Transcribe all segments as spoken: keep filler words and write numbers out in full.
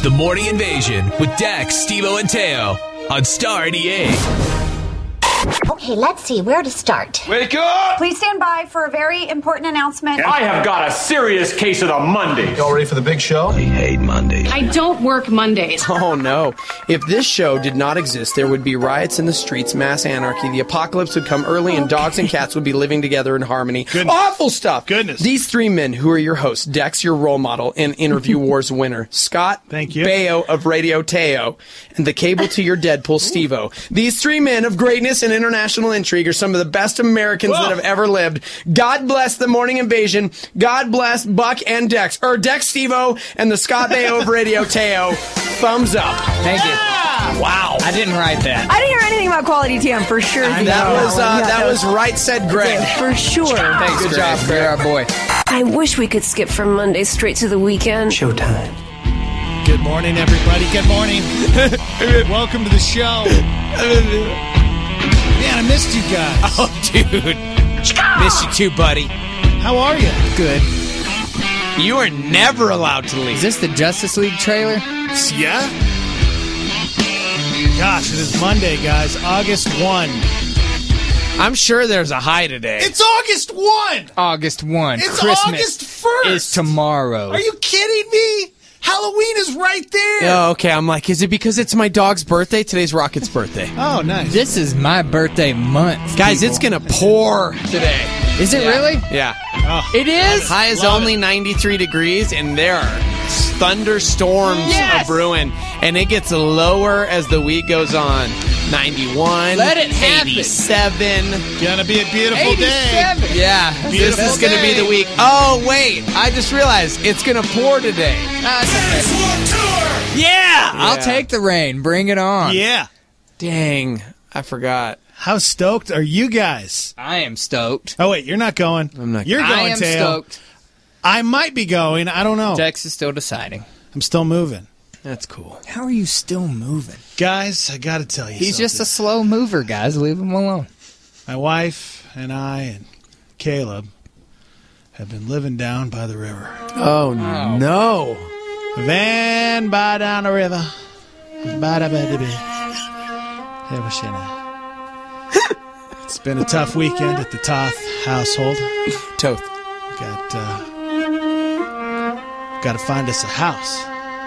The Morning Invasion with Dex, Steve-O, and Teo on Star eighty-eight. Okay, let's see where to start. Wake up! Please stand by for a very important announcement. I have got a serious case of the Mondays. Y'all ready for the big show? I hate Mondays. I don't work Mondays. Oh no. If this show did not exist, there would be riots in the streets, mass anarchy, the apocalypse would come early, and dogs and cats would be living together in harmony. Goodness. Awful stuff. Goodness. These three men who are your hosts, Dex, your role model, and Interview Wars winner, Scott Thank you. Baio of Radio Teo, and the cable to your Deadpool, Steve-O. These three men of greatness and international intrigue are some of the best Americans Whoa. that have ever lived. God bless the Morning Invasion. God bless Buck and Dex. Or Dex, Steve-O, and the Scott Baio of Radio Teo. Thumbs up. Thank you. Wow. I didn't write that. I didn't hear anything about Quality T M for sure. That was uh, Yeah, that was right, said Greg. for sure. Thanks, good job, Greg. You're our boy. I wish we could skip from Monday straight to the weekend. Showtime. Good morning, everybody. Good morning. Welcome to the show. Man, I missed you guys. Oh, dude. Miss you too, buddy. How are you? Good. You are never allowed to leave. Is this the Justice League trailer? Yeah? Gosh, it is Monday, guys. August first. I'm sure there's a high today. It's August first! August first. It's Christmas August first! is tomorrow. Are you kidding me? Halloween is right there! Oh, okay. I'm like, is it because it's my dog's birthday? Today's Rocket's birthday. Oh, nice. This is my birthday month. Guys, people. it's going to pour today. Is it Yeah. really? Yeah. Oh, It is? High is Love only ninety-three degrees, and there are thunderstorms Yes! are brewing, and it gets lower as the week goes on. ninety-one, Let it happen. eighty-seven. gonna be a beautiful day. eighty-seven. Yeah. This is going to be the week. Oh, wait. I just realized it's going to pour today. That's okay. Yeah. I'll take the rain. Bring it on. Yeah. Dang. I forgot. How stoked are you guys? I am stoked. Oh, wait, you're not going. I'm not You're going. going, I am Teo. stoked. I might be going. I don't know. Dex is still deciding. I'm still moving. That's cool. How are you still moving? Guys, I gotta tell you He's something. just a slow mover, guys. Leave him alone. My wife and I and Caleb have been living down by the river. Oh, no. Van by down the river. It's been a tough weekend at the Toth household. Toth. Got uh, got to find us a house.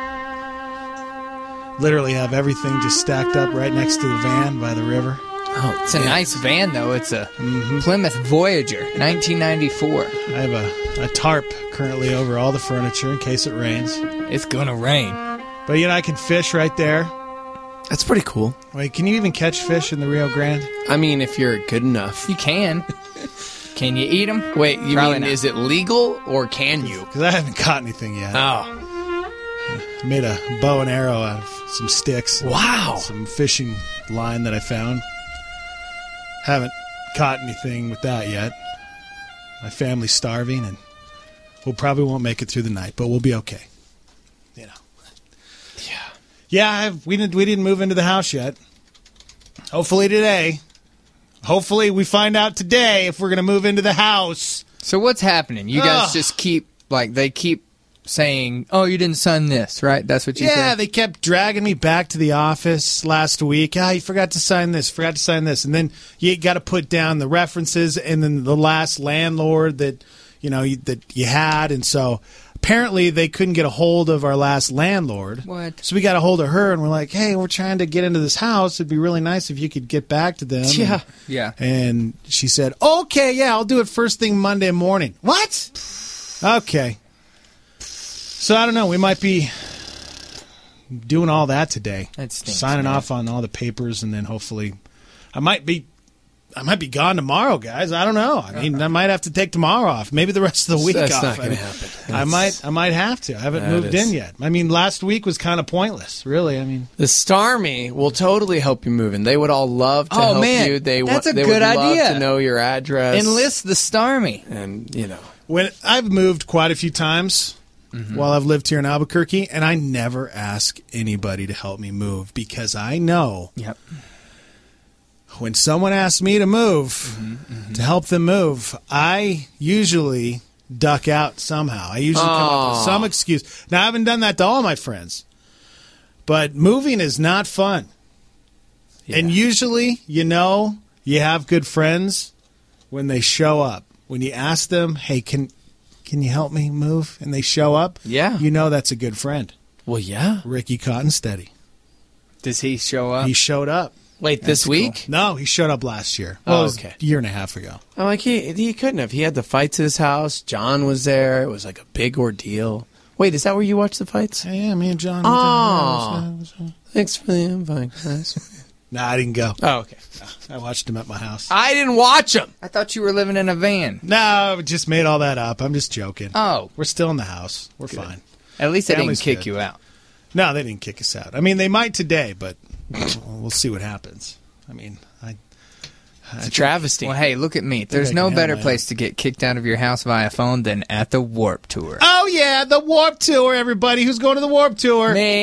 Literally have everything just stacked up right next to the van by the river. Oh, it's a nice van, though. It's a Mm-hmm. Plymouth Voyager, nineteen ninety-four. I have a, a tarp currently over all the furniture in case it rains. It's gonna rain. But you know, I can fish right there. That's pretty cool. Wait, can you even catch fish in the Rio Grande? I mean, if you're good enough. You can. Can you eat them? Wait, you Probably mean, not. is it legal or can you? Because I haven't caught anything yet. Oh. I made a bow and arrow out of some sticks. Wow. Some fishing line that I found. Haven't caught anything with that yet. My family's starving, and we'll probably won't make it through the night, but we'll be okay. You know. Yeah. Yeah, I've, we didn't we didn't move into the house yet. Hopefully today. Hopefully we find out today if we're going to move into the house. So what's happening? You guys Ugh. just keep, like, they keep saying, oh, you didn't sign this, right? That's what you Yeah, said? they kept dragging me back to the office last week. Ah, you forgot to sign this, forgot to sign this. And then you got to put down the references and then the last landlord that, you know, you, that you had. And so apparently they couldn't get a hold of our last landlord. What? So we got a hold of her and we're like, hey, we're trying to get into this house. It'd be really nice if you could get back to them. Yeah. And, Yeah. and she said, okay, yeah, I'll do it first thing Monday morning. What? Okay. So I don't know. We might be doing all that today. That stinks, Signing man. off on all the papers, and then hopefully, I might be, I might be gone tomorrow, guys. I don't know. I mean, I might have to take tomorrow off. Maybe the rest of the week That's off. not going I, to happen. I That's- might, I might have to. I haven't That moved is- in yet. I mean, last week was kind of pointless, really. I mean, The Starmy will totally help you move in. They would all love to Oh, help man. you. They That's wa- a they good would love idea. to know your address. Enlist the Starmy. And, you know. when I've moved quite a few times while I've lived here in Albuquerque, and I never ask anybody to help me move because I know Yep. when someone asks me to move, to help them move, I usually duck out somehow. I usually come up with Aw. some excuse. Now, I haven't done that to all my friends, But moving is not fun. Yeah. And usually, you know, you have good friends when they show up. When you ask them, hey, can can you help me move? And they show up. Yeah. You know that's a good friend. Well, yeah. Ricky Cottonsteady. Does he show up? He showed up. Wait, this That's week? Cool. No, he showed up last year. Well, Oh, it was okay. a year and a half ago. I'm like, he, he couldn't have. He had the fights at his house. John was there. It was like a big ordeal. Wait, is that where you watch the fights? Yeah, yeah me and John. Oh. Thanks for the invite, guys. No, I didn't go. Oh, okay. I watched him at my house. I didn't watch him. I thought you were living in a van. No, I just made all that up. I'm just joking. Oh. We're still in the house. We're fine. At least they Family's didn't kick good. you out. No, they didn't kick us out. I mean, they might today, but we'll see what happens. I mean, I. It's a travesty. Well, hey, look at me. There's I no can better handle place to get kicked out of your house via phone than at the Warp Tour. Oh, yeah, the Warp Tour, everybody. Who's going to the Warp Tour? Me.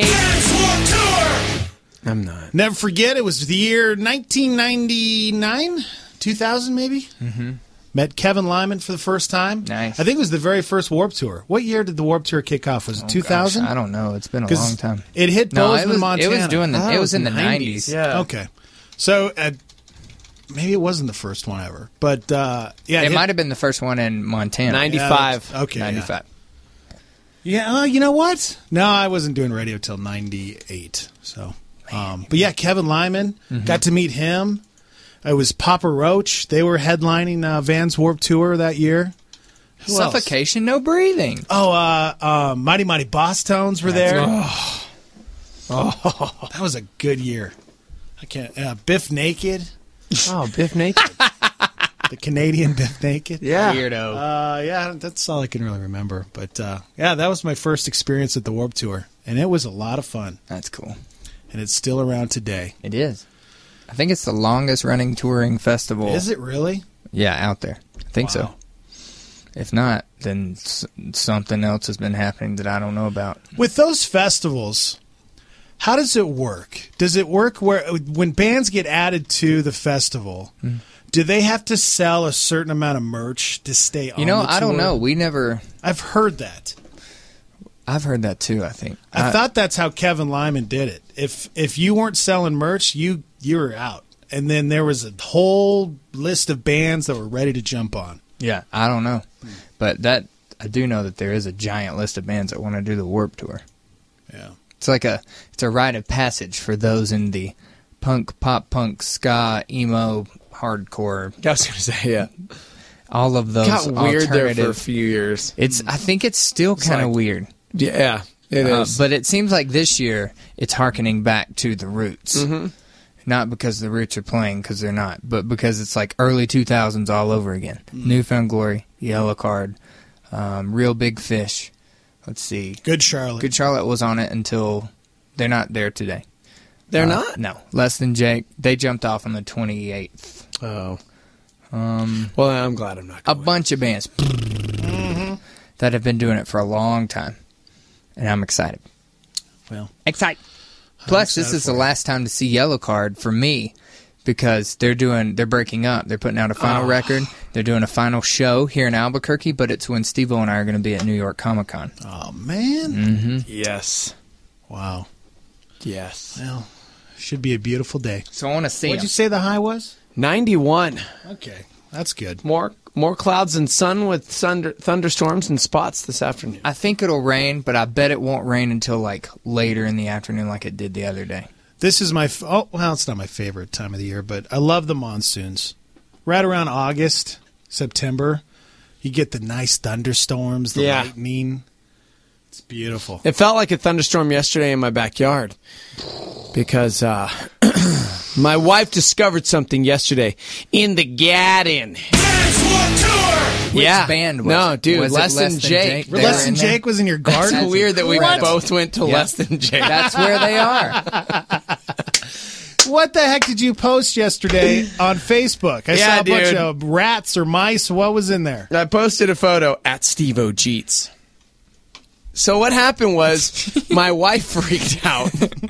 I'm not. Never forget, it was the year nineteen ninety-nine, two thousand maybe. Mm-hmm. Met Kevin Lyman for the first time. Nice. I think it was the very first Warp Tour. What year did the Warp Tour kick off? Was it Oh, two thousand? gosh, I don't know. It's been a 'Cause long time. It hit No, Bozeman, it was, Montana. it was doing the. Oh, It was in the nineties. nineties. Yeah. Okay. So, uh, maybe it wasn't the first one ever. But, uh, yeah. It hit- might have been the first one in Montana. ninety-five. Yeah, okay. yeah. ninety-five. Yeah, uh, you know what? No, I wasn't doing radio till ninety-eight. So, um, but yeah, Kevin Lyman, Mm-hmm. got to meet him. It was Papa Roach. They were headlining uh, Vans Warped Tour that year. Who else? Suffocation, no breathing. Oh, uh, uh, Mighty Mighty Boss Tones were there. Oh. Oh, that was a good year. I can't. Uh, Biff Naked, Oh, Biff Naked. the Canadian Biff Naked. Yeah. Weirdo. Uh, yeah, that's all I can really remember. But uh, yeah, that was my first experience at the Warped Tour, and it was a lot of fun. That's cool. And it's still around today. It is. I think it's the longest running touring festival. Is it really? Yeah, out there. I think so. Wow. If not, then s- something else has been happening that I don't know about. With those festivals, how does it work? Does it work where when bands get added to the festival, Mm. do they have to sell a certain amount of merch to stay on You know, the I don't tour? know. We never. I've heard that. I've heard that too. I think. I, thought that's how Kevin Lyman did it. If if you weren't selling merch, you you were out. And then there was a whole list of bands that were ready to jump on. Yeah, I don't know, but that I do know that there is a giant list of bands that want to do the Warped Tour. Yeah. It's like a it's a rite of passage for those in the punk, pop punk, ska, emo, hardcore. I was going to say, yeah. All of those Got weird there for a alternative. few years. It's I think it's still kind of like- weird. Yeah, it Uh, is. but it seems like this year it's hearkening back to the roots. Mm-hmm. Not because the roots are playing, because they're not, but because it's like early two thousands all over again. Newfound Glory, Yellow Card, um, Real Big Fish. Let's see. Good Charlotte. Good Charlotte was on it until they're not there today. They're Uh, not? No. Less Than Jake. They jumped off on the twenty-eighth. Oh. Um, Well, I'm glad I'm not a going. bunch of bands that have been doing it for a long time. And I'm excited. Well, Excited. Plus, excited this is for the you. last time to see Yellow Card for me because they're doing they're breaking up. They're putting out a final Oh. record. They're doing a final show here in Albuquerque, but it's when Steve-O and I are going to be at New York Comic Con. oh man. Mm-hmm. Yes. Wow. Yes. Well, should be a beautiful day. So I want to see What'd them. you say the high was? ninety-one. Okay, that's good. More more clouds and sun with thunder, thunderstorms and spots this afternoon. I think it'll rain, but I bet it won't rain until like later in the afternoon, like it did the other day. This is my f- oh well, it's not my favorite time of the year, but I love the monsoons. Right around August, September, you get the nice thunderstorms, the Yeah. lightning. It's beautiful. It felt like a thunderstorm yesterday in my backyard because uh, my wife discovered something yesterday in the garden. Which yeah. band was No, it? dude, Was it Less Than Jake. They were Less Than in there? Jake was in your It's garden. weird that we What? both went to Yeah. Less Than Jake. That's where they are. What the heck did you post yesterday on Facebook? I Yeah, saw a bunch dude. of rats or mice. What was in there? I posted a photo at Steve O. Jeets. So what happened was my wife freaked out.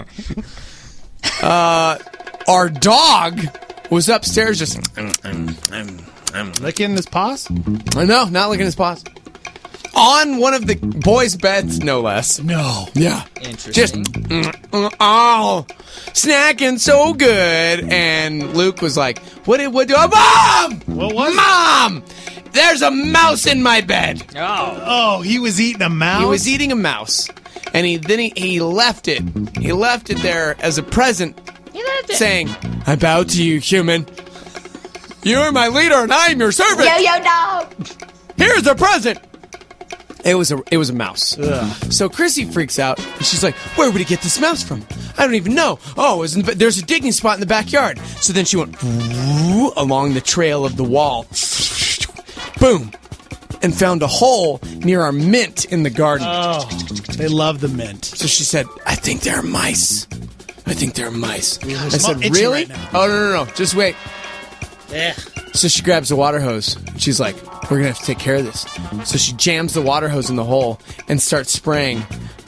Uh, our dog was upstairs just... Licking his paws? No, not looking at his paws. on one of the boys' beds, no less. No. Yeah. Interesting. Just, mm, mm, oh, snacking so good. And Luke was like, what did, what do I, Mom! What was it? Mom! There's a mouse in my bed. Oh. Oh, he was eating a mouse? He was eating a mouse. And he then he, he left it. He left it there as a present, saying, I bow to you, human. You are my leader and I am your servant. Yo, yo, dog. Here's a present. It was a it was a mouse. Ugh. So Chrissy freaks out. And she's like, where would he get this mouse from? I don't even know. Oh, it was in the, there's a digging spot in the backyard. So then she went along the trail of the wall. Boom. And found a hole near our mint in the garden. Oh, they love the mint. So she said, I think there are mice. I think there are mice. I it's said, itchy really? right now. Oh, no, no, no. Just wait. Yeah. So she grabs the water hose. She's like, we're going to have to take care of this. So she jams the water hose in the hole and starts spraying.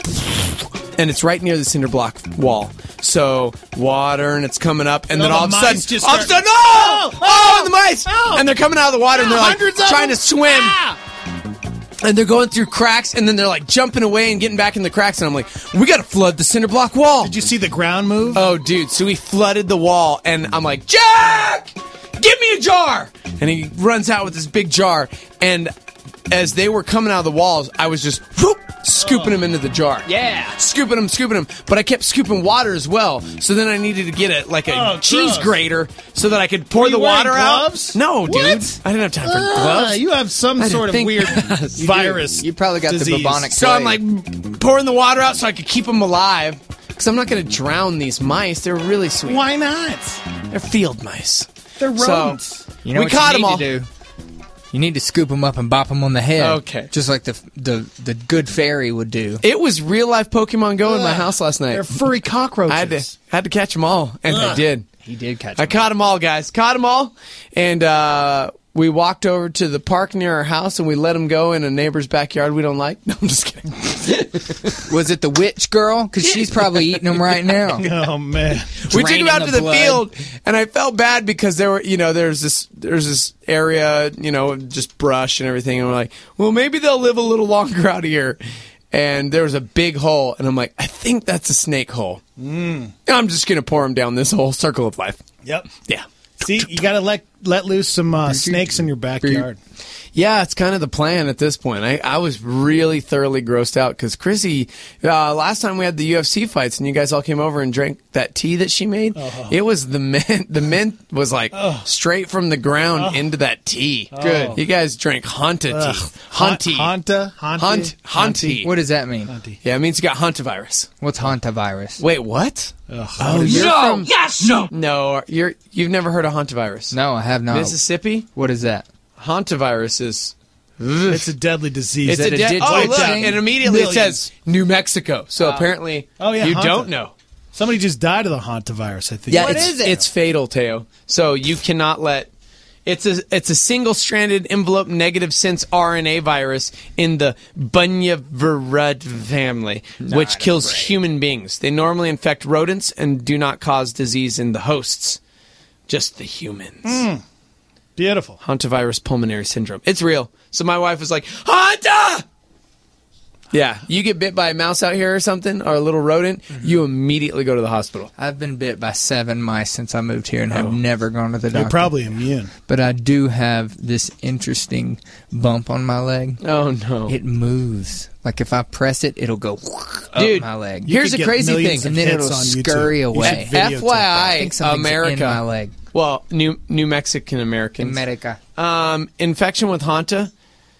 And it's right near the cinder block wall. So water, and it's coming up, and, And then all all of the a sudden, mice just all of a start- sudden, oh! Oh, Oh! and the mice! Oh! And they're coming out of the water, and they're like Hundreds of trying them. to swim. Ah! And they're going through cracks, and then they're like jumping away and getting back in the cracks. And I'm like, we got to flood the cinder block wall. Did you see the ground move? Oh, dude. So he flooded the wall, and I'm like, Jack, give me a jar. And he runs out with this big jar. And as they were coming out of the walls, I was just whoop, scooping them into the jar. Yeah. Scooping them, scooping them. But I kept scooping water as well. So then I needed to get a like a Oh, cheese gross. grater so that I could pour Were you the water wearing out. gloves? No, dude. What? I didn't have time for Ah, gloves. you have some I didn't sort of think- weird You do. virus. You probably got disease. the bubonic So I'm plague. like pouring the water out so I could keep them alive. Because I'm not going to drown these mice. They're really sweet. Why not? They're field mice. They're So, rodents. You know we what caught you them need all. to do? You need to scoop them up and bop them on the head. Okay. Just like the the the good fairy would do. It was real life Pokemon Go in my house last night. They're furry cockroaches. I had to had to catch them all, and I did. He did catch I them. caught them all, guys. Caught them all, and uh, we walked over to the park near our house, and we let them go in a neighbor's backyard we don't like. No, I'm just kidding. Was it the witch girl? Because she's probably eating them right now. Oh man. We took Draining him out the to the blood. field, and I felt bad because there were, you know, there's this, there's this area, you know, just brush and everything, and we're like, well, maybe they'll live a little longer out here. And there was a big hole, and I'm like, I think that's a snake hole. Mm. I'm just gonna pour them down this whole circle of life. Yep. Yeah. See, you got to let let loose some uh, snakes in your backyard. Yeah, it's kind of the plan at this point. I, I was really thoroughly grossed out because Chrissy, uh, last time we had the U F C fights and you guys all came over and drank that tea that she made, Uh-huh. it was the mint. The mint was like Oh. straight from the ground Oh. into that tea. Good. You guys drank Hunta Ugh. tea. Hunty. Hanta? Hanta? Hunt. Hunty. What does that mean? Yeah, it means you got Huntavirus. What's hantavirus? Wait, what? Ugh. Oh, you're No! from, Yes! No! no, you're you've never heard of Huntavirus? No, I have not. Mississippi? What is that? Huntavirus is. It's a deadly disease. It's Is a, it a de- digital oh, look, thing? and immediately Millions. it says New Mexico. So apparently, Oh, yeah, you Hanta. don't know. Somebody just died of the hantavirus, I think. Yeah, What it's, is it? It's fatal, Teo. So you cannot let. It's a it's a single-stranded envelope negative sense R N A virus in the Bunyavirud family, which kills human beings. They normally infect rodents and do not cause disease in the hosts, just the humans. Beautiful. Hantavirus pulmonary syndrome. It's real. So my wife was like, Hanta! Yeah, you get bit by a mouse out here or something, or a little rodent, you immediately go to the hospital. I've been bit by seven mice since I moved here and have never gone to the doctor. You're probably immune. But I do have this interesting bump on my leg. Oh, no. It moves. Like if I press it, it'll go Dude, up my leg. You Here's could a get crazy millions thing. of And then hits it'll on YouTube. scurry You should away. videotape F Y I, I think something's America. in my leg. Well, New New Mexican Americans. America. Um, infection with Hanta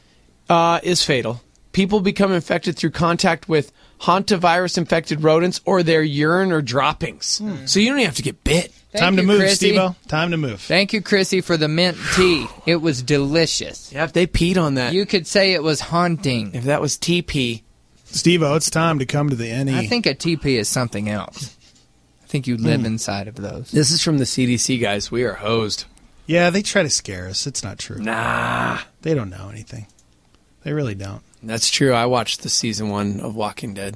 uh, is fatal. People become infected through contact with hantavirus-infected rodents or their urine or droppings. So you don't even have to get bit. Thank Time to you, move, Chrissy. Steve-O. Time to move. Thank you, Chrissy, for the mint tea. It was delicious. Yeah, if they peed on that. You could say it was haunting. if that was T P. Steve-O, it's time to come to the N E. I think a T P is something else. I think you live inside of those. This is from the C D C, guys. We are hosed. Yeah, they try to scare us. It's not true. Nah. They don't know anything. They really don't. That's true. I watched the season one of Walking Dead.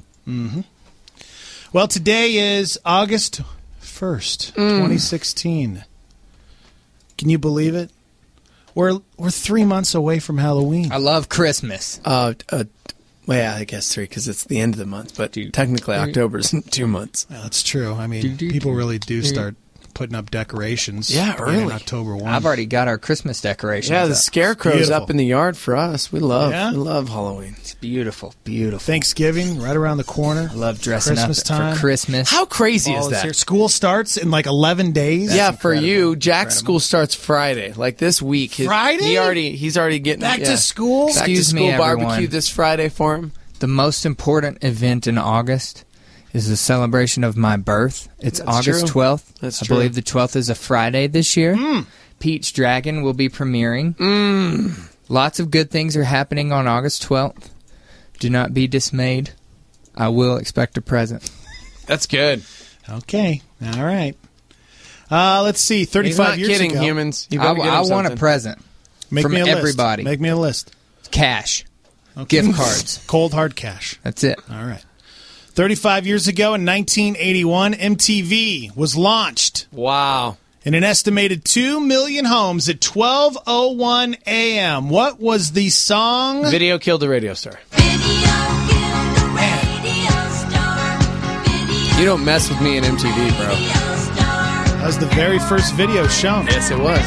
Well, today is August first, twenty sixteen. Can you believe it? We're we're three months away from Halloween. I love Christmas. Uh, uh, well, yeah, I guess three because it's the end of the month, but technically October's two months. Yeah, that's true. I mean, people really do start putting up decorations. Yeah, early. October first. I've already got our Christmas decorations. Yeah, the up. scarecrow's Beautiful. up in the yard for us. We love, Yeah? we love Halloween. It's beautiful, beautiful. Thanksgiving right around the corner. I love dressing Christmas up time. for Christmas. How crazy Fall is that? here. School starts in like eleven days. yeah, for incredible. you, Jack's Incredible. school starts Friday. Like this week, his- Friday? He already, he's already getting Back to yeah. school? Back Excuse to me, school barbecue everyone. this Friday for him. The most important event in August is the celebration of my birth. It's That's August true. twelfth. That's I true. believe the twelfth is a Friday this year. Mm. Peach Dragon will be premiering. Mm. Lots of good things are happening on August twelfth. Do not be dismayed. I will expect a present. That's good. Okay. All right. Uh, let's see. He's thirty-five not years kidding, ago. humans. You I, better get him I want a something. present. Make from me a list. everybody. Make me a list. Cash. Okay. Gift cards. Cold hard cash. That's it. All right. thirty-five years ago in nineteen eighty-one, M T V was launched Wow. in an estimated two million homes at twelve oh one a.m. What was the song? Video killed the radio star. You don't mess with me in M T V, bro. That was the very first video shown. Yes, it was.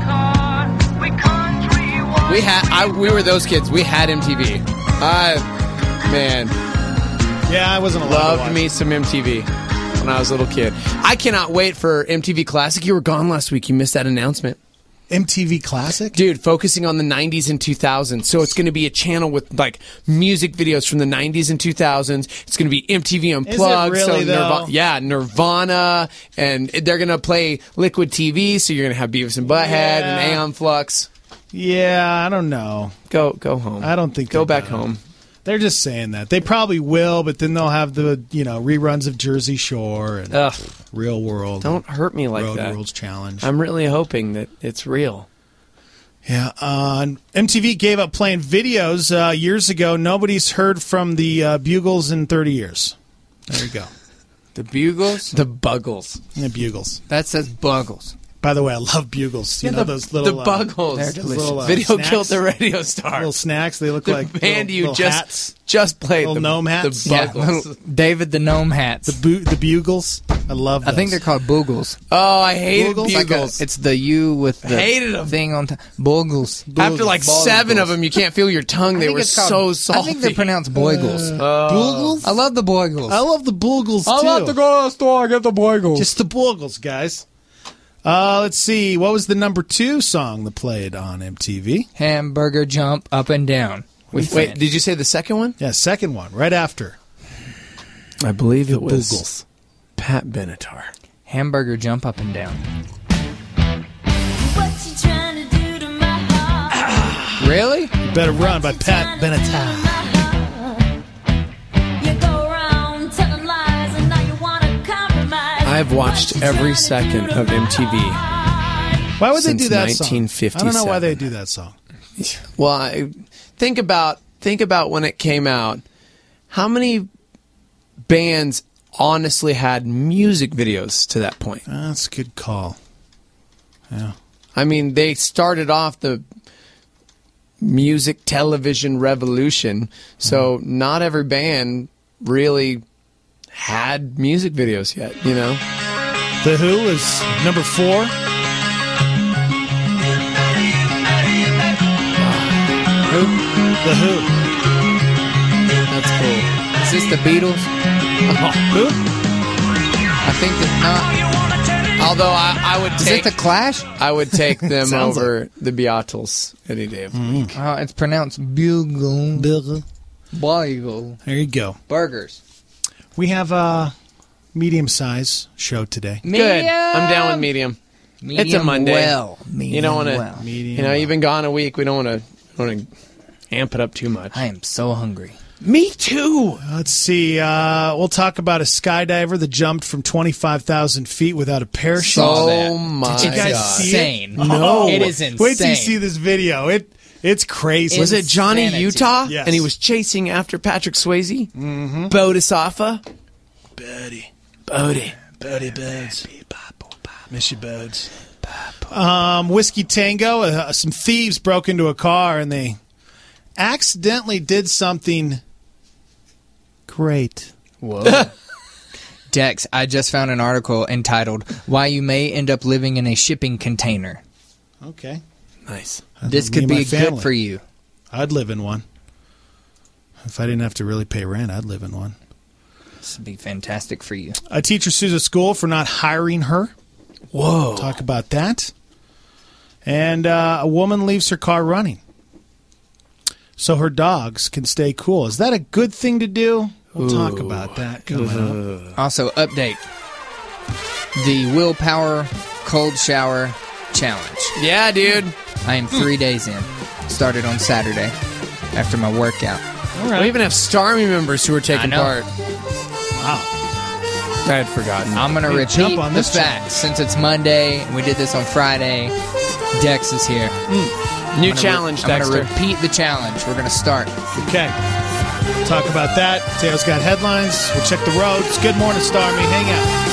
We had, I, we were those kids. We had M T V. I, man, Yeah, I wasn't allowed to loved watch me it. some M T V when I was a little kid. I cannot wait for M T V Classic. You were gone last week. You missed that announcement. M T V Classic? Dude, focusing on the nineties and two thousands. So it's going to be a channel with like music videos from the nineties and two thousands. It's going to be M T V Unplugged. Is it really, so though? Nirvana, yeah, Nirvana. And they're going to play Liquid T V. So you're going to have Beavis and Butthead Yeah. and Aeon Flux. Yeah, I don't know. Go go home. I don't think Go they're back gonna. home. They're just saying that. They probably will, but then they'll have the, you know, reruns of Jersey Shore and Ugh, Real World. don't hurt me like Road that. World's Challenge. I'm really hoping that it's real. Yeah, uh, M T V gave up playing videos uh, years ago. Nobody's heard from the uh, Bugles in thirty years. There you go. The Bugles? The Buggles. The Bugles. That says Buggles. By the way, I love Bugles. You Yeah, know the, those little the uh, Buggles. they're those delicious. little, uh, Video snacks? killed the radio star. Little snacks. They look the like band little, you little just hats. just played. Little the, gnome hats? The Yeah, Buggles. little David the Gnome hats. The bu- the Bugles. I love. I think those. they're called Boogles. Oh, I hated Bugles? It's like a- Bugles. it's the U with the Hated 'em. thing on top. Boogles. After like Boogles. seven of them, you can't feel your tongue. I They think were it's called- so salty. I think they're pronounced Boygles. Bugles. I love the Boygles. I love the Bugles too. I love to go to the store and get the Boygles. Just the Bugles, guys. Uh, let's see. What was the number two song that played on M T V? Hamburger jump up and down. Wait, wait, did you say the second one? Yeah, second one, right after. I believe it was Bugles. Pat Benatar. Hamburger jump up and down. Really? You Better Run by Pat Benatar. I've watched every second of M T V. Why would they Since do that song? nineteen fifty-seven. I don't know why they do that song. Well, I, think about think about when it came out. How many bands honestly had music videos to that point? That's a good call. Yeah. I mean, they started off the music television revolution, so not every band really had music videos yet, you know? The Who is number four. Who? The Who. That's cool. Is this the Beatles? Who? I think that Although I, I would not. Is take it the Clash? I would take them Sounds over the Beatles any day of the week. Oh, it's pronounced Bugle. Bill. Bugle. There you go. Burgers. We have a medium-size show today. Good. I'm down with medium. Medium It's a Monday. Well. You don't want to. well. Medium You know, well. you've been gone a week. We don't want to want to amp it up too much. I am so hungry. Me too. Let's see. Uh, we'll talk about a skydiver that jumped from twenty-five thousand feet without a parachute. Oh my Did you guys God. see Insane. it? No. It is insane. Wait till you see this video. It It's crazy. Was it Johnny Insanity. Utah? Yes. And he was chasing after Patrick Swayze? Mm-hmm. Bodhisattva? Birdie. Bodhi. Birdie birds. Miss you birds. Um, Whiskey Tango, uh, some thieves broke into a car and they accidentally did something great. Whoa. Dex, I just found an article entitled, Why You May End Up Living in a Shipping Container. Okay. Nice. This could be good for you. I'd live in one. If I didn't have to really pay rent, I'd live in one. This would be fantastic for you. A teacher sues a school for not hiring her. Whoa. Talk about that. And uh, a woman leaves her car running so her dogs can stay cool. Is that a good thing to do? We'll Ooh. talk about that coming uh. up. Also, update. The Willpower Cold Shower Challenge. Yeah, dude. I am three days in. Started on Saturday after my workout. All right. We even have Starmy members who are taking part. Wow. I had forgotten. I'm going to repeat on the this facts. Since it's Monday and we did this on Friday, Dex is here. Mm. New challenge, re- I'm Dexter. going to repeat the challenge. We're going to start. Okay. Talk about that. Taylor's got headlines. We'll check the roads. Good morning, Starmy. Hang out.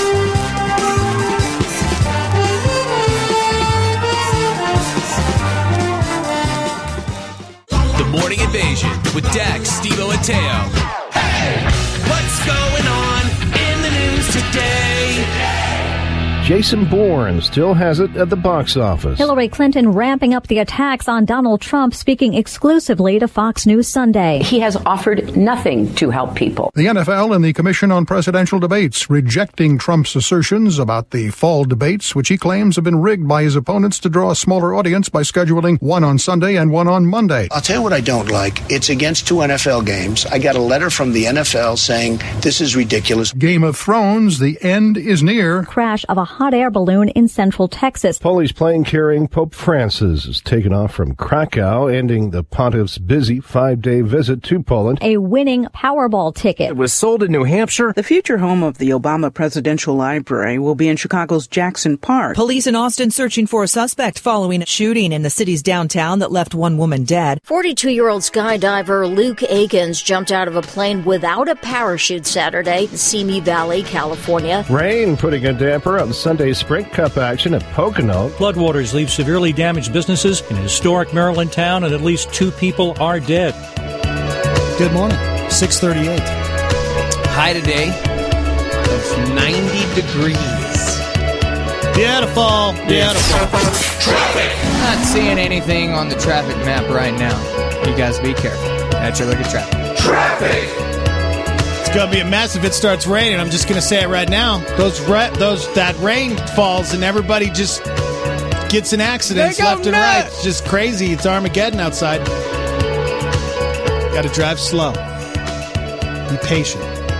The Morning Invasion with Dax, Steve-O, and Teo. Hey! What's going on in the news today? Jason Bourne still has it at the box office. Hillary Clinton ramping up the attacks on Donald Trump, speaking exclusively to Fox News Sunday. He has offered nothing to help people. The N F L and the Commission on Presidential Debates rejecting Trump's assertions about the fall debates, which he claims have been rigged by his opponents to draw a smaller audience by scheduling one on Sunday and one on Monday. I'll tell you what I don't like. It's against two N F L games. I got a letter from the N F L saying this is ridiculous. Game of Thrones, the end is near. Crash of a hot air balloon in central Texas. Polish plane carrying Pope Francis is taken off from Krakow, ending the pontiff's busy five-day visit to Poland. A winning Powerball ticket. It was sold in New Hampshire. The future home of the Obama Presidential Library will be in Chicago's Jackson Park. Police in Austin searching for a suspect following a shooting in the city's downtown that left one woman dead. forty-two-year-old skydiver Luke Akins jumped out of a plane without a parachute Saturday in Simi Valley, California. Rain putting a damper on Sunday's Sprint Cup action at Pocono. Floodwaters leave severely damaged businesses in a historic Maryland town, and at least two people are dead. Good morning. six thirty-eight. High today of ninety degrees. Beautiful. Beautiful. Traffic. Not seeing anything on the traffic map right now. You guys be careful. That's your look at traffic. Traffic. It's going to be a mess if it starts raining. I'm just going to say it right now. Those re- those that rain falls and everybody just gets in accidents left and right. It's just crazy. It's Armageddon outside. Got to drive slow. Be patient.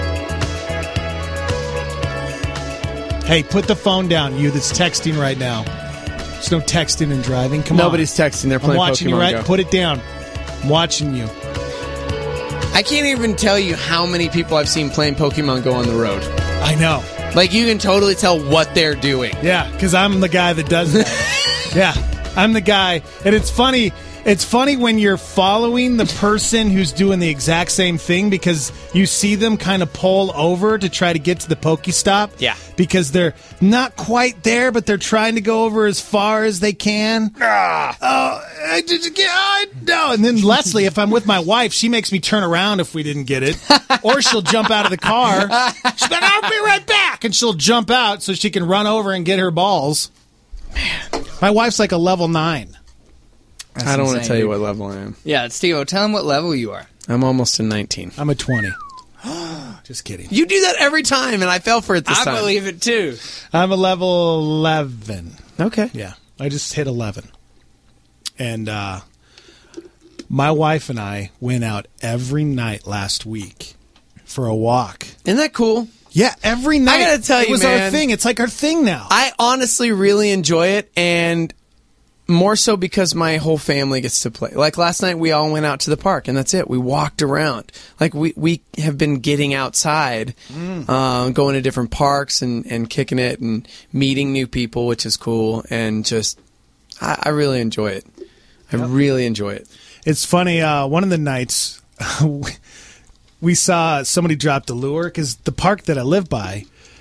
Hey, put the phone down, you that's texting right now. There's no texting and driving. Come Nobody's on. texting. They're playing I'm watching Pokemon you, right? Go. Put it down. I'm watching you. I can't even tell you how many people I've seen playing Pokemon Go on the road. I know. Like, you can totally tell what they're doing. Yeah, because I'm the guy that does that. Yeah, I'm the guy. And it's funny. It's funny when you're following the person who's doing the exact same thing because you see them kind of pull over to try to get to the Pokestop. Yeah. Because they're not quite there, but they're trying to go over as far as they can. Ah. Oh, I just get, I know. And then Leslie, if I'm with my wife, she makes me turn around if we didn't get it. Or she'll jump out of the car. She's like, I'll be right back. And she'll jump out so she can run over and get her balls. Man. My wife's like a level nine. That's I don't insane, want to tell dude. you what level I am. Yeah, Steve-O, tell him what level you are. I'm almost a nineteen. I'm a twenty. Just kidding. You do that every time, and I fell for it this I time. I believe it, too. I'm a level eleven. Okay. Yeah, I just hit eleven. And uh, my wife and I went out every night last week for a walk. Isn't that cool? Yeah, every night. I gotta tell it you, was man, our thing. It's like our thing now. I honestly really enjoy it, and more so because my whole family gets to play. Like last night, we all went out to the park, and that's it. We walked around. Like we, we have been getting outside, mm. um, going to different parks and, and kicking it and meeting new people, which is cool. And just, I, I really enjoy it. I yep. really enjoy it. It's funny. Uh, one of the nights, we saw somebody dropped a lure because the park that I live by,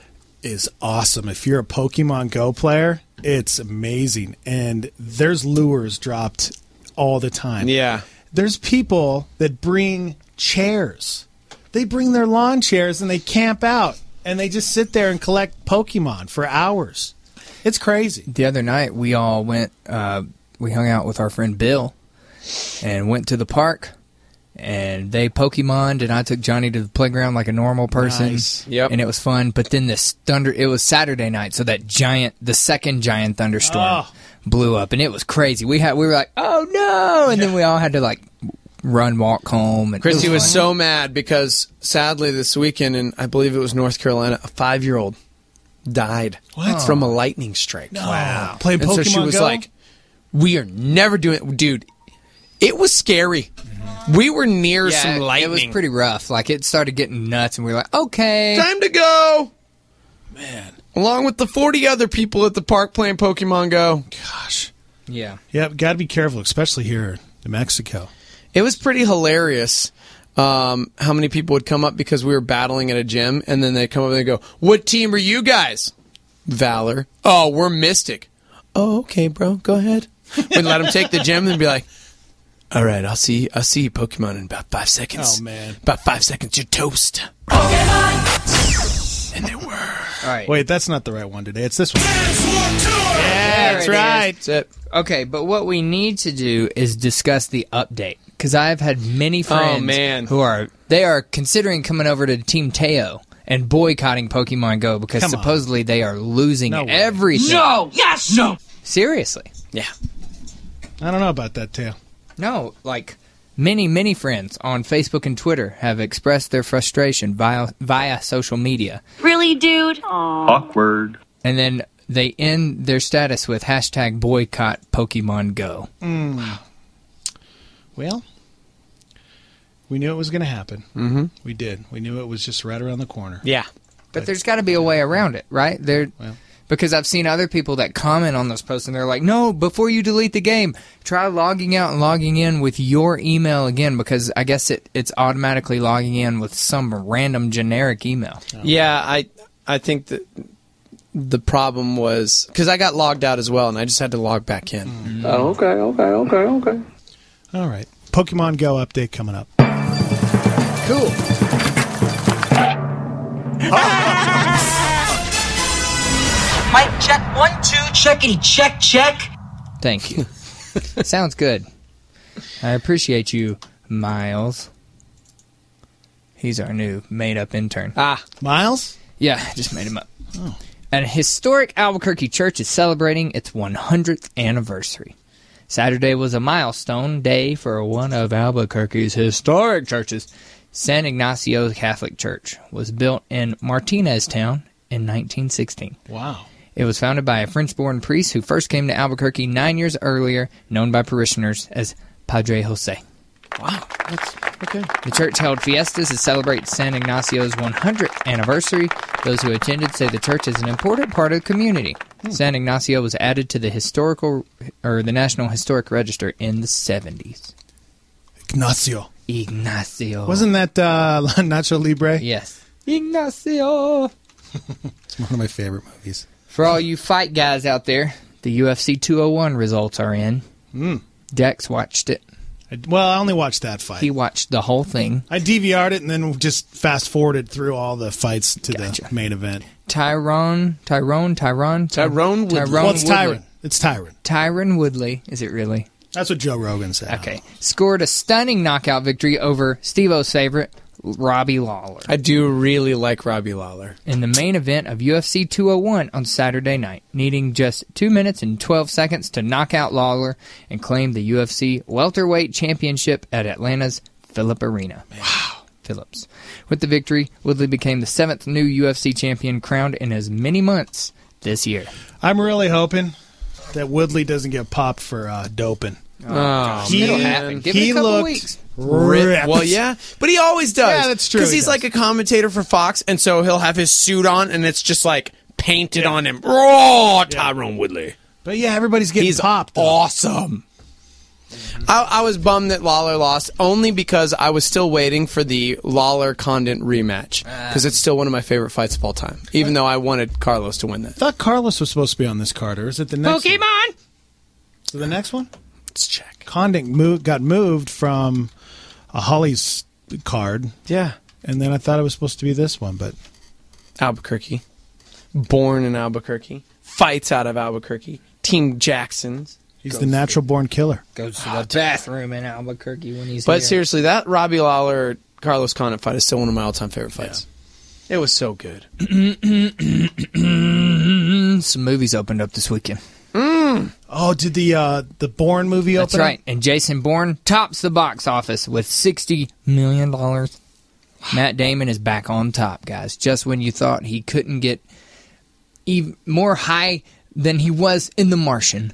is awesome. If you're a Pokemon Go player, it's amazing. And there's lures dropped all the time. Yeah. There's people that bring chairs. They bring their lawn chairs and they camp out. And they just sit there and collect Pokemon for hours. It's crazy. The other night, we all went, uh, we hung out with our friend Bill and went to the park. And they Pokemoned, and I took Johnny to the playground like a normal person. Nice. Yep. And it was fun. But then this thunder, it was Saturday night, so that giant, the second giant thunderstorm Oh. blew up, and it was crazy. We had, we were like, oh no! And then we all had to like run, walk home. And Christy it was was so mad because sadly this weekend, in I believe it was North Carolina, a five-year-old died What? from a lightning strike. Wow. Playing And Pokemon so she was Go? like, "We are never doing it, dude." It was scary. We were near yeah, some lightning. It was pretty rough. Like it started getting nuts, and we were like, okay, Time to go, man. Along with the forty other people at the park playing Pokemon Go. Gosh. yeah. Yeah, got to be careful, especially here in Mexico. It was pretty hilarious um, how many people would come up because we were battling at a gym, and then they'd come up and they'd go, "What team are you guys?" Valor. "Oh, we're Mystic." "Oh, okay, bro. Go ahead." We'd let them take the gym and be like, "All right, I'll see I'll see you Pokemon in about five seconds. Oh, man. About five seconds, you're toast." Pokemon! And they were. All right. Wait, that's not the right one today. It's this one. Yeah, That's right. That's it. Okay, but what we need to do is discuss the update, because I've had many friends Oh, man. who are they are considering coming over to Team Teo and boycotting Pokemon Go because Come on. supposedly they are losing No way. everything. No! Yes! No! Seriously. Yeah. I don't know about that, Teo. No, like many, many friends on Facebook and Twitter have expressed their frustration via via social media. Really, dude? Awkward. And then they end their status with hashtag boycott Pokemon Go. Mm. Well, we knew it was going to happen. Mm-hmm. We did. We knew it was just right around the corner. Yeah. But there's got to be a way around it, right? There, Well. because I've seen other people that comment on those posts and they're like, no, before you delete the game, try logging out and logging in with your email again, because I guess it, it's automatically logging in with some random generic email. Yeah, I I think that the problem was because I got logged out as well, and I just had to log back in. Mm. Oh, okay, okay, okay, okay. All right. Pokemon Go update coming up. Cool. Mic check one, two, checkity check, check. Thank you. Sounds good. I appreciate you, Miles. He's our new made-up intern. Ah, Miles? Yeah, I just made him up. Oh. An historic Albuquerque church is celebrating its one hundredth anniversary. Saturday was a milestone day for one of Albuquerque's historic churches. San Ignacio Catholic Church was built in Martinez Town in nineteen sixteen. Wow. It was founded by a French-born priest who first came to Albuquerque nine years earlier, known by parishioners as Padre Jose. wow. That's okay. The church held fiestas to celebrate San Ignacio's one hundredth anniversary. Those who attended say the church is an important part of the community. Hmm. San Ignacio was added to the historical or the National Historic Register in the seventies. Ignacio. Ignacio. Wasn't that uh, Nacho Libre? Yes. Ignacio. It's one of my favorite movies. For all you fight guys out there, the U F C two oh one results are in. Mm. Dex watched it. I, well, I only watched that fight. He watched the whole thing. I D V R'd it and then just fast-forwarded through all the fights to Gotcha. the main event. Tyrone, Tyrone, Tyrone, Tyrone Woodley. Tyrone Well, it's Woodley. Tyron. It's Tyron. Tyron Woodley. Is it really? That's what Joe Rogan said. Okay. Scored a stunning knockout victory over Steve-O's favorite, Robbie Lawler, I do really like Robbie Lawler. in the main event of U F C two oh one on Saturday night, needing just two minutes and twelve seconds to knock out Lawler and claim the U F C welterweight championship at Atlanta's Phillip Arena. Wow. Phillips. With the victory, Woodley became the seventh new U F C champion crowned in as many months this year. I'm really hoping that Woodley doesn't get popped for uh, doping. Oh, He- It'll happen. Give he it a couple looked weeks. ripped. Well, yeah, but he always does. Yeah, that's true, Because he he's does. like a commentator for Fox, and so he'll have his suit on, and it's just like painted on him. Oh, Tyrone Woodley. But yeah, everybody's getting He's popped. though. awesome. I, I was bummed that Lawler lost, only because I was still waiting for the Lawler-Condit rematch, because it's still one of my favorite fights of all time, even though I wanted Carlos to win that. I thought Carlos was supposed to be on this card, or is it the next Pokemon! one? So the next one? Let's check. Condit moved, got moved from a Holly's card. Yeah. And then I thought it was supposed to be this one, but... Albuquerque. Born in Albuquerque. Fights out of Albuquerque. Team Jackson's. He's Goes the natural-born killer. Goes to the bathroom in Albuquerque when he's But here. seriously, that Robbie Lawler Carlos Condit fight is still one of my all-time favorite fights. Yeah. It was so good. Some movies opened up this weekend. Mm. Oh, did the uh, the Bourne movie open? That's right. And Jason Bourne tops the box office with sixty million dollars. Matt Damon is back on top, guys. Just when you thought he couldn't get even more high than he was in The Martian.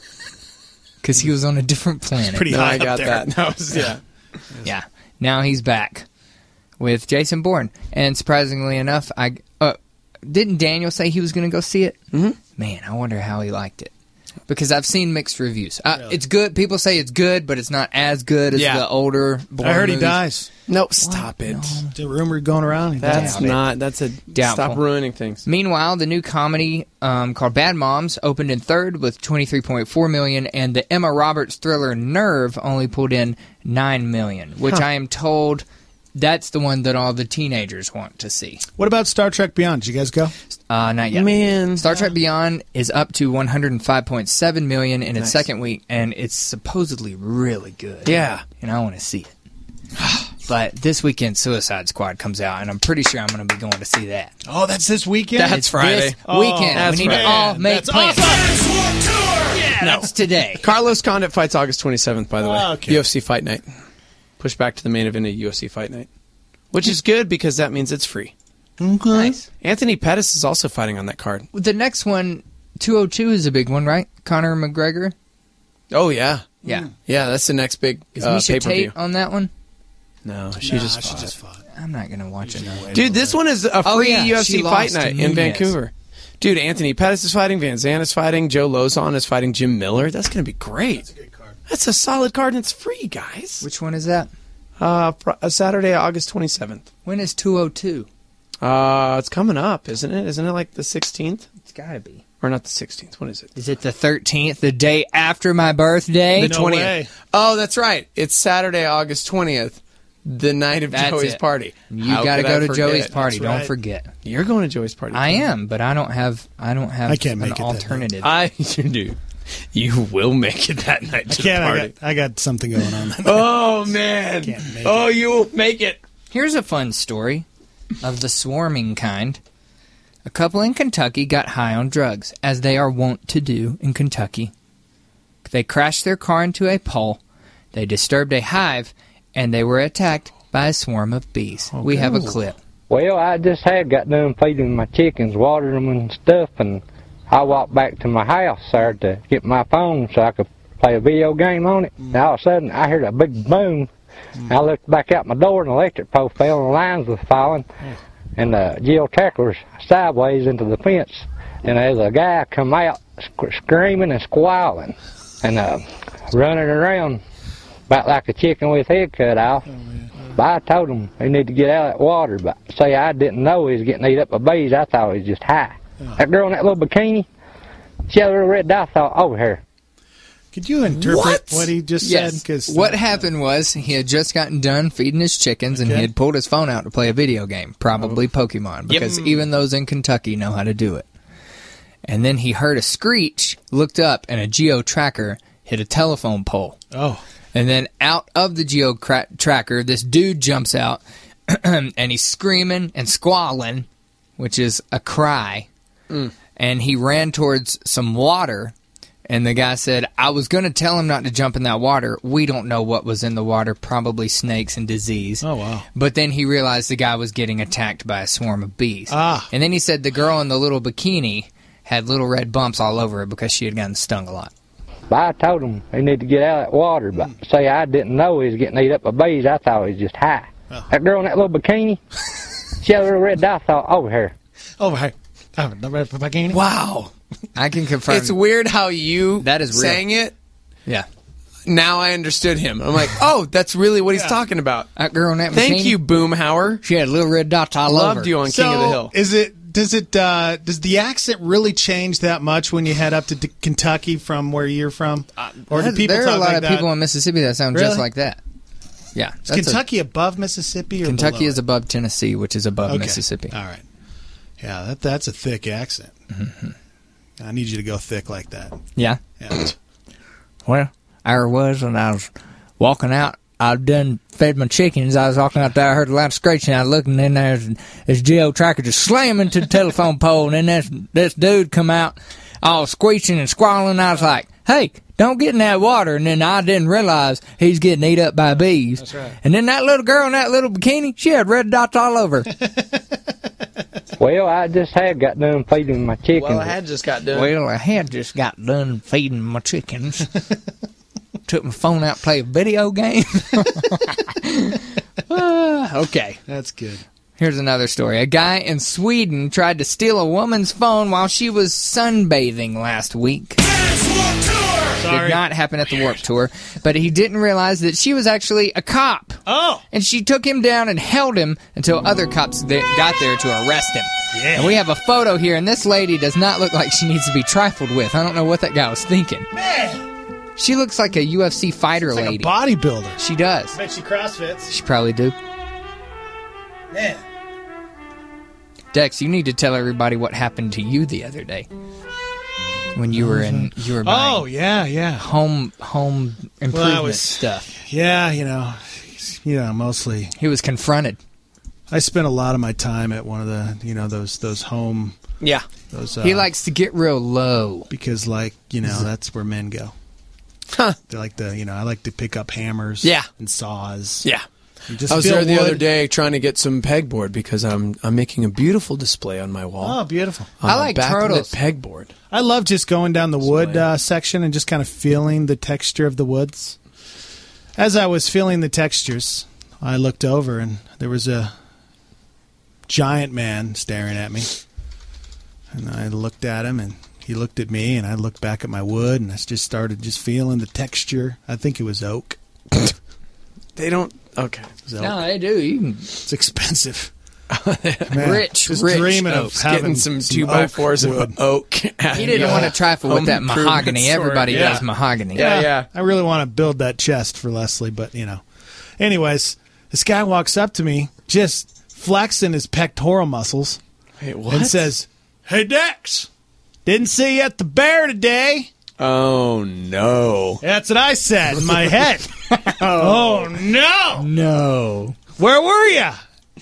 Because he was on a different planet. Pretty no, high I got up there. that. That was, yeah. Yeah. Now he's back with Jason Bourne. And surprisingly enough, I uh, didn't Daniel say he was going to go see it? Mm-hmm. Man, I wonder how he liked it. Because I've seen mixed reviews. Uh, really? It's good. People say it's good, but it's not as good as Yeah. the older Bourne I heard movies. he dies. No, stop it. No. The rumor going around. He That's dies. not. That's a. Doubtful. Stop ruining things. Meanwhile, the new comedy um, called Bad Moms opened in third with twenty-three point four million dollars, and the Emma Roberts thriller Nerve only pulled in nine million dollars, which Huh. I am told that's the one that all the teenagers want to see. What about Star Trek Beyond? Did you guys go? Uh, not yet. Man. Star Trek Beyond is up to one hundred five point seven million dollars in its Nice. second week, and it's supposedly really good. Yeah. And I want to see it. But this weekend, Suicide Squad comes out, and I'm pretty sure I'm going to be going to see that. Oh, that's this weekend? That's It's Friday. This Oh, weekend. that's we need Friday. to all make That's plans. awesome. Yeah, that's today. Carlos Condit fights August twenty-seventh, by the way. Oh, okay. U F C Fight Night. Pushed back to the main event of U F C Fight Night. Which is good because that means it's free. Okay. Nice. Anthony Pettis is also fighting on that card. The next one, two oh two, is a big one, right? Conor McGregor. Oh, yeah. Yeah. Yeah, that's the next big Is uh, Misha pay-per-view. Tate on that one? No, she Nah, just she fought. just fought. I'm not going to watch it now. Dude, this one is a free Oh, yeah, U F C she Fight lost to Night in Nunez. Vancouver. Dude, Anthony Pettis is fighting, Van Zandt is fighting, Joe Lozon is fighting Jim Miller. That's going to be great. That's a good card. That's a solid card, and it's free, guys. Which one is that? Uh, fr- uh, Saturday, August twenty-seventh. When is two oh two? Uh, it's coming up, isn't it? Isn't it like the sixteenth? It's got to be. Or not the sixteenth. What is it? Is it the thirteenth, the day after my birthday? The No twentieth. way. Oh, that's right. It's Saturday, August twentieth, the night of That's Joey's it. party. You How got to could go I to forget Joey's it? party. That's Don't right. forget. You're going to Joey's party. I too. am, but I don't have. I don't have. I can't make an it that alternative. I you do. You will make it that night I to can't. the I party. got, I got something going on. Oh man! Can't make Oh, you will make it. Here's a fun story of the swarming kind. A couple in Kentucky got high on drugs, as they are wont to do in Kentucky. They crashed their car into a pole, they disturbed a hive, and they were attacked by a swarm of bees. We have a clip. Well, I just had got done feeding my chickens, watering them and stuff, and I walked back to my house there to get my phone so I could play a video game on it. And all of a sudden, I heard a big boom. I looked back out my door, and the electric pole fell, and the lines was falling. And the Jill Tackler's sideways into the fence, and there's a guy come out sc- screaming and squalling and uh, running around about like a chicken with his head cut off. But I told him he need to get out of that water. But say I didn't know he was getting eat up by bees. I thought he was just high. That girl in that little bikini, she had a little red dot thought over here. Could you interpret What? what, he just Yes. said? Because What happened was he had just gotten done feeding his chickens, and he Okay. had pulled his phone out to play a video game, probably Pokemon, because Yep. even those in Kentucky know how to do it. And then he heard a screech, looked up, and a geo tracker hit a telephone pole. Oh, And then out of the geo cra- tracker, this dude jumps out, and he's screaming and squalling, which is a cry. Mm. And he ran towards some water, and the guy said, I was going to tell him not to jump in that water. We don't know what was in the water, probably snakes and disease. oh wow. But then he realized the guy was getting attacked by a swarm of bees. Ah. And then he said the girl in the little bikini had little red bumps all over her because she had gotten stung a lot. But I told him he need to get out of that water. But say I didn't know he was getting eat up by bees. I thought he was just high. That girl in that little bikini, she had a little red dot thought over here. Over here. Oh, the red bikini. Wow. I can confirm. It's weird how you That is real. saying it. Yeah. now I understood him. I'm like, oh, that's really what he's Yeah. talking about. That girl in that Thank bikini, you, Boomhauer. She had little red dots all over. Loved you on So King of the Hill. is it? Does it? Uh, does the accent really change that much when you head up to D- Kentucky from where you're from? Or do people there are talk a lot like of that? people in Mississippi that sound Really? just like that. Yeah, Is that's a- Kentucky above Mississippi or Kentucky below is above Tennessee, which is above Okay. Mississippi. All right. Yeah, that that's a thick accent. Mm-hmm. I need you to go thick like that. Yeah. Yeah. Well, I was when I was walking out. I done fed my chickens. I was walking out there. I heard a loud screeching. I looked, and then there's this Geo tracker just slamming to the telephone pole. And then this this dude come out, all screeching and squalling. I was like, "Hey, don't get in that water!" And then I didn't realize he's getting eat up by bees. That's right. And then that little girl in that little bikini, she had red dots all over. Well, I just had got done feeding my chickens. Well, I had just got done. Well, I had just got done feeding my chickens. Took my phone out, play a video game. uh, okay. That's good. Here's another story. A guy in Sweden tried to steal a woman's phone while she was sunbathing last week. Sorry. Did not happen at the Warp Tour, but he didn't realize that she was actually a cop. Oh. And she took him down and held him until other cops th- got there to arrest him. Yeah. And we have a photo here, and this lady does not look like she needs to be trifled with. I don't know what that guy was thinking. Man. She looks like a U F C fighter Like lady. a bodybuilder. She does. Bet she CrossFits. She probably do. Man. Dex, you need to tell everybody what happened to you the other day when you were in you were buying Oh, yeah, yeah. home home improvement Well, I was- stuff. Yeah, you know, you know, mostly. He was confronted. I spent a lot of my time at one of the, you know, those those home. Yeah. Those. Uh, He likes to get real low. because, like, you know, that's where men go. Huh. They like the, you know, I like to pick up hammers. Yeah. And saws. Yeah. You just I was feel there the wood. other day trying to get some pegboard because I'm I'm making a beautiful display on my wall. Oh, beautiful. On I a like backlit turtles. pegboard. I love just going down the wood uh, section and just kind of feeling the texture of the woods. As I was feeling the textures, I looked over and there was a giant man staring at me. And I looked at him and he looked at me and I looked back at my wood and I just started just feeling the texture. I think it was oak. They don't. Okay. It was oak. No, they do. You can It's expensive. Man, rich, just rich dreaming of Oaks, having getting some two by fours of wood. oak. He didn't want to trifle with that mahogany. Everybody yeah. does mahogany. Yeah, yeah. I really want to build that chest for Leslie, but, you know. Anyways, this guy walks up to me, just flexing his pectoral muscles, Wait, what? and says, "Hey, Dex, didn't see you at the bear today." Oh, no. That's what I said in my head. Oh, no. No. Where were you?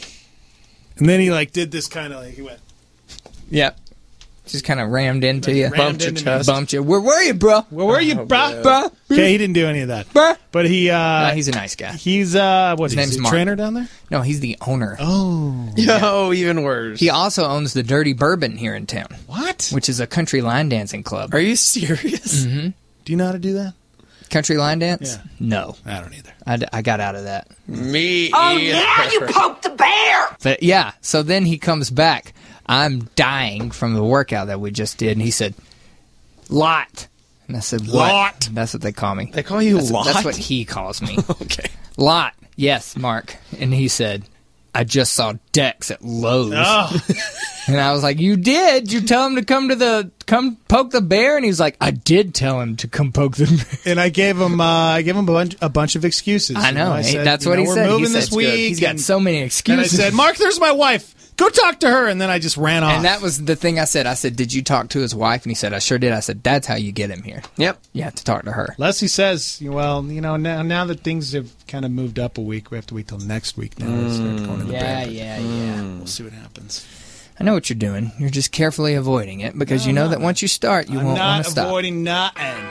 And then he, like, did this kind of, like, he went, Yep. Just kind of rammed into you. Rammed Bumped your into me. chest. Bumped you. Where were you, bro? "Where were you, Oh, bruh?" man. Bruh. Okay, he didn't do any of that. Bruh. But he, uh, No, he's a nice guy. he's, uh, what, His is name's he a Mark. trainer down there? No, he's the owner. Oh. Yo, even worse. He also owns the Dirty Bourbon here in town, What? which is a country line dancing club. Are you serious? Mm-hmm. Do you know how to do that? Country line dance? Yeah. No. I don't either. I, d- I got out of that. Me Oh, either. now you poked the bear! But yeah, so then he comes back. I'm dying from the workout that we just did, and he said, "Lot." And I said, "What?" Lot. That's what they call me. They call you that's, Lot? That's what he calls me. Okay. Lot. Yes, Mark. And he said, "I just saw Dex at Lowe's." Oh. And I was like, "You did? You tell him to come to the come poke the bear?" And he's like, "I did tell him to come poke the bear." And I gave him, uh, I gave him a bunch, a bunch of excuses. I know. You I Hey, said, that's you what know, he we're said. moving He this said, week. He's got and- so many And I excuses. said, "Mark, there's my wife. Go talk to her." And then I just ran off. And that was the thing I said. I said, "Did you talk to his wife?" And he said, "I sure did." I said, "That's how you get him here. Yep. You have to talk to her." Leslie says, well, you know, now now that things have kind of moved up a week, we have to wait till next week now to start going to the Yeah, bed. yeah, yeah. We'll see what happens. I know what you're doing. You're just carefully avoiding it because you know that once you start, you I'm won't not want to stop. avoiding nothing.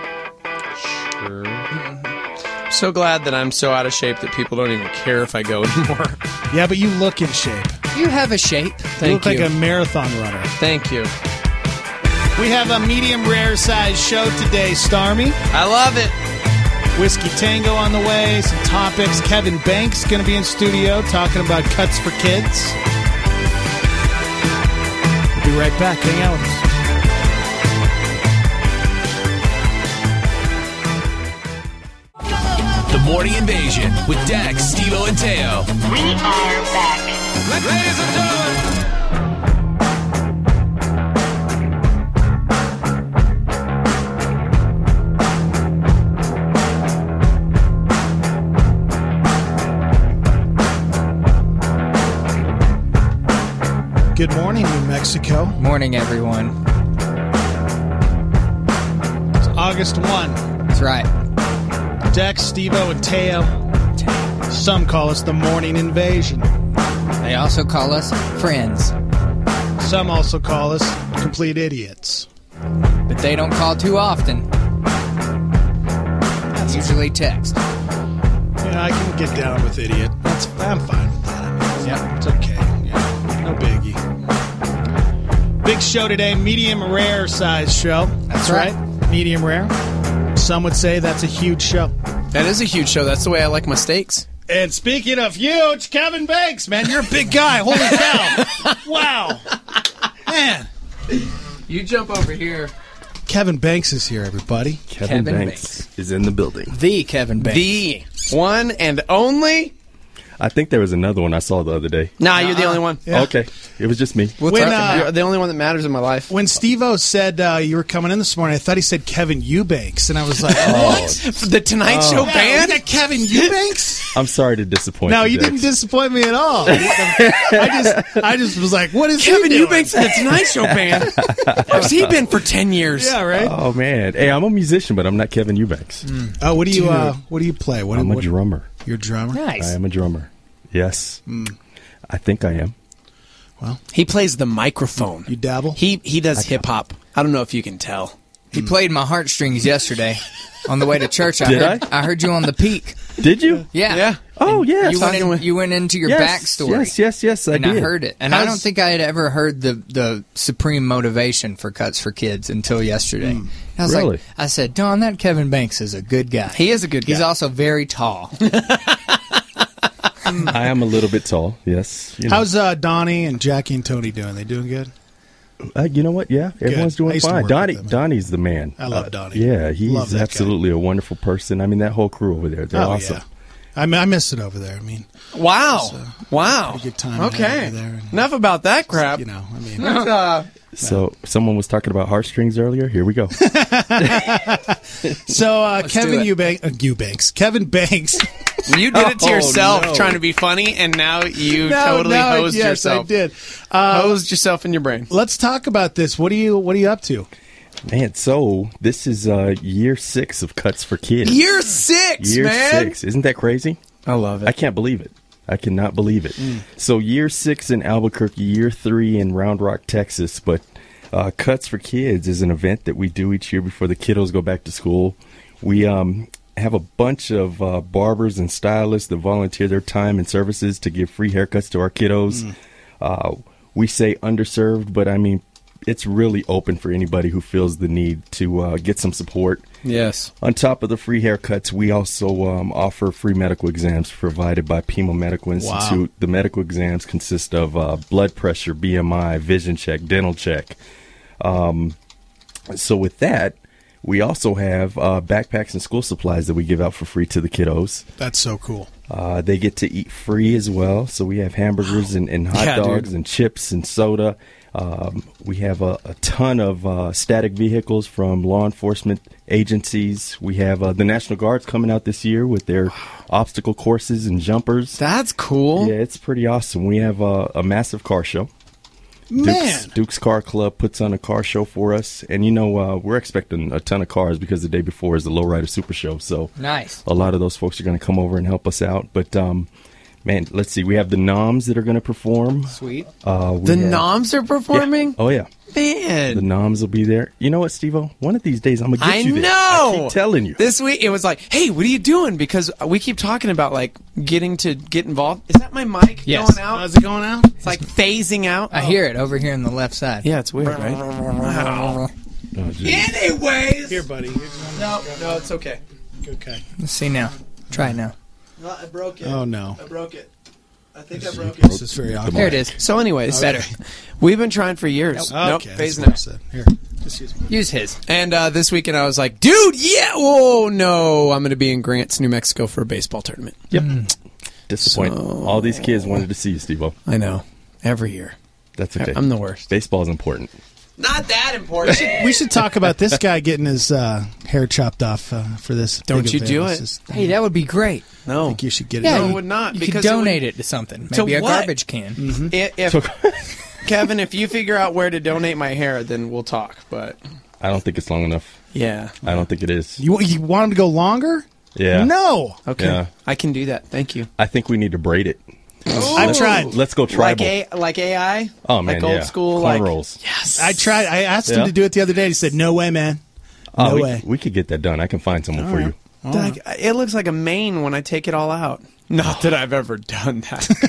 Sure. I'm so glad that I'm so out of shape that people don't even care if I go anymore. Yeah, but you look in shape. You have a shape. Thank you look you. like a marathon runner. Thank you. We have a medium rare size show today, Starmy. I love it. Whiskey Tango on the way, some topics. Kevin Banks going to be in studio talking about cuts for kids. We'll be right back. Hang out with us. Morning Invasion with Dex, Steve-O, and Teo. We are back. Ladies and gentlemen. Good morning, New Mexico. Morning, everyone. It's August first. That's right. Dex, Steve-O, and Teo. Some call us the Morning Invasion. They also call us friends. Some also call us complete idiots. But they don't call too often. That's usually text. Yeah, I can get down with idiot. That's I'm fine with that. I mean, yeah, it's okay. Yeah, no biggie. Big show today, medium rare size show. That's right. Medium rare. Some would say that's a huge show. That is a huge show. That's the way I like my steaks. And speaking of huge, Kevin Banks, man, you're a big guy. Holy cow. Wow. Man. You jump over here. Kevin Banks is here, everybody. Kevin, Kevin Banks, Banks is in the building. The Kevin Banks. The one and only. I think there was another one I saw the other day. Nah, you're the only one. Yeah. Okay. It was just me. We'll When, talk- uh, you're the only one that matters in my life. When Steve-O said uh, you were coming in this morning, I thought he said Kevin Eubanks, and I was like, what? The Tonight Oh. Show Yeah, band? we got Kevin Eubanks? I'm sorry to disappoint No, you. you Dex. didn't disappoint me at all. I just, I just was like, what is Kevin he doing? Eubanks and the Tonight Show band. Where's he been for ten years? Yeah, right. Oh, man. Hey, I'm a musician, but I'm not Kevin Eubanks. Oh, what do you, uh, what do you play? What, I'm a what, drummer. You're a drummer. Nice. I am a drummer. Yes. Mm. I think I am. Well, He plays the microphone. you dabble. He he does hip hop. I don't know if you can tell. He played my heartstrings yesterday on the way to church. I Did heard, I? I heard you on the peak. Did you? Yeah. Yeah. Oh, yes. You went, Talking in, with- you went into your yes, backstory. Yes, yes, yes, I and did. I heard it. And I How's- don't think I had ever heard the, the supreme motivation for Cuts for Kids until yesterday. Mm. I was Really? like, I said, Don, that Kevin Banks is a good guy. He is a good guy. He's also very tall. I am a little bit tall, yes. You know, How's uh, Donnie and Jackie and Tony doing? They doing good? uh, you know what? Yeah, everyone's I doing used to fine. work Donnie, with them. Donnie's the man. I love Uh, Donnie. Yeah, he's Love that guy. absolutely a wonderful person. I mean, that whole crew over there, they're oh, awesome. yeah. I mean, I miss it over there. I mean, Wow. So, wow. pretty good time I had Okay. over there. And, Enough about that crap. you know, I mean, Let's, uh, So, someone was talking about heartstrings earlier. Here we go. so uh, Let's Kevin do it. Eubanks, uh, Eubanks, Kevin Banks. you did it to Oh, yourself no. trying to be funny, and now you No, totally no, hosed yes, yourself. I did. Uh, Hosed yourself in your brain. let's talk about this. What are you What are you up to? Man, so this is uh, year six of Cuts for Kids. Year six, Year man. six. Isn't that crazy? I love it. I can't believe it. I cannot believe it. So year six in Albuquerque, year three in Round Rock, Texas. But uh, Cuts for Kids is an event that we do each year before the kiddos go back to school. We um, have a bunch of uh, barbers and stylists that volunteer their time and services to give free haircuts to our kiddos. Mm. Uh, we say underserved, but I mean, it's really open for anybody who feels the need to uh, get some support. Yes. On top of the free haircuts, we also um, offer free medical exams provided by Pima Medical Institute. Wow. The medical exams consist of uh, blood pressure, B M I, vision check, dental check. Um, so with that, we also have uh, backpacks and school supplies that we give out for free to the kiddos. That's so cool. Uh, they get to eat free as well. So we have hamburgers and, and hot Yeah, dogs dude. and chips and soda. Um, we have a, a ton of uh, static vehicles from law enforcement agencies. We have uh, the National Guards coming out this year with their obstacle courses and jumpers. That's cool. Yeah, it's pretty awesome. We have uh, a massive car show. Duke's, Man, Duke's Car Club puts on a car show for us. And, you know, uh, we're expecting a ton of cars because the day before is the Lowrider Super Show. So Nice. a lot of those folks are going to come over and help us out. But, um, man, let's see. We have the Noms that are going to perform. Sweet. Uh, we The have- Noms are performing? Yeah. Oh, yeah. Man. The Noms will be there. You know what, Steve-O? One of these days, I'm going to get I you there. know. I keep telling you. This week it was like, hey, what are you doing? Because we keep talking about like getting to get involved. Is that my mic Yes. going out? how's it going out? It's like phasing out. I hear it over here on the left side. Yeah, it's weird, right? Wow. Oh, geez. Anyways. Here, buddy. No, no, it's okay. Okay. Let's see now. Try it now. No, I broke it. Oh, no. I broke it. I think I broke This it. is very awkward. There it is. So anyways, Okay. better. We've been trying for years. Nope, Okay, phasing that's out. what I said. Here. Excuse me. Use his. And uh, this weekend I was like, dude, yeah, whoa, no, I'm going to be in Grants, New Mexico for a baseball tournament. Yep. Mm. Disappointing. So, all these kids wanted to see you, Steve-O. I know. Every year. That's okay. I'm the worst. Baseball is important. Not that important. We should talk about this guy getting his uh, hair chopped off uh, for this. Don't you do it? Just, hey, that would be great. No. I think you should get yeah, it. No, you, it would not. You because could donate it, would, it to something. Maybe to a what? garbage can. Mm-hmm. If, if Kevin, if you figure out where to donate my hair, then we'll talk. But I don't think it's long enough. Yeah. I don't think it is. You, you want him to go longer? Yeah. No. Okay. Yeah. I can do that. Thank you. I think we need to braid it. I've tried. Let's go tribal. Like, a, like A I? Oh, man, Like old yeah. school? Cornrows. Like, yes. I tried. I asked Yeah. him to do it the other day. He said, no way, man. No oh, we, way. We could get that done. I can find someone All for right. you. All Like, right. it looks like a mane when I take it all out. Not that I've ever done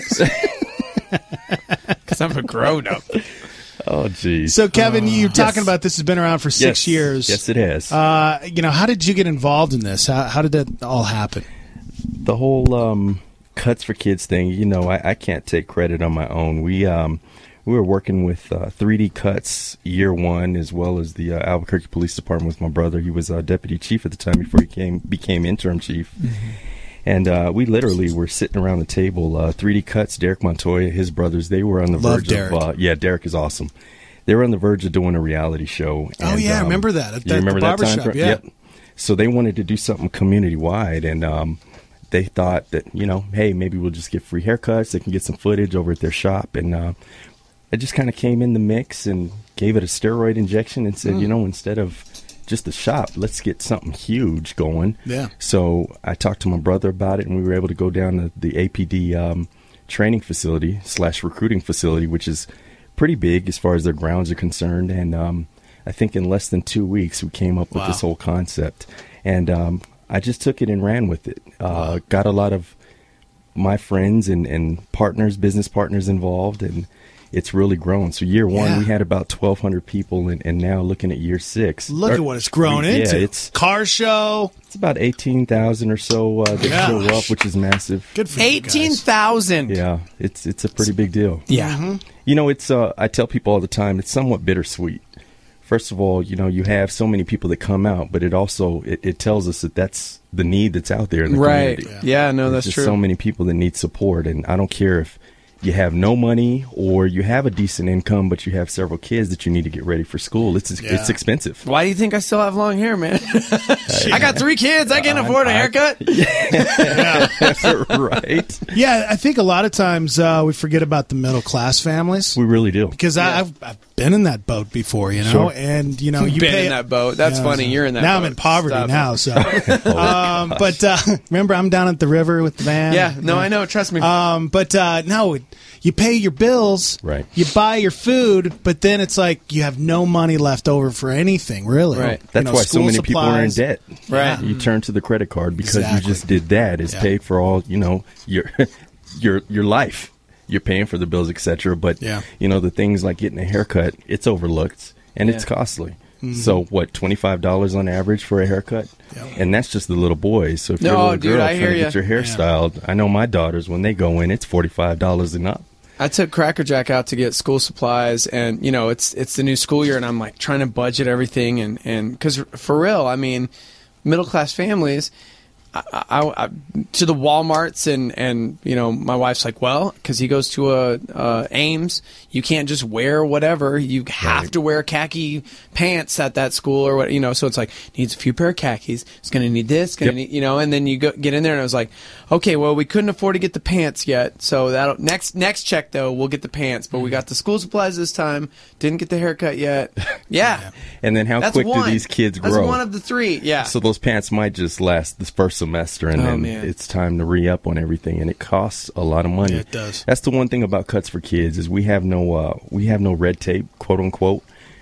that. Because I'm a grown-up. Oh, geez. So, Kevin, you're talking Yes. about this has been around for six Yes. years. Yes, it has. Uh, you know, how did you get involved in this? How, how did that all happen? The whole um, Cuts for Kids thing, you know, I, I can't take credit on my own. We um, we were working with uh, three D Cuts year one, as well as the uh, Albuquerque Police Department with my brother. He was uh, deputy chief at the time before he came became interim chief. Mm-hmm. And uh, we literally were sitting around the table. Uh, three D Cuts, Derek Montoya, his brothers, they were on the Love verge Derek. of... Uh, yeah, Derek is awesome. They were on the verge of doing a reality show. Oh, and, yeah, I um, remember that. At you the, remember the that time? barbershop, yeah. Yep. So they wanted to do something community-wide, and um, they thought that, you know, hey, maybe we'll just get free haircuts. They can get some footage over at their shop. And uh, I just kind of came in the mix and gave it a steroid injection and said, Mm. you know, instead of just the shop, let's get something huge going. Yeah. So I talked to my brother about it, and we were able to go down to the A P D um, training facility slash recruiting facility, which is pretty big as far as their grounds are concerned. And um, I think in less than two weeks, we came up with Wow. this whole concept. And um, I just took it and ran with it. Uh, got a lot of my friends and, and partners, business partners involved, and it's really grown. So year one, Yeah. we had about twelve hundred people, and, and now looking at year six. Look or- at what it's grown yeah, into. It's, Car show. it's about eighteen thousand or so uh, that Gosh. show up, which is massive. Good for you eighteen guys. thousand. Yeah, it's it's a pretty big deal. Yeah. Mm-hmm. You know, it's uh, I tell people all the time, it's somewhat bittersweet. First of all, you know, you have so many people that come out, but it also it, it tells us that that's the need that's out there in the Right. community. Yeah, no, There's that's just true. so many people that need support, and I don't care if you have no money or you have a decent income, but you have several kids that you need to get ready for school. It's Yeah. it's expensive. Why do you think I still have long hair, man? I got three kids. I can't I- afford a I- haircut. Right? Yeah, I think a lot of times uh, we forget about the middle class families. We really do. Because I, I've, I've been in that boat before, you know, Sure. and you know you Been pay in that boat. That's Yeah, funny. You're in that now boat. I'm in poverty Stop now, it. so. um, but uh, remember, I'm down at the river with the van. Yeah, no, I know. Trust me. Um, but uh, no, you pay your bills, Right. You buy your food, but then it's like you have no money left over for anything, really. Right. That's You know, why so school many people are in supplies. debt. Right. You turn to the credit card because Exactly. you just did that. It's Yeah. paid for all, you know, your your your life. You're paying for the bills, et cetera. But Yeah. you know, the things like getting a haircut, it's overlooked and it's Yeah. costly. Mm-hmm. So what, twenty five dollars on average for a haircut? And that's just the little boys. So if you're a No, little dude, girl I trying hear to get ya. your hair Yeah. styled, I know my daughters when they go in, it's forty five dollars and up. I took Cracker Jack out to get school supplies, and you know it's it's the new school year, and I'm like trying to budget everything, and and because for real, I mean, middle class families. I, I, I, to the Walmarts and, and you know my wife's like, well, because he goes to a uh, Ames, you can't just wear whatever, you have Right. to wear khaki pants at that school or what, you know, so it's like needs a few pair of khakis, it's going to need this, going to Yep. need, you know, and then you go, get in there and I was like, okay, well, we couldn't afford to get the pants yet, so that next next check though we'll get the pants, but we got the school supplies this time, didn't get the haircut yet. Yeah, And then how that's quick one. do these kids grow? That's one of the three. Yeah. So those pants might just last this first semester, and Oh, then man. it's time to re-up on everything, and it costs a lot of money. Yeah, it does. That's the one thing about Cuts for Kids is we have no uh, we have no red tape, quote unquote.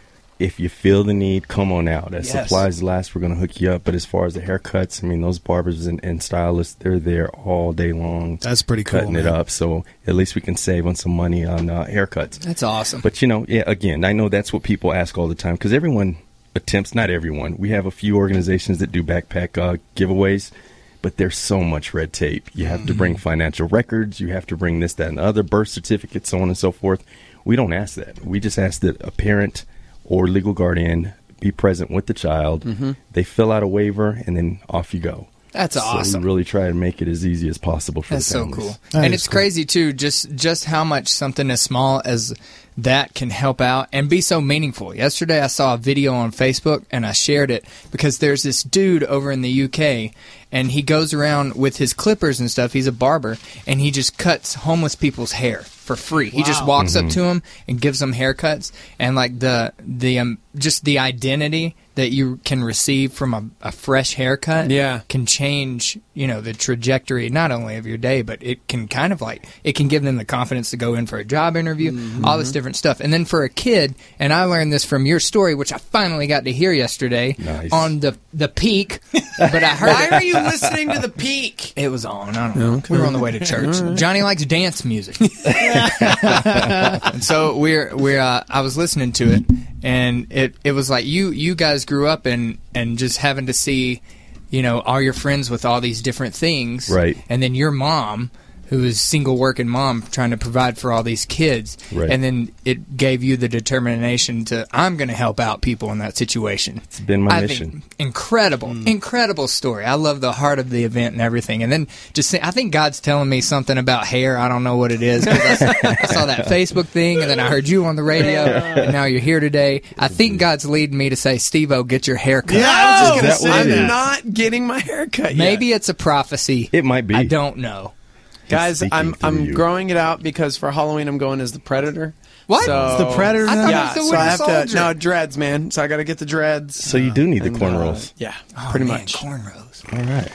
If you feel the need, come on out. As Yes. supplies last, we're going to hook you up. But as far as the haircuts, I mean, those barbers and, and stylists, they're there all day long. That's pretty cool, Cutting it man. up, so at least we can save on some money on uh, haircuts. That's awesome. But, you know, yeah, again, I know that's what people ask all the time because everyone attempts, not everyone. We have a few organizations that do backpack uh, giveaways, but there's so much red tape. You have to bring financial records. You have to bring this, that, and the other, birth certificates, so on and so forth. We don't ask that. We just ask that a parent or legal guardian be present with the child. Mm-hmm. They fill out a waiver, and then off you go. That's so awesome. we really try to make it as easy as possible for That's the so families. cool. That and is it's cool. crazy, too, just just how much something as small as that can help out and be so meaningful. Yesterday, I saw a video on Facebook, and I shared it because there's this dude over in the U K, and he goes around with his clippers and stuff. He's a barber, and he just cuts homeless people's hair for free. He just walks Mm-hmm. up to them and gives them haircuts, and like the the um, just the identity that you can receive from a, a fresh haircut Yeah. can change, you know, the trajectory not only of your day, but it can kind of like, it can give them the confidence to go in for a job interview, Mm-hmm. all this different stuff. And then for a kid, and I learned this from your story, which I finally got to hear yesterday Nice. on the the Peak, but I heard Why it, are you listening to the Peak? it was on. I don't know. Okay. We were on the way to church. Johnny likes dance music. And so we're we're uh, I was listening to it, and it it was like you you guys grew up and and just having to see, you know, all your friends with all these different things, Right. And then your mom, who is single working mom, trying to provide for all these kids, Right. and then it gave you the determination to, I'm going to help out people in that situation. It's been my I mission. think incredible, incredible story. I love the heart of the event and everything. And then just say, I think God's telling me something about hair. I don't know what it is. 'Cause I, saw, I saw that Facebook thing, and then I heard you on the radio, and now you're here today. I think God's leading me to say, Steve-O, get your hair cut. Yeah, I was just Is gonna that say what it that. is? Not getting my hair cut yet. Maybe it's a prophecy. It might be. I don't know. Guys, speaking I'm through I'm you. growing it out because for Halloween I'm going as the Predator. What? So, It's the Predator I now? thought Yeah, it was the so Winter I have Soldier. to no dreads, man. So I got to get the dreads. So you do need the And, uh, cornrows. yeah, Oh, pretty man, much. cornrows. All right.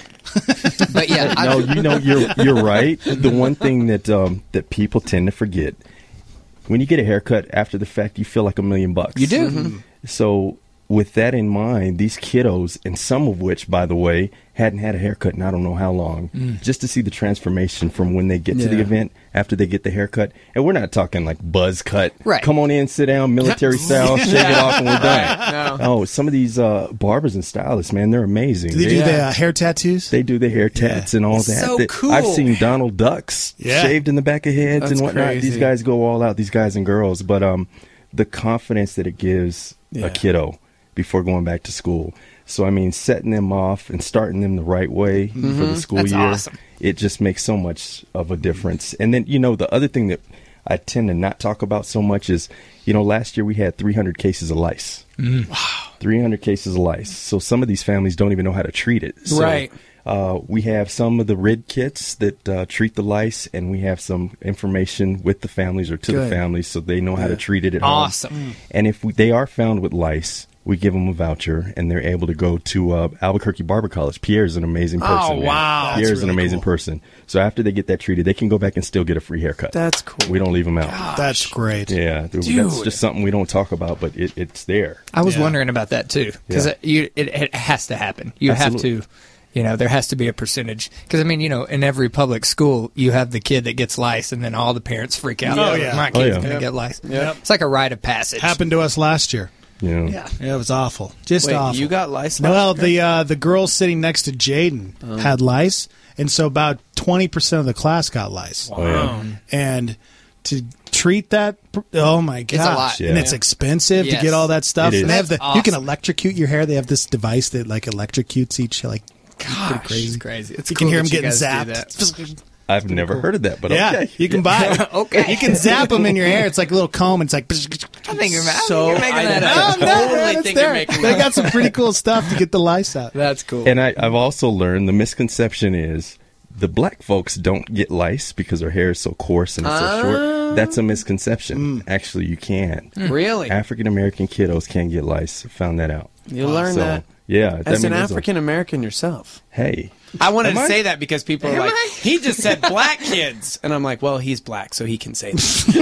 But yeah, I, No, you know you're you're right. The one thing that um, that people tend to forget, when you get a haircut after the fact, you feel like a million bucks. you do. So with that in mind, these kiddos, and some of which, by the way, hadn't had a haircut in I don't know how long, just to see the transformation from when they get to the Yeah. event after they get the haircut. And we're not talking like buzz cut. Right. Come on in, sit down, military style, shake it off, and we're done. No. Oh, some of these uh, barbers and stylists, man, they're amazing. Do they do Yeah. the uh, hair tattoos? They do the hair tats and all It's that. so That- cool. I've seen Donald Ducks Yeah. shaved in the back of heads That's and whatnot. crazy. These guys go all out, these guys and girls. But um, the confidence that it gives Yeah. a kiddo before going back to school. So, I mean, setting them off and starting them the right way for the school That's year, awesome. it just makes so much of a difference. And then, you know, the other thing that I tend to not talk about so much is, you know, last year we had three hundred cases of lice. Wow. three hundred cases of lice. So some of these families don't even know how to treat it. So, Right. Uh, we have some of the R I D kits that uh, treat the lice, and we have some information with the families or to Good. the families so they know how to treat it at Awesome. home. And if we, they are found with lice, we give them a voucher, and they're able to go to uh, Albuquerque Barber College. Pierre's an amazing person. man. wow. Pierre's That's an really amazing cool. person. So after they get that treated, they can go back and still get a free haircut. That's cool. We don't leave them out. That's great. Yeah, th- that's Dude. just something we don't talk about, but it, it's there. I was Yeah. wondering about that too, because Yeah. it, you, it, it has to happen. You Absolutely. have to, you know, there has to be a percentage. Because I mean, you know, in every public school, you have the kid that gets lice, and then all the parents freak out. Oh, Like, yeah. my Oh, kid's yeah. gonna Yep. get lice. Yep. It's like a rite of passage. Happened to us last year. You know? Yeah. Yeah, it was awful. Just Wait, awful. you got lice? Well, last year? the uh, the girl sitting next to Jaden Oh. had lice, and so about twenty percent of the class got lice. Oh, yeah. And to treat that, oh my gosh, a lot. and Yeah. it's expensive Yes. to get all that stuff. It is. And they have the That's you can awesome. electrocute your hair. They have this device that like electrocutes each like Gosh, pretty crazy. It's crazy. It's you cool can hear that them you getting guys do zapped. that. I've never heard of that, but yeah, okay. you can buy it. Okay. You can zap them in your hair. It's like a little comb. It's like. I think you're, I think So you're making I that know. up. No, no, totally it's think you're there. making They that got some pretty cool stuff to get the lice out. That's cool. And I, I've also learned the misconception is the black folks don't get lice because their hair is so coarse and it's so short. That's a misconception. Actually, you can. Really? African American kiddos can get lice. Found that out. You learn So, that Yeah. as I an mean, there's a- African American yourself. Hey. I wanted Am to I? say that because people are Am like, I? he just said black kids. And I'm like, well, he's black, so he can say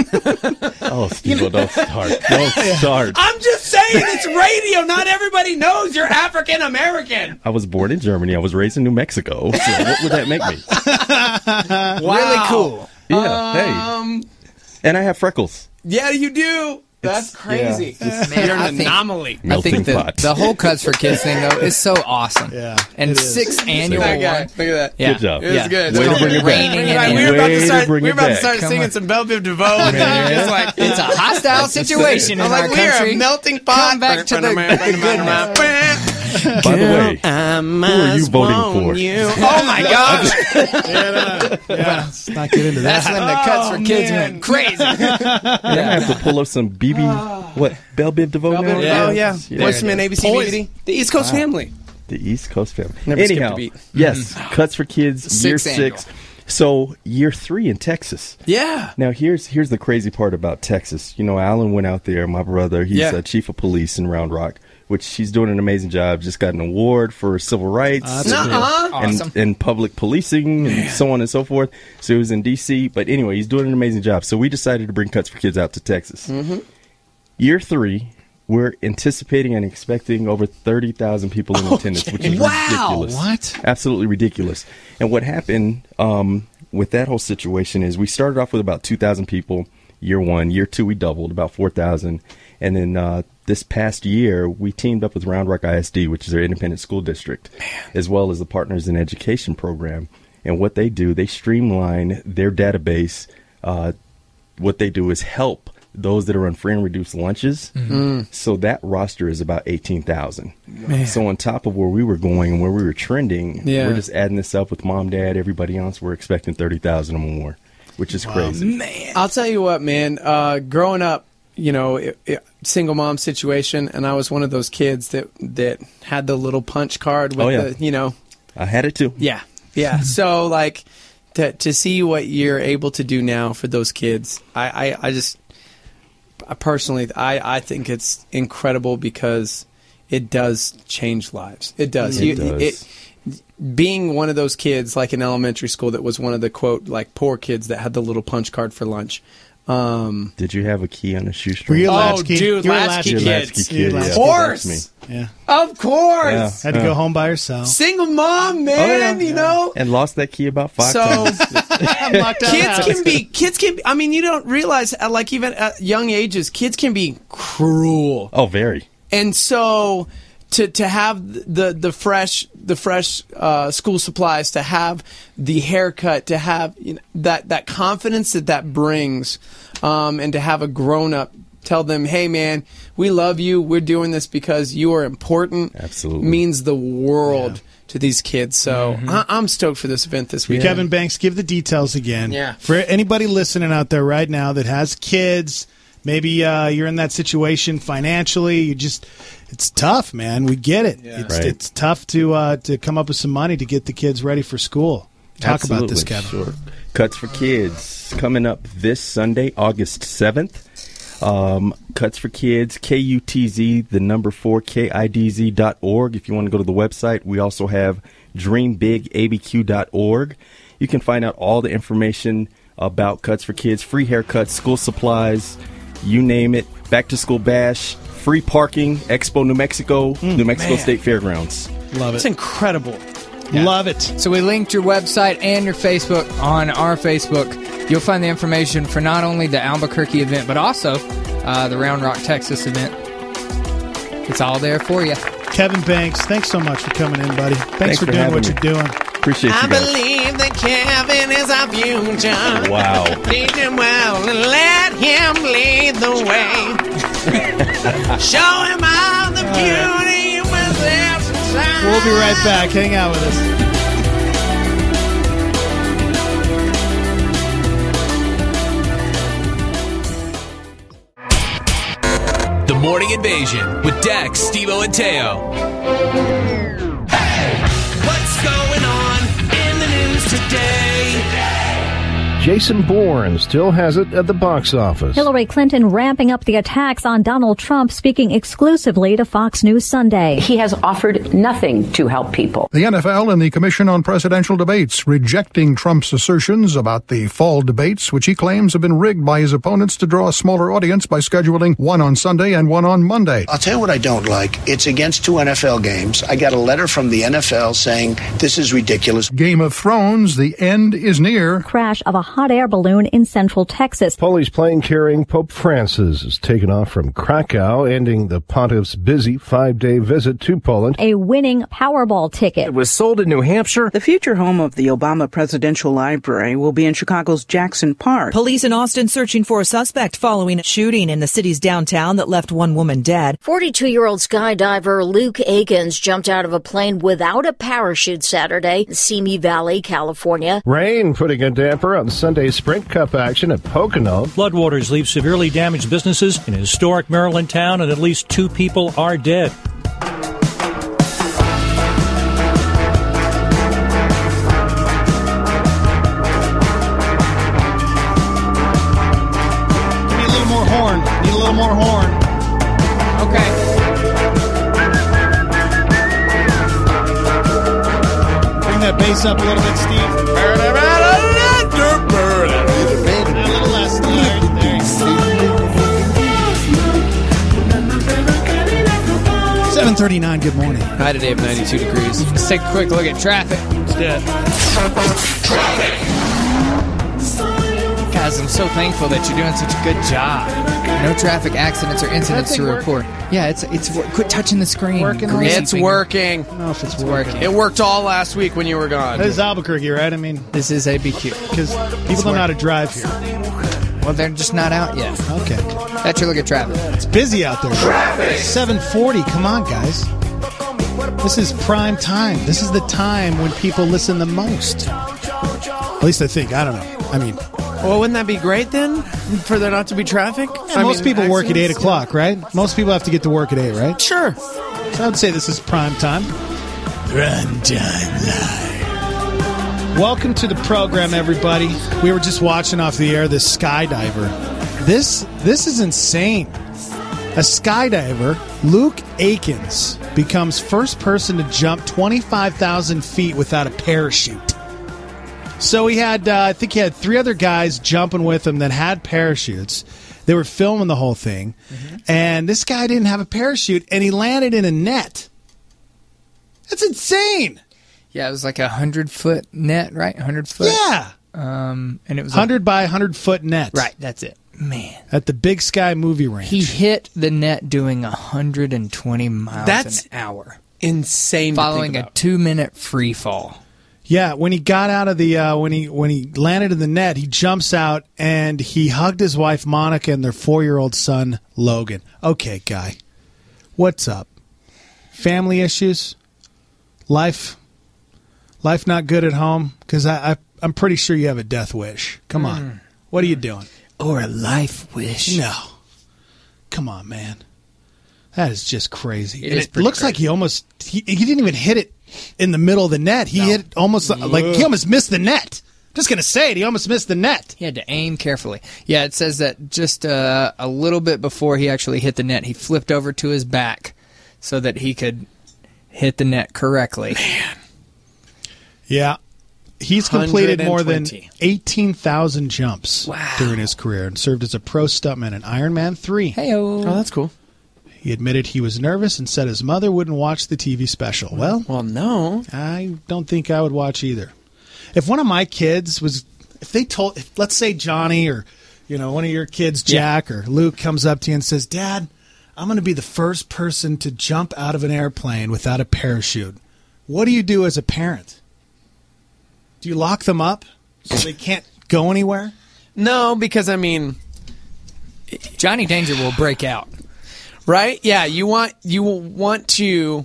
that. Oh, Steve, don't start. Don't start. I'm just saying it's radio. Not everybody knows you're African American. I was born in Germany. I was raised in New Mexico. So what would that make me? Wow. Really cool. Yeah. Um, hey. And I have freckles. Yeah, you do. That's crazy. Yeah. Man, You're I an think- anomaly. I think the, the whole Cuts for Kids thing, though, is so awesome. Yeah, And it is. sixth annual Look at that guy. one. Look at that. Yeah. Good job. It was Yeah. good. Way to bring it back. Raining in Like, we it. were about Way to to start. bring We it were about to back. start Come singing on. some Belle Biv DeVoe. And Man. it's like It's a hostile situation in I'm our like, country. we're a melting pot. Come back to the, the goodness. By the way, I who are you voting for? You. Oh my gosh! yeah, yeah, let's not get into that. That's when the Cuts for Kids went crazy. I have to pull up some B B. What? Belle Biv DeVoe Belle now? Biv DeVoe, yeah. Yeah. What's some A B C B B D? The East Coast Wow. family. The East Coast family. Never skipped a Anyhow, beat. yes, Cuts for Kids, year Sixth annual. six. So year three in Texas. Yeah. Now here's here's the crazy part about Texas. You know, Alan went out there. My brother, he's Yeah. a chief of police in Round Rock, which he's doing an amazing job. Just got an award for civil rights Uh, and, Nuh-uh. and, Awesome. and public policing and so on and so forth. So he was in D C. But anyway, he's doing an amazing job. So we decided to bring Cuts for Kids out to Texas. Mm-hmm. Year three. We're anticipating and expecting over thirty thousand people in attendance, which is Wow. ridiculous. What? Absolutely ridiculous. And what happened um, with that whole situation is we started off with about two thousand people year one. Year two, we doubled, about four thousand. And then uh, this past year, we teamed up with Round Rock I S D, which is their independent school district, as well as the Partners in Education program. And what they do, they streamline their database. Uh, what they do is help those that are on free and reduced lunches. Mm-hmm. So that roster is about eighteen thousand. So on top of where we were going and where we were trending, Yeah. we're just adding this up with mom, dad, everybody else. We're expecting thirty thousand or more, which is crazy. Man, I'll tell you what, man. Uh, growing up, you know, it, it, single mom situation, and I was one of those kids that that had the little punch card with Oh, yeah. the, you know, I had it too. yeah, yeah. So like to to see what you're able to do now for those kids, I I, I just I personally I I think it's incredible because it does change lives. It does. It You- does. it- being one of those kids, like in elementary school, that was one of the quote like poor kids that had the little punch card for lunch. Um, Did you have a key on a shoestring? Were you a oh, latchkey? dude, You were a latchkey latchkey. You're a kids. latchkey You're kid, a yeah. latchkey. Of course. That's me. Yeah. Of course. Yeah. Had to Yeah. go home by herself. Single mom, man, you know. And lost that key about five So times. Locked out kids house. can be kids can be, I mean, you don't realize uh, like even at young ages, kids can be cruel. Oh, very. And so to to have the the fresh the fresh uh, school supplies, to have the haircut, to have you know, that that confidence that that brings, um, and to have a grown up tell them, "Hey, man, we love you. We're doing this because you are important." Absolutely. means the world to these kids. So I, I'm stoked for this event this week. Kevin Banks, give the details again. Yeah. For anybody listening out there right now that has kids, maybe uh, you're in that situation financially. You just, it's tough, man. We get it. It's, Right. it's tough to uh, to come up with some money to get the kids ready for school. Talk about this, Absolutely, Kevin. Sure. Cuts for Kids coming up this Sunday, August seventh. Um, Cuts for Kids, K U T Z, the number four, K I D Z dot org. If you want to go to the website, we also have dream big A B Q dot org. You can find out all the information about Cuts for Kids, free haircuts, school supplies, you name it, back to school bash, free parking, Expo New Mexico, New Mexico man. State Fairgrounds. Love It's it. incredible. Love it. So we linked your website and your Facebook on our Facebook. You'll find the information for not only the Albuquerque event, but also uh, the Round Rock, Texas event. It's all there for you. Kevin Banks, thanks so much for coming in, buddy. Thanks, Thanks for, for doing having what me. you're doing. Appreciate I you guys. believe that Kevin is our future. Wow. Teach him well and let him lead the way. Show him all the beauty within inside. We'll be right back. Hang out with us. The Morning Invasion with Dex, Steve-O, and Teo. Hey! What's going on in the news today? Jason Bourne still has it at the box office. Hillary Clinton ramping up the attacks on Donald Trump, speaking exclusively to Fox News Sunday. He has offered nothing to help people. The N F L and the Commission on Presidential Debates rejecting Trump's assertions about the fall debates, which he claims have been rigged by his opponents to draw a smaller audience by scheduling one on Sunday and one on Monday. I'll tell you what I don't like. It's against two N F L games. I got a letter from the N F L saying this is ridiculous. Game of Thrones, the end is near. Crash of a hot air balloon in central Texas. Police plane carrying Pope Francis is taken off from Krakow, ending the pontiff's busy five-day visit to Poland. A winning Powerball ticket. It was sold in New Hampshire. The future home of the Obama Presidential Library will be in Chicago's Jackson Park. Police in Austin searching for a suspect following a shooting in the city's downtown that left one woman dead. forty-two-year-old skydiver Luke Akins jumped out of a plane without a parachute Saturday in Simi Valley, California. Rain putting a damper on Sunday's Sprint Cup action at Pocono. Floodwaters leave severely damaged businesses in a historic Maryland town, and at least two people are dead. Need a little more horn. Need a little more horn. Okay. Bring that bass up a little bit, Steve. A little less. There, there you go. seven thirty-nine, good morning. High today of ninety-two degrees. Let's take a quick look at traffic. Let's do it. Guys, I'm so thankful that you're doing such a good job. No traffic accidents or incidents to report. Yeah, it's it's quit touching the screen. Working. Greasy It's finger. working. I don't know if it's, It's working. working. It worked all last week when you were gone. This is Albuquerque, right? I mean, This is A B Q. because people don't know how to drive here. Well, they're just not out yet. Okay. That's your look at traffic. It's busy out there. Traffic. seven forty. Come on, guys. This is prime time. This is the time when people listen the most. At least I think. I don't know. I mean, Well, wouldn't that be great then? For there not to be traffic? yeah, I most mean, people work at eight accidents? o'clock, right? Most people have to get to work at eight, right? Sure. So I would say this is prime time. Prime time live. Welcome to the program, everybody. We were just watching off the air this skydiver. This this is insane. A skydiver, Luke Akins, becomes first person to jump twenty-five thousand feet without a parachute. So he had, uh, I think he had three other guys jumping with him that had parachutes. They were filming the whole thing. Mm-hmm. And this guy didn't have a parachute, and he landed in a net. That's insane. Yeah, it was like a hundred foot net, right? Hundred foot. Yeah. Um, and it was one hundred by one hundred foot net. Right, that's it. Man. At the Big Sky Movie Ranch. He hit the net doing one hundred twenty miles That's an hour. Insane. Following to a think about. two minute free fall. Yeah, when he got out of the uh, when he when he landed in the net, he jumps out and he hugged his wife Monica and their four-year-old son Logan. Okay, guy, what's up? Family issues, life, life not good at home. Because I, I I'm pretty sure you have a death wish. Come on, Mm. what are you doing? Or a life wish. No, come on, man. That is just crazy. It And is it pretty looks like he almost he, he didn't even hit it in the middle of the net. He No. hit almost like he almost missed the net. Just gonna say it. He almost missed the net. He had to aim carefully. Yeah, it says that just uh, a little bit before he actually hit the net, he flipped over to his back so that he could hit the net correctly. Man. Yeah. He's completed more than one hundred twenty. eighteen thousand jumps Wow. during his career and served as a pro stuntman in Iron Man three. Hey-o. Oh, that's cool. He admitted he was nervous and said his mother wouldn't watch the T V special. Well, Well, no. I don't think I would watch either. If one of my kids was, if they told, if, let's say Johnny or, you know, one of your kids, Jack or Luke, comes up to you and says, Dad, I'm going to be the first person to jump out of an airplane without a parachute. What do you do as a parent? Do you lock them up so they can't go anywhere? No, because, I mean, Johnny Danger will break out. right? Yeah, you want you will want to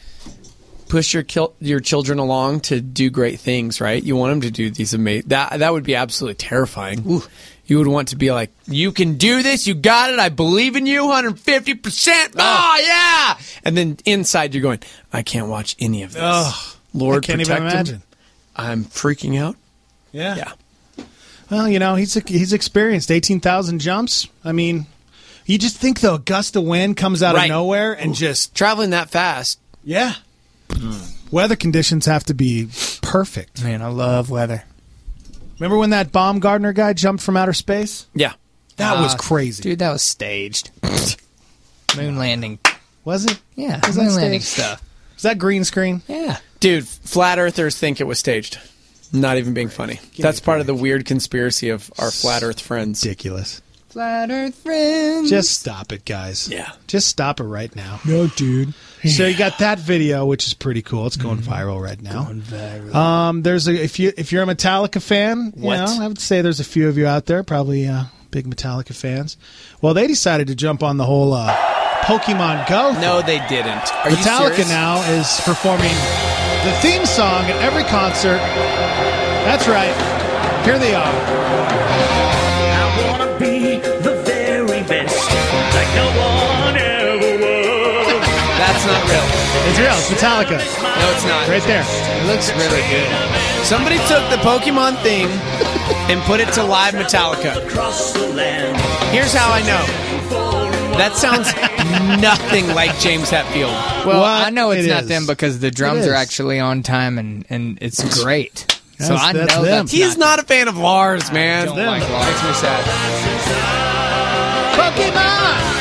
push your kil- your children along to do great things, right? You want them to do these amazing. That that would be absolutely terrifying. Ooh. You would want to be like, you can do this, you got it, I believe in you, one hundred fifty percent. Oh, yeah! And then inside you're going, I can't watch any of this. Oh, Lord, I can't protect even him. imagine. I'm freaking out. Yeah. Yeah. Well, you know, he's he's experienced eighteen thousand jumps. I mean, you just think the gust of wind comes out Right. of nowhere and just traveling that fast. Yeah. Weather conditions have to be perfect. Man, I love weather. Remember when that Baumgartner guy jumped from outer space? Yeah. That was Uh, crazy. Dude, that was staged. Moon landing. Was it? Yeah, Was moon that landing staged? stuff. Is that green screen? Yeah. Dude, flat earthers think it was staged. Not even being funny. That's part of the weird conspiracy of our flat Earth friends. Ridiculous. Flat Earth friends. Just stop it, guys. Yeah. Just stop it right now. No, dude. So you got that video, which is pretty cool. It's going viral right now. Going viral. Um, there's a if you if you're a Metallica fan, you What? know, I would say there's a few of you out there, probably uh, big Metallica fans. Well, they decided to jump on the whole uh, Pokemon Go thing. No, they didn't. Are you Metallica serious? now is performing the theme song at every concert. That's right. Here they are. I wanna be the very best, like no one ever was. That's not real. It's real. It's Metallica. No, it's not. Right there. It looks really good. Somebody took the Pokemon thing and put it to live Metallica. Here's how I know. That sounds nothing like James Hetfield. Well, What? I know it's It not is. them because the drums It are is. actually on time and, and it's great. so That's- I know that's them. that's He's not a fan of Lars, man. don't like Lars. Makes me sad. Pokemon!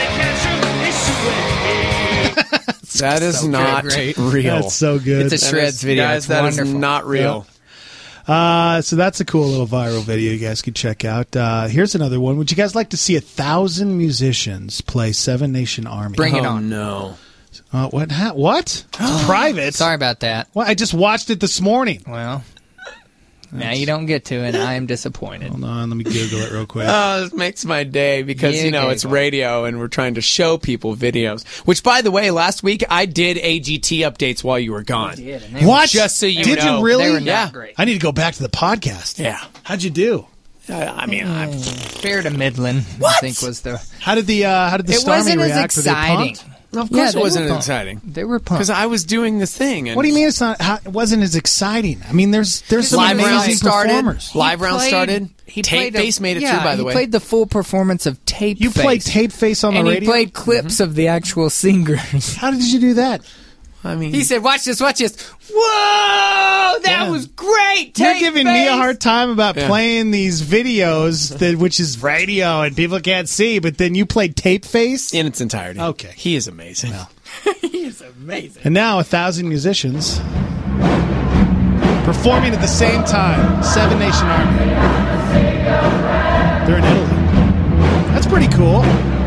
That is not great. real. That's so good. It's a That Shreds is- video. Guys, It's that is wonderful. not real. Uh, so that's a cool little viral video you guys can check out. Uh, here's another one. Would you guys like to see a thousand musicians play Seven Nation Army? Bring it Oh, on. no. Uh, what? Ha- what? It's private. Sorry about that. Well, I just watched it this morning. Well, now you don't get to it. I am disappointed. Hold on, let me Google it real quick. Oh, this makes my day because, Yeah, you know, it's Gaggle. radio and we're trying to show people videos. Which, by the way, last week I did A G T updates while you were gone. did, and they What? Just so you Did know. you really? They were not Yeah. great. I need to go back to the podcast. Yeah. How'd you do? Uh, I mean, I'm, Fair to Midland, I think was the. How did the uh, How did the It Starmie wasn't as react? Were they exciting. pumped? of Yeah, course they it wasn't were pumped. exciting. They were pumped. Because I was doing the thing. And What do you mean it's not? How, it wasn't as exciting? I mean, there's there's some Live round amazing started. performers. Live round played- started. he Tape played a- Face made it yeah, too, by the he way. played the full performance of Tape You Face. played Tape Face on and the he radio. played clips of the actual singers. How did you do that? I mean, He said, "Watch this, watch this." Whoa, that Yeah. was great. You're Tape giving me a Face. hard time about Yeah. playing these videos, that which is radio and people can't see, but then you played Tape Face? in its entirety. Okay. He is amazing. He is amazing. And now a thousand musicians performing at the same time. Seven Nation Army. They're in Italy. That's pretty cool.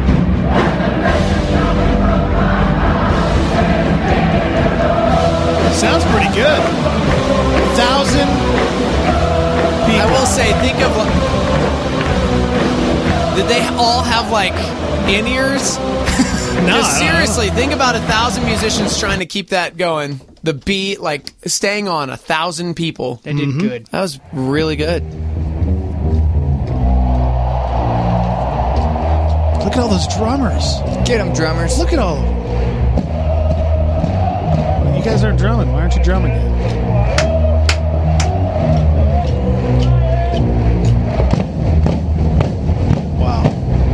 Sounds pretty good. A thousand people. I will say, think of. Did they all have like in ears? No, Just I don't know. seriously, think about a thousand musicians trying to keep that going. The beat, like staying on a thousand people. They did good. That was really good. Look at all those drummers. Get them, drummers. Look at all of them. You guys aren't drumming. Why aren't you drumming yet? Wow.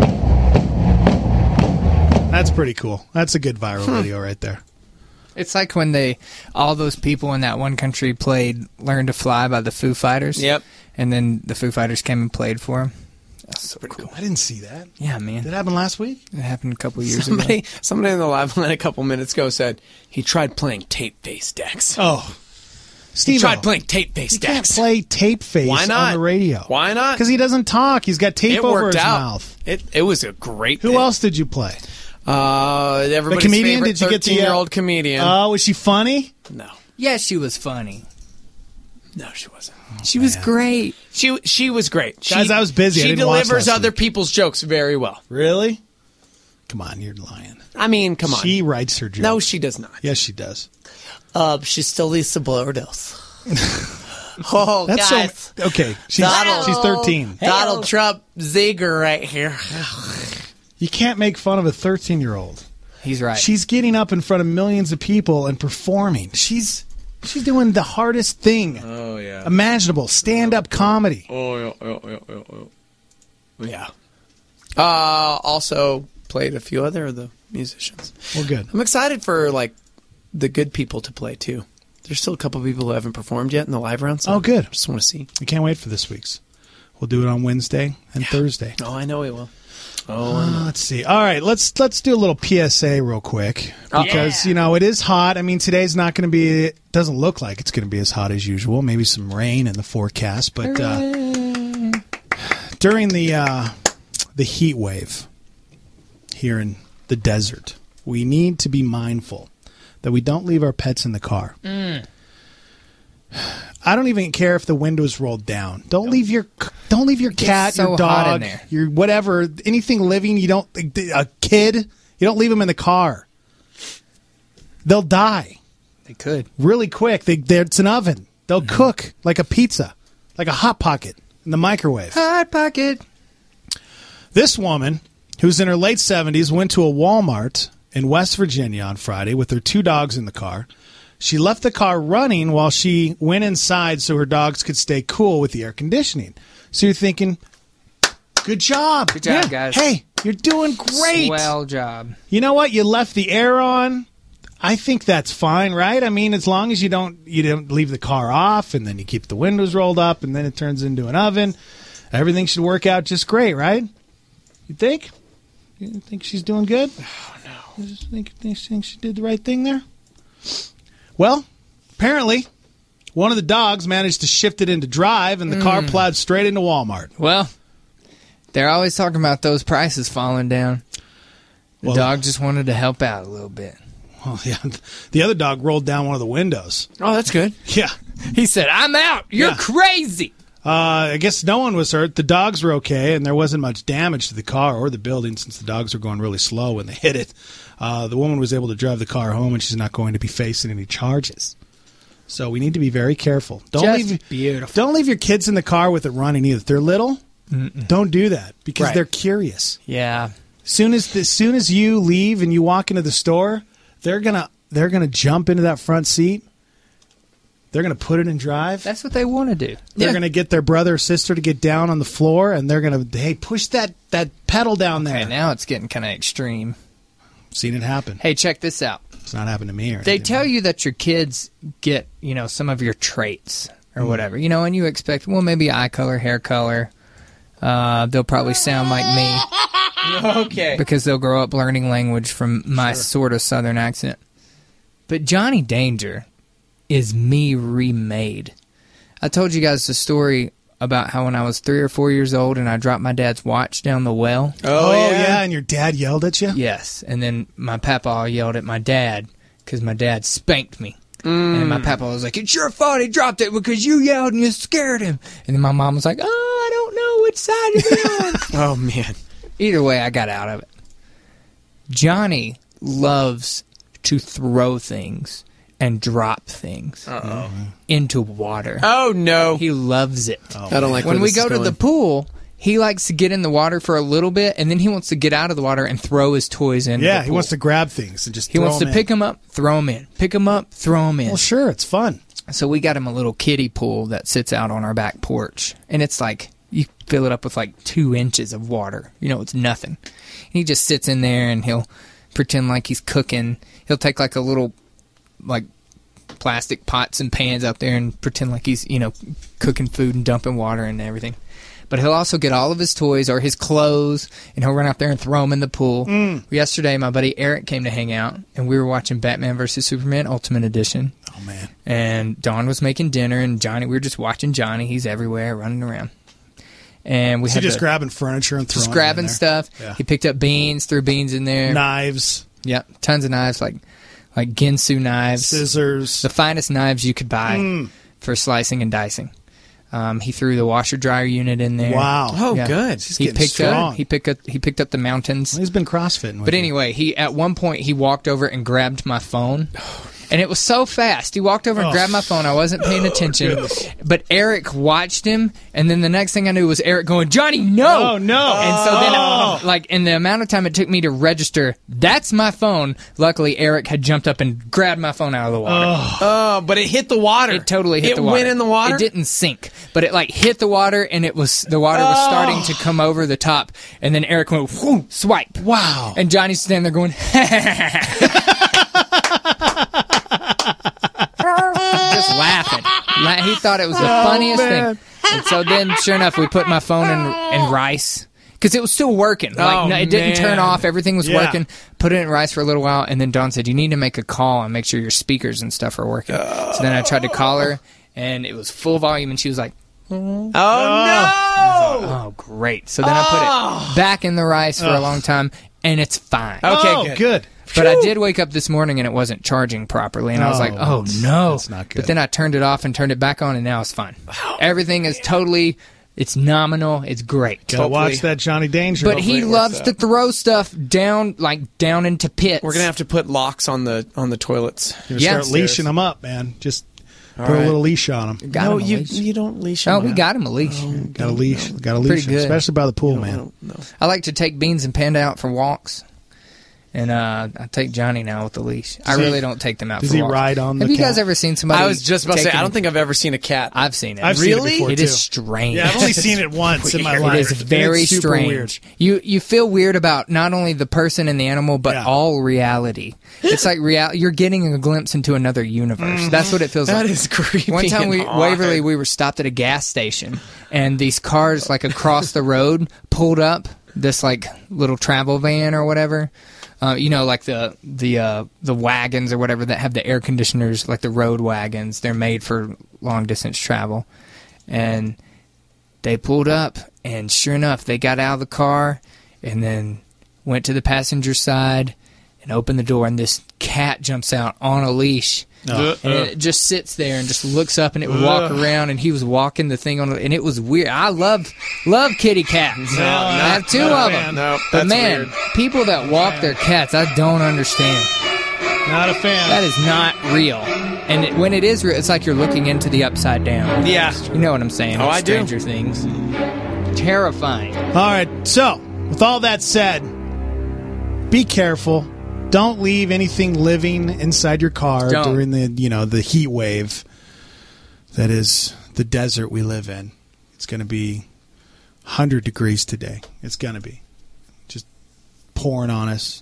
That's pretty cool. That's a good viral video right there. It's like when they, all those people in that one country played "Learn to Fly" by the Foo Fighters. Yep. And then the Foo Fighters came and played for them. That's so Pretty cool. cool. I didn't see that. Yeah, man. Did it happen last week? It happened a couple years Somebody, ago. somebody in the live line a couple minutes ago said he tried playing tape face decks. Oh. He Steve tried playing tape face You can't decks. play Tape Face Why not? on the radio. Why not? Because he doesn't talk. He's got tape It over worked his out. mouth. It it was a great. Who thing. else did you play? Uh, everybody's The comedian? favorite Did you get the, uh, thirteen-year-old comedian? Oh, was she funny? no, Yeah, she was funny. no, she wasn't. She was great. She she was great. She, Guys, I was busy. I She didn't watch delivers last other week. people's jokes very well. Really? Come on, you're lying. I mean, come on. She writes her jokes. no, she does not. Yes, she does. Uh, she's still Lisa Bordos. oh, That's guys. so okay. She's Donald. she's thirteen. Donald Trump Ziegler right here. You can't make fun of a thirteen-year-old. He's right. She's getting up in front of millions of people and performing. She's she's doing the hardest thing Oh yeah. imaginable, stand-up comedy. Oh yeah, yeah, yeah, yeah, yeah. Yeah. Uh, also played a few other of the musicians. Well, good. I'm excited for like the good people to play too. There's still a couple people who haven't performed yet in the live round. So Oh, good. I just want to see. I can't wait for this week's. We'll do it on Wednesday and Thursday. Oh, I know we will. Uh, let's see. All right, let's let's do a little P S A real quick because Yeah. you know it is hot. I mean, today's not going to be. It doesn't look like it's going to be as hot as usual. Maybe some rain in the forecast, but uh, during the uh, the heat wave here in the desert, we need to be mindful that we don't leave our pets in the car. Mm. I don't even care if the window's rolled down. Don't leave your don't leave your cat, so your hot in dog, there. your whatever, anything living. You don't a kid. You don't leave them in the car. They'll die. They could really quick. They they're- it's an oven. They'll Mm-hmm. cook like a pizza, like a hot pocket in the microwave. Hot pocket. This woman, who's in her late seventies, went to a Walmart in West Virginia on Friday with her two dogs in the car. She left the car running while she went inside so her dogs could stay cool with the air conditioning. So you're thinking, good job. Good job, Yeah. guys. Hey, you're doing great. Swell job. You know what? You left the air on. I think that's fine, right? I mean, as long as you don't you don't leave the car off and then you keep the windows rolled up and then it turns into an oven, everything should work out just great, right? You think? You think she's doing good? Oh, no. You just think, think, think she did the right thing there? Well, apparently, one of the dogs managed to shift it into drive, and the car Mm. plowed straight into Walmart. Well, they're always talking about those prices falling down. The Well- dog just wanted to help out a little bit. Well, yeah, the other dog rolled down one of the windows. Oh, that's good. Yeah. He said, I'm out. You're Yeah. crazy. Uh, I guess no one was hurt. The dogs were okay, and there wasn't much damage to the car or the building since the dogs were going really slow when they hit it. Uh, the woman was able to drive the car home, and she's not going to be facing any charges. So we need to be very careful. Don't Just leave beautiful. Don't leave your kids in the car with it running either. If they're little, Mm-mm. don't do that because Right. they're curious. Yeah. Soon as as soon as you leave and you walk into the store, they're gonna they're gonna jump into that front seat. They're gonna put it in drive. That's what they want to do. They're Yeah. going to get their brother or sister to get down on the floor, and they're going to, hey, push that, that pedal down there. Okay, now it's getting kind of extreme. Seen it happen. Hey, check this out. It's not happened to me. Or They anything. tell you that your kids get, you know, some of your traits or Mm. whatever, you know, and you expect, well, maybe eye color, hair color. Uh, they'll probably sound like me. Okay. Because they'll grow up learning language from my sort of southern accent. But Johnny Danger is me remade. I told you guys the story about how when I was three or four years old and I dropped my dad's watch down the well. Oh, yeah. and your dad yelled at you? Yes, and then my papa yelled at my dad because my dad spanked me. And my papa was like, it's your fault he dropped it because you yelled and you scared him. And then my mom was like, oh, I don't know which side to be on. Oh, man. Either way, I got out of it. Johnny loves to throw things and drop things Uh-oh. into water. Oh, no. He loves it. I don't like When where we this go is to going. the pool, he likes to get in the water for a little bit, and then he wants to get out of the water and throw his toys in. Yeah, the he pool. wants to grab things and just He throw wants to them pick in. them up, throw them in. Pick them up, throw them in. Well, sure, it's fun. So we got him a little kiddie pool that sits out on our back porch, and it's like you fill it up with like two inches of water. You know, it's nothing. He just sits in there and he'll pretend like he's cooking. He'll take like a little like plastic pots and pans out there and pretend like he's, you know, cooking food and dumping water and everything. But he'll also get all of his toys or his clothes, and he'll run out there and throw them in the pool. Mm. Yesterday, my buddy Eric came to hang out, and we were watching Batman versus Superman Ultimate Edition. Oh, man. And Dawn was making dinner, and Johnny, we were just watching Johnny. He's everywhere, running around. And we Was he had just to- grabbing furniture and throwing just it in grabbing there? stuff. Yeah. He picked up beans, threw beans in there. Knives. Yep, tons of knives, like like Ginsu knives, Scissors, the finest knives you could buy Mm. for slicing and dicing. Um, he threw the washer dryer unit in there. Wow. Oh, good. He's He getting picked strong. up. He picked up. He picked up the mountains. He's been CrossFitting with But you. anyway, he at one point he walked over and grabbed my phone. And it was so fast. He walked over and Oh. grabbed my phone. I wasn't paying attention. But Eric watched him, and then the next thing I knew was Eric going, "Johnny, no!" Oh, no. And so then, Oh. like, in the amount of time it took me to register, that's my phone. Luckily, Eric had jumped up and grabbed my phone out of the water. Oh, but it hit the water. It totally hit It the water. went in the water? It didn't sink, but it like hit the water, and it was the water was Oh. starting to come over the top. And then Eric went, whoo, swipe. Wow. And Johnny's standing there going, just laughing. La- he thought it was the Oh, funniest man. thing. And so then, sure enough, we put my phone in, in rice because it was still working. Like Oh, no, it didn't man. turn off. Everything was Yeah. working. Put it in rice for a little while, and then Dawn said, "You need to make a call and make sure your speakers and stuff are working." So then I tried to call her, and it was full volume, and she was like, Oh, "Oh, no! oh great!" So then I put it back in the rice for a Ugh. long time, and it's fine. Okay, oh, good. good. But I did wake up this morning and it wasn't charging properly, and I was like, Oh, "Oh that's- no!" that's not good. But then I turned it off and turned it back on, and now it's fine. Everything is totally, it's nominal, it's great. Gotta watch that Johnny Danger. But he loves to throw stuff down, like down into pits. We're gonna have to put locks on the on the toilets. You're gonna start leashing them up, man. Just All put right. a little leash on them. Got no, him a you leash. you don't leash. Oh, them we out. got him a leash. Got a leash. Got a leash. Pretty good. Especially by the pool, man. I like to take Beans and Panda out for walks. And uh, I take Johnny now with the leash. I Does he- really don't take them out does for he walks. ride on Have the you guys cat? ever seen somebody I was just about to say. I taking- don't think I've ever seen a cat. I've seen it. I've seen it Really? before, It too. is strange. Yeah, I've only seen it once in my It life. is very It's super strange. weird. You you feel weird about not only the person and the animal, but Yeah. all reality. It's like real. You're getting a glimpse into another universe. That's what it feels That like. is creepy. One time and we odd. Waverly, we were stopped at a gas station, and these cars like across the road pulled up. This like little travel van or whatever. Uh, you know, like the the uh, the wagons or whatever that have the air conditioners, like the road wagons. They're made for long distance travel, and they pulled up, and sure enough, they got out of the car, and then went to the passenger side and opened the door, and this cat jumps out on a leash. Oh. And it just sits there and just looks up, and it would walk Ugh. around, and he was walking the thing on, and it was weird. I love love kitty cats. No, I not- have two not of a them. fan. No, but that's man, weird. people that walk their cats, I don't understand. Not a fan. That is not real. And it, when it is real, it's like you're looking into the upside down. Yeah. You know what I'm saying? Oh, I do. Stranger Things. Terrifying. All right. So, with all that said, be careful. Don't leave anything living inside your car Don't. during the, you know, the heat wave that is the desert we live in. It's going to be one hundred degrees today. It's going to be just pouring on us.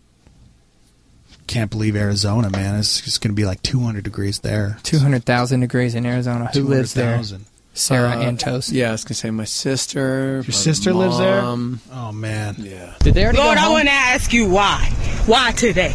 Can't believe Arizona, man. It's just going to be like two hundred degrees there. two hundred thousand degrees in Arizona. Who lives there? two hundred thousand. Sarah Uh, Antos. Yeah, I was gonna say my sister. Your my sister lives there? mom. Oh, man. Yeah. Did they already Lord, go I home? want to ask you why. Why today?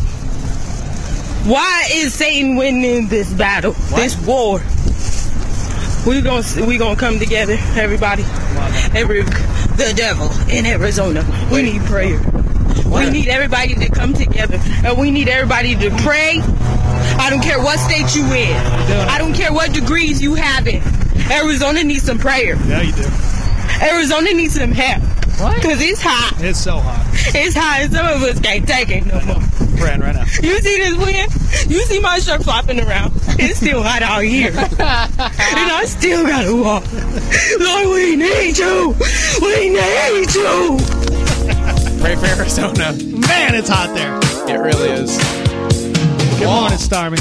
Why is Satan winning in this battle, this war? We're gonna we gonna come together, everybody. Every the devil in Arizona. We need prayer. We need everybody to come together, and we need everybody to pray. I don't care what state you in. I don't care what degrees you have in. Arizona needs some prayer. Yeah, you do. Arizona needs some help. What? Cause it's hot. It's so hot. It's hot, and some of us can't take it no more. Praying right now. You see this wind? You see my shirt flopping around? It's still hot out here. And I still gotta walk. Lord, we need you. We need you. Pray for Arizona. Man, it's hot there. It really is. Good morning, Starmy.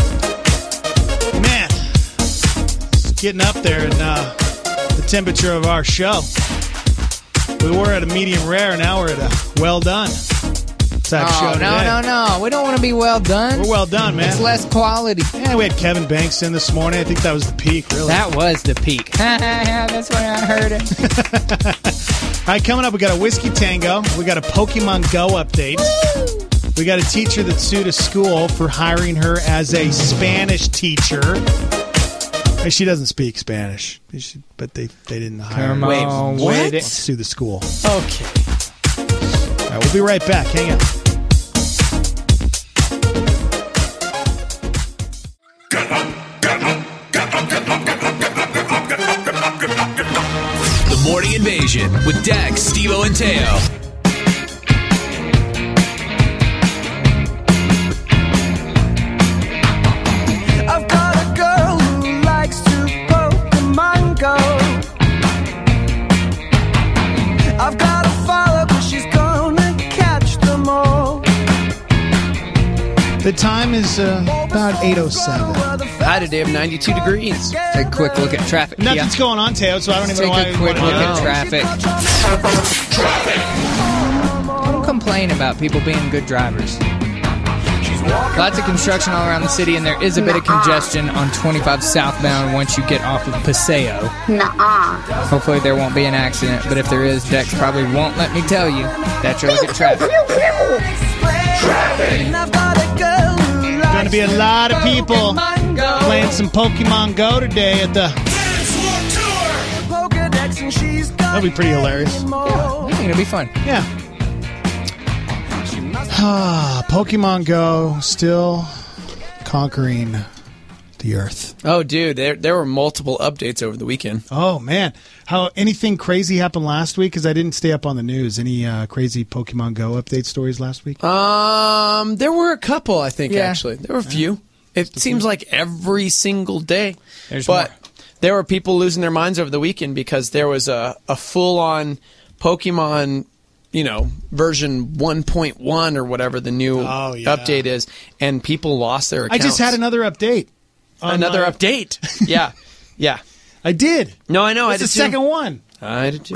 Man, it's getting up there in uh, the temperature of our show. We were at a medium rare, now we're at a well done type Oh, show no, today. no, no. We don't want to be well done. We're well done, man. It's less quality. Yeah, we had Kevin Banks in this morning. I think that was the peak, really. That was the peak. That's when I heard it. All right, coming up, we got a Whiskey Tango. We got a Pokemon Go update. We got a teacher that sued a school for hiring her as a Spanish teacher. Hey, she doesn't speak Spanish, She- but they, they didn't hire Come her. on, Wait, with what? it. Sue the school. Okay. All right, we'll be right back. Hang on. The Morning Invasion with Dax, Steve-O, and Teo. I've got a girl who likes to Pokemon Go. I've got to follow 'cause she's gonna catch them all. The time is uh, about eight oh seven. High today of ninety-two degrees. Take a quick look at traffic. Nothing's Yeah. going on, Teo, so I don't Let's even know why take a we quick wanna look know. at traffic. Don't complain about people being good drivers. Lots of construction all around the city, and there is a bit of congestion on twenty-five southbound once you get off of Paseo. Nuh-uh. Hopefully there won't be an accident, but if there is, Dex probably won't let me tell you. That's your look at traffic. Going to be a lot of people playing some Pokemon Go today at the... That'll be pretty hilarious. Yeah, I think it'll be fun. Yeah. Pokemon Go still conquering the Earth. Oh, dude, there there were multiple updates over the weekend. Oh, man. How anything crazy happened last week? Because I didn't stay up on the news. Any uh, crazy Pokemon Go update stories last week? Um, there were a couple, I think, Yeah. actually. There were a few. It seems like every single day. There's but more. there were people losing their minds over the weekend because there was a, a full-on Pokemon, you know, version one point one or whatever the new Oh, yeah. update is, and people lost their I accounts. just had another update. on Another my- update. Yeah. Yeah. I did. No, I know. I It's did the too. second one. I did too.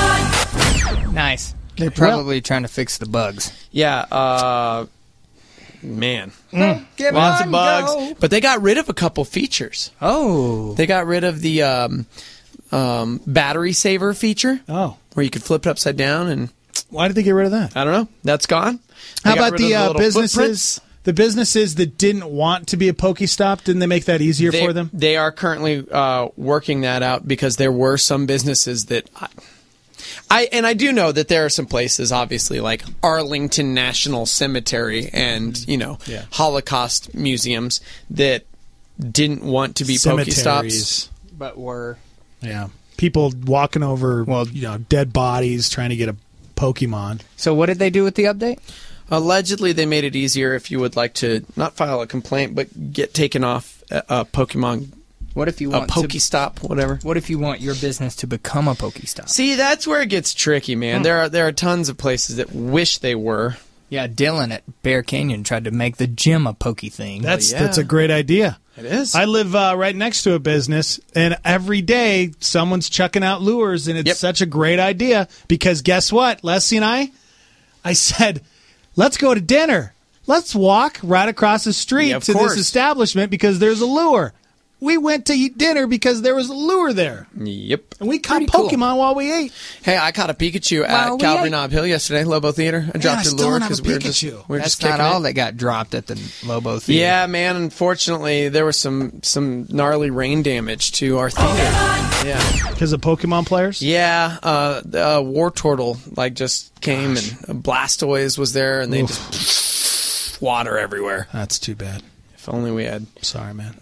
Nice. They're probably trying to fix the bugs. Yeah, uh, man. Get Lots on, of bugs. go. But they got rid of a couple features. Oh. They got rid of the um, um, battery saver feature. Oh. Where you could flip it upside down and... Why did they get rid of that? I don't know. That's gone. How They got about rid of the uh, little businesses? footprints. The businesses that didn't want to be a Pokestop, didn't they make that easier They, for them? they are currently uh, working that out because there were some businesses that... I, I and I do know that there are some places, obviously, like Arlington National Cemetery and, you know, Yeah. Holocaust museums that didn't want to be Pokestops. Cemeteries. But were... Yeah. People walking over, well, you know, dead bodies trying to get a Pokemon. So what did they do with the update? Allegedly, they made it easier if you would like to not file a complaint, but get taken off a, a Pokemon, What if you a want Pokestop, whatever. To, what if you want your business to become a Pokestop? See, that's where it gets tricky, man. Hmm. There are there are tons of places that wish they were. Yeah, Dylan at Bear Canyon tried to make the gym a Poke thing. That's yeah. that's a great idea. It is. I live uh, right next to a business, and every day someone's chucking out lures, and it's Yep. such a great idea because guess what? Leslie and I, I said, let's go to dinner. Let's walk right across the street Yeah, of to course. this establishment because there's a lure. We went to eat dinner because there was a lure there. Yep. And we caught Pretty cool. Pokemon while we ate. Hey, I caught a Pikachu Well, at we Calvary ate- Knob Hill yesterday, Lobo Theater. I dropped I a still lure don't have because a we were just Pikachu. we were That's just not kicking all it. that got dropped at the Lobo Theater. Yeah, man. Unfortunately, there was some some gnarly rain damage to our theater. Yeah, Because of Pokemon players? yeah. Uh, the, uh, War Turtle like just came and uh, Blastoise was there, and they just water everywhere. That's too bad. If only we had Sorry, man.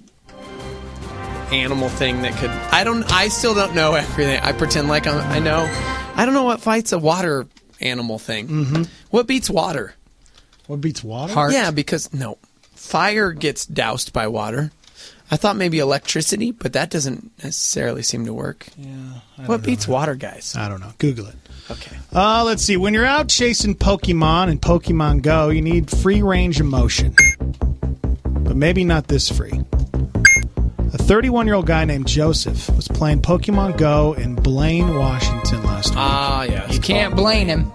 animal thing that could. I don't. I still don't know everything. I pretend like I'm, I know. I don't know what fights a water animal thing. Mm-hmm. What beats water? What beats water? Heart. Yeah, because no, fire gets doused by water. I thought maybe electricity, but that doesn't necessarily seem to work. Yeah. I What don't know. beats water, guys? I don't know. Google it. Okay. Uh, let's see. When you're out chasing Pokemon and Pokemon Go, you need free range of motion. But maybe not this free. A thirty-one-year-old guy named Joseph was playing Pokemon Go in Blaine, Washington last week. Ah, yeah. You can't blame him.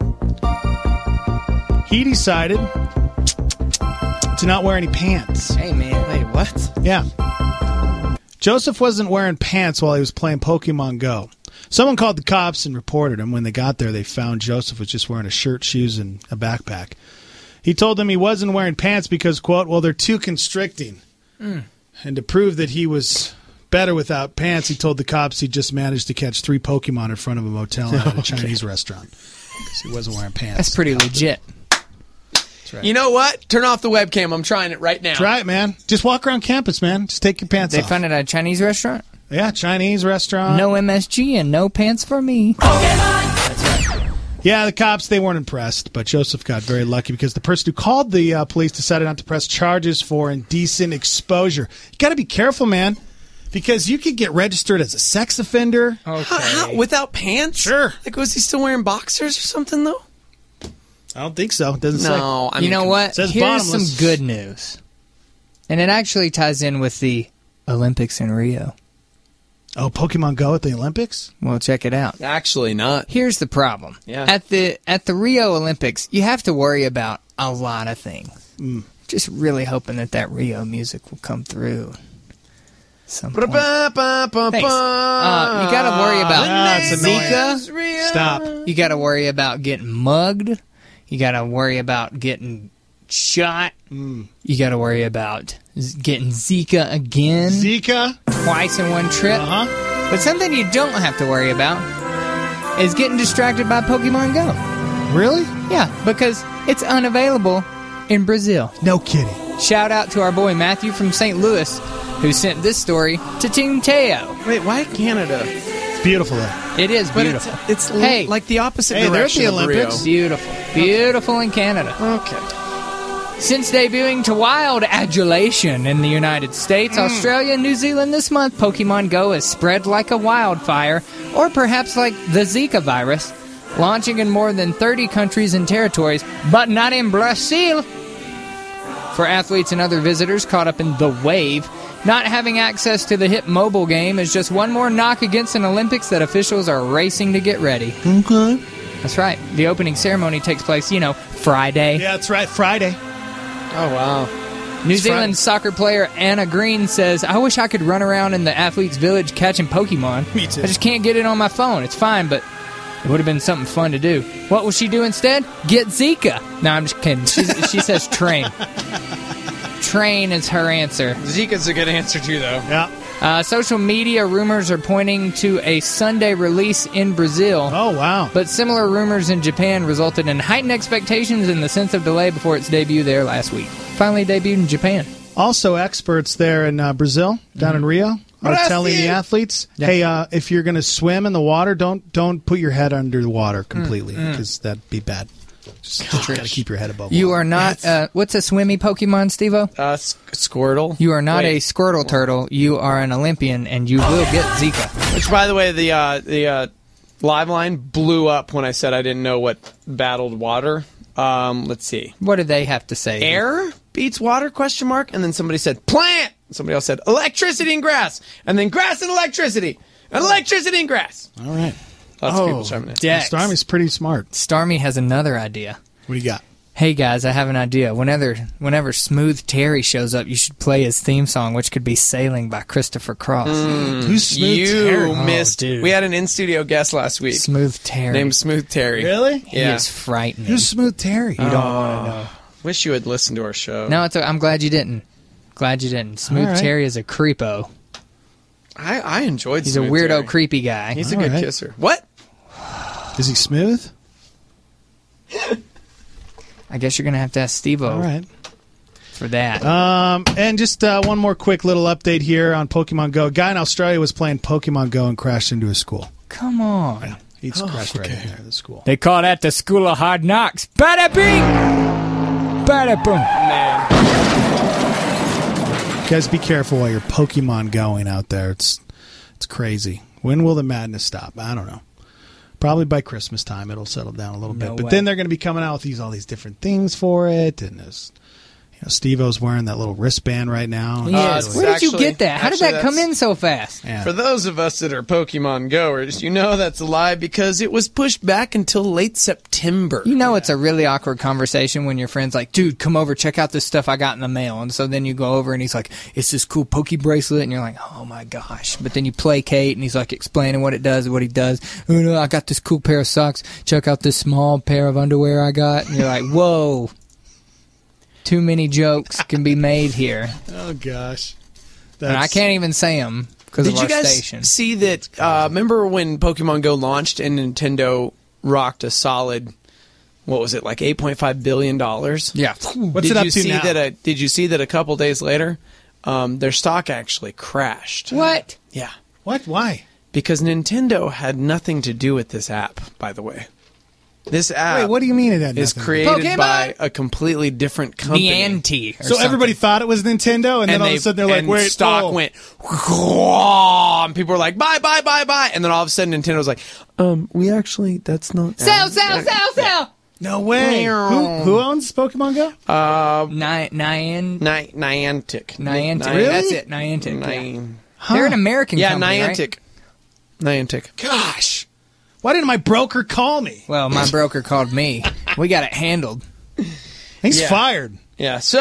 He decided to not wear any pants. Hey, man. Wait, what? Yeah. Joseph wasn't wearing pants while he was playing Pokemon Go. Someone called the cops and reported him. When they got there, they found Joseph was just wearing a shirt, shoes, and a backpack. He told them he wasn't wearing pants because, quote, well, they're too constricting. Mm. And to prove that he was better without pants, he told the cops he just managed to catch three Pokemon in front of a motel and at a Chinese restaurant because he wasn't wearing pants. That's pretty legit. That's right. You know what? Turn off the webcam. I'm trying it right now. Try it, man. Just walk around campus, man. Just take your pants They off. found it at a Chinese restaurant? Yeah, Chinese restaurant. No M S G and no pants for me. Yeah, the cops, they weren't impressed, but Joseph got very lucky because the person who called the uh, police decided not to press charges for indecent exposure. You got to be careful, man, because you could get registered as a sex offender. How- how- without pants? Sure. Like, was he still wearing boxers or something, though? I don't think so. It doesn't say. No, I mean, you know come- what? It says Here's bottomless. some good news. And it actually ties in with the Olympics in Rio. Oh, Pokemon Go at the Olympics? Well, check it out. Actually not. Here's the problem. Yeah. At the at the Rio Olympics, you have to worry about a lot of things. Mm. just really hoping that that Rio music will come through. Some point. Ba-ba-ba-ba-ba. Thanks. Uh, you got to worry about That's Zika. Stop. You got to worry about getting mugged. You got to worry about getting shot. Mm. You got to worry about z- getting Zika again. Zika? Twice in one trip. Uh-huh. But something you don't have to worry about is getting distracted by Pokemon Go. Really? Yeah, because it's unavailable in Brazil. No kidding. Shout out to our boy Matthew from Saint Louis, who sent this story to Team Teo. Wait, why Canada? It's beautiful there. It is But beautiful. it's, it's Hey. like the opposite Hey, they're at direction the of Olympics. Rio. Beautiful. Beautiful in Canada. Okay. Since debuting to wild adulation in the United States, Mm. Australia, and New Zealand this month, Pokemon Go has spread like a wildfire, or perhaps like the Zika virus, launching in more than thirty countries and territories, but not in Brazil. For athletes and other visitors caught up in the wave, not having access to the hip mobile game is just one more knock against an Olympics that officials are racing to get ready. Okay. That's right. The opening ceremony takes place, you know, Friday. Yeah, that's right. Friday. Oh, wow. New It's Zealand soccer player Anna Green says, I wish I could run around in the athletes' village catching Pokemon. Me too. I just can't get it on my phone. It's fine, but it would have been something fun to do. What will she do instead? Get Zika. No, I'm just kidding. She's, she says train. Train is her answer. Zika's a good answer, too, though. Yeah. Uh, social media rumors are pointing to a Sunday release in Brazil. Oh, wow. But similar rumors in Japan resulted in heightened expectations and the sense of delay before its debut there last week. Finally debuted in Japan. Also, experts there in uh, Brazil, down in Rio, are telling the athletes, hey, uh, if you're going to swim in the water, don't don't put your head under the water completely, because that'd be bad. Just got to keep your head above water. You are not, uh, what's a swimmy Pokemon, Steve-O? Uh, Squirtle. You are not Wait. a Squirtle turtle. You are an Olympian, and you will get Zika. Which, by the way, the uh, the uh, live line blew up when I said I didn't know what battled water. Um, let's see. What do they have to say? Air beats water, question mark. And then somebody said plant. Somebody else said electricity and grass. And then grass and electricity. And electricity and grass. All right. Lots of oh, people chiming in. Dex. Starmie's pretty smart. Starmie has another idea. What do you got? Hey guys, I have an idea. Whenever whenever Smooth Terry shows up, you should play his theme song, which could be Sailing by Christopher Cross. Mm, Who's Smooth you Terry? missed. Oh, dude. We had an in-studio guest last week. Smooth Terry. Named Smooth Terry. Really? He Yeah. is frightening. Who's Smooth Terry? You don't want to know. Wish you had listened to our show. No, it's. A, I'm glad you didn't. Glad you didn't. Smooth All right. Terry is a creepo. I, I enjoyed He's Smooth a weirdo, Terry. creepy guy. He's a All good right. kisser. What? Is he smooth? I guess you're gonna have to ask Steve-O All right. for that. Um, and just uh, one more quick little update here on Pokemon Go. A guy in Australia was playing Pokemon Go and crashed into a school. Come on. He just Oh, crashed right okay. in there at the school. They call that the School of Hard Knocks. Bada bing! Bada boom. Man. Guys, be careful while you're Pokemon going out there. It's it's crazy. When will the madness stop? I don't know. Probably by Christmas time it'll settle down a little No bit. But way. then they're going to be coming out with these all these different things for it. And this, you know, Steve-O's wearing that little wristband right now. Yes. Uh, Where did actually- you get that? How did actually, that come that's- in so fast? Yeah. For those of us that are Pokemon goers, you know that's a lie because it was pushed back until late September. You know it's a really awkward conversation when your friend's like, dude, come over, check out this stuff I got in the mail. And so then you go over and he's like, it's this cool Poke bracelet. And you're like, oh my gosh. But then you placate and he's like explaining what it does and what he does. Oh no, I got this cool pair of socks. Check out this small pair of underwear I got. And you're like, whoa. Too many jokes can be made here. Oh, gosh. And I can't even say them because of Did our you guys station. see that? Uh, remember when Pokemon Go launched and Nintendo rocked a solid, what was it, like eight point five billion dollars? Yeah. What's did it up you to see now? That a, did you see that a couple days later, um, their stock actually crashed? What? Yeah. What? Why? Because Nintendo had nothing to do with this app, by the way. This app Wait, what do you mean it had is nothing? created Pokemon? by a completely different company. Niantic. or So everybody something. thought it was Nintendo, and, then all of a sudden they're like, and wait, stock oh. went, and people were like, buy, buy, buy, buy. And then all of a sudden Nintendo was like, um, we actually, that's not. Sell, sell, sell, sell. No way. who, who owns Pokemon Go? Uh, Ni- Nian- Ni- Niantic. Niantic. Ni- That's it. Niantic. Ni- yeah. They're an American Yeah, company, right? Niantic. Niantic. Gosh. Why didn't my broker call me? Well, my broker called me. We got it handled. He's Yeah. fired. Yeah, so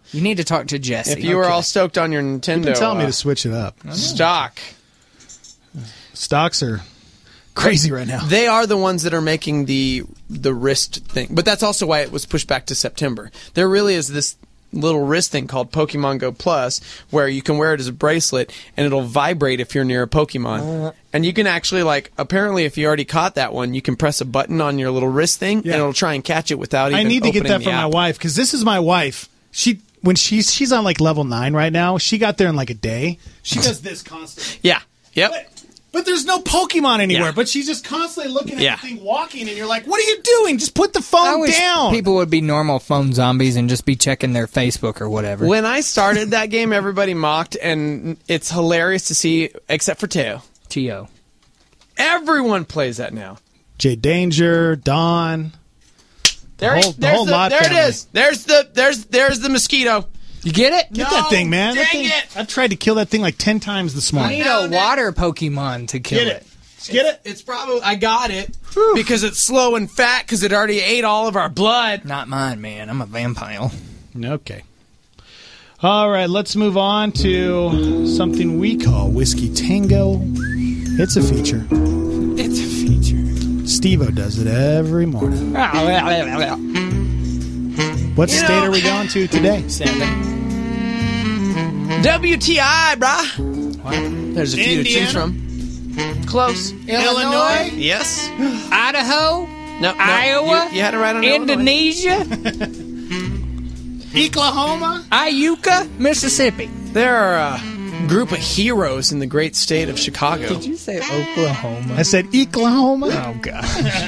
You need to talk to Jesse. If you were all stoked on your Nintendo, You've been telling uh, me to switch it up. stock. Stocks are crazy right now. They are the ones that are making the the wrist thing, but that's also why it was pushed back to September. There really is this little wrist thing called Pokemon Go Plus, where you can wear it as a bracelet and it'll vibrate if you're near a Pokemon. And you can actually, like, apparently if you already caught that one, you can press a button on your little wrist thing Yeah. and it'll try and catch it without even I need to get opening that the for my app. wife because this is my wife. She when she's she's on like level nine right now. She got there in like a day. She does this constantly. Yeah. Yep. But, but there's no Pokemon anywhere. Yeah. But she's just constantly looking at Yeah. the thing walking, and you're like, "What are you doing? Just put the phone I wish down." people would be normal phone zombies and just be checking their Facebook or whatever. When I started that game, everybody mocked, and it's hilarious to see, except for Teo. Teo. Everyone plays that now. Jay Danger, Dawn. There, the whole, the there's whole the- lot there family. it is. There's the there's there's the mosquito. You get it? Get No, that thing, man. That dang thing- it. I tried to kill that thing like ten times this I morning. need a water Pokemon to kill Get it. it. Get it? It's probably I got it because it's slow and fat because it already ate all of our blood. Not mine, man. I'm a vampire. Okay. All right, let's move on to something we call Whiskey Tango. It's a feature. It's a feature. Steve-O does it every morning. What You state know- are we going to today? Seven. W T I, brah. What? There's a few to choose Indiana? from. Close. Illinois? Yes. Idaho? No. no Iowa? You, you had it right on Illinois. Indonesia? Oklahoma? Iuka? Mississippi? There are a group of heroes in the great state of Chicago. Did you say Oklahoma? I said Oklahoma. Oh, God.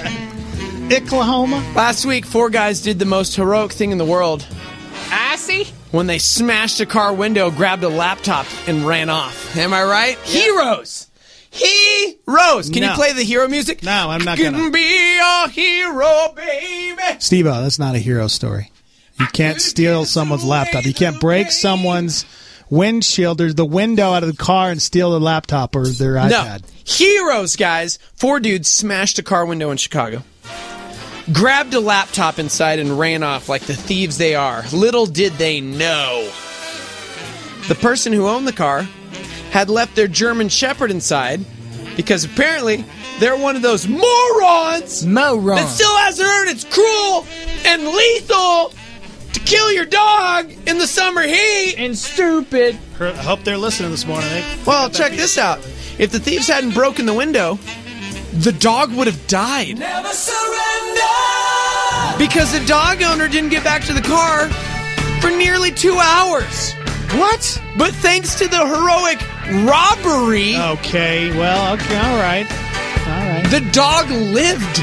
Oklahoma. Last week, four guys did the most heroic thing in the world I see. when they smashed a car window, grabbed a laptop, and ran off. Am I right? Heroes. Heroes. Can No. you play the hero music? No, I'm not Can gonna. be a hero, baby. Steve-O, that's not a hero story. You can't steal someone's laptop. You can't break someone's windshield or the window out of the car and steal their laptop or their No. iPad. Heroes, guys. Four dudes smashed a car window in Chicago, grabbed a laptop inside, and ran off like the thieves they are. Little did they know, the person who owned the car had left their German Shepherd inside because apparently they're one of those morons Moron. that still hasn't earned its cruel and lethal to kill your dog in the summer heat. And stupid. I hope they're listening this morning. They- Well, check this out. If the thieves hadn't broken the window, the dog would have died. Never surrender. Because the dog owner didn't get back to the car for nearly two hours. What? But thanks to the heroic robbery, Okay, well, okay, all right. All right. the dog lived.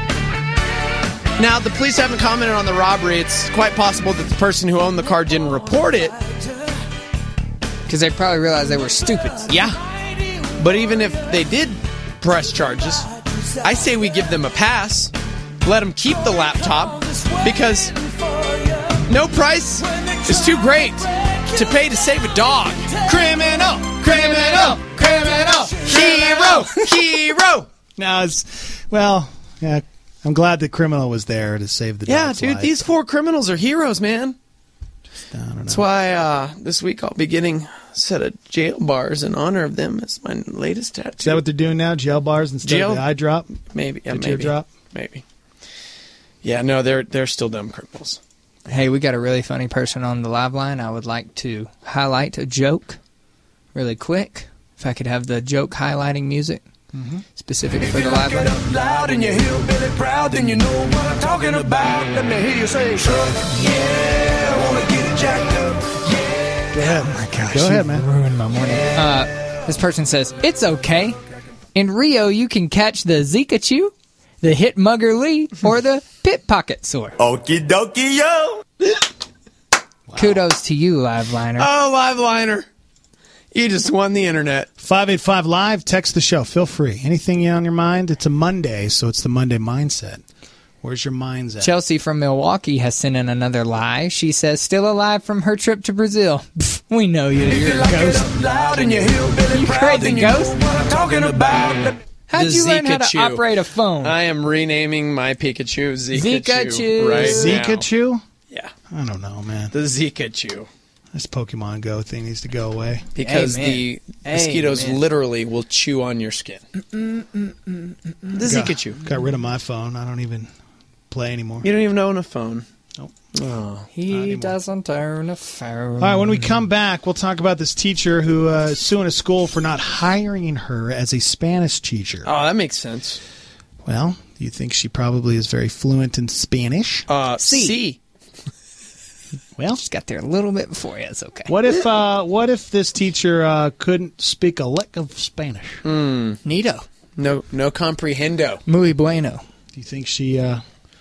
Now, the police haven't commented on the robbery. It's quite possible that the person who owned the car didn't report it. Because they probably realized they were stupid. Yeah. But even if they did press charges, I say we give them a pass. Let them keep the laptop because no price is too great to pay to save a dog. Criminal, criminal, criminal, hero, hero. Now it's well, yeah. I'm glad the criminal was there to save the Yeah, dog's dude, life. these four criminals are heroes, man. I don't know. That's why uh, this week I'll be getting a set of jail bars in honor of them as my latest tattoo. Is that what they're doing now? Jail bars instead Jail- of the eye drop? Maybe, yeah, The maybe, teardrop? maybe. Yeah, no, they're they're still dumb criminals. Hey, we got a really funny person on the live line. I would like to highlight a joke really quick. If I could have the joke highlighting music Mm-hmm. specific for the live line. Loud and you hillbilly proud, then you know what I'm talking about. Let me hear you say, truck, yeah, I wanna get it jacked up, yeah. Go ahead. Oh my gosh, Go ahead, you man. ruined my morning. Uh, this person says, it's okay. In Rio, you can catch the Zikachu, the Hit Mugger Lee, or the Pit Pocket Sore. Okie dokie, yo. Kudos to you, Live Liner. Oh, live liner. You just won the internet. five eight five live, text the show. Feel free. Anything on your mind? It's a Monday, so it's the Monday mindset. Where's your mind's at? Chelsea from Milwaukee has sent in another lie. She says, still alive from her trip to Brazil. Pfft, we know you. You're a ghost. Loud and you hillbilly You proud, crazy then you ghost. know what I'm talking about. How'd The you learn how to Zikachu. operate a phone? I am renaming my Pikachu Zikachu. Zikachu. Right Zikachu? now. Yeah. I don't know, man. The Zika chew. This Pokemon Go thing needs to go away. Because Hey, the man. mosquitoes Hey, man. literally will chew on your skin. The Zika got, chew. Got rid of my phone. I don't even play anymore. You don't even own a phone. Nope. Oh. He doesn't own a phone. All right, when we come back, we'll talk about this teacher who uh, is suing a school for not hiring her as a Spanish teacher. Oh, that makes sense. Well, do you think she probably is very fluent in Spanish? Uh, C. C. Well, Just got there a little bit before you. It's okay. what if uh, what if this teacher uh, couldn't speak a lick of Spanish? Mm. Neato. No, no comprehendo. Muy bueno. Do you think she uh,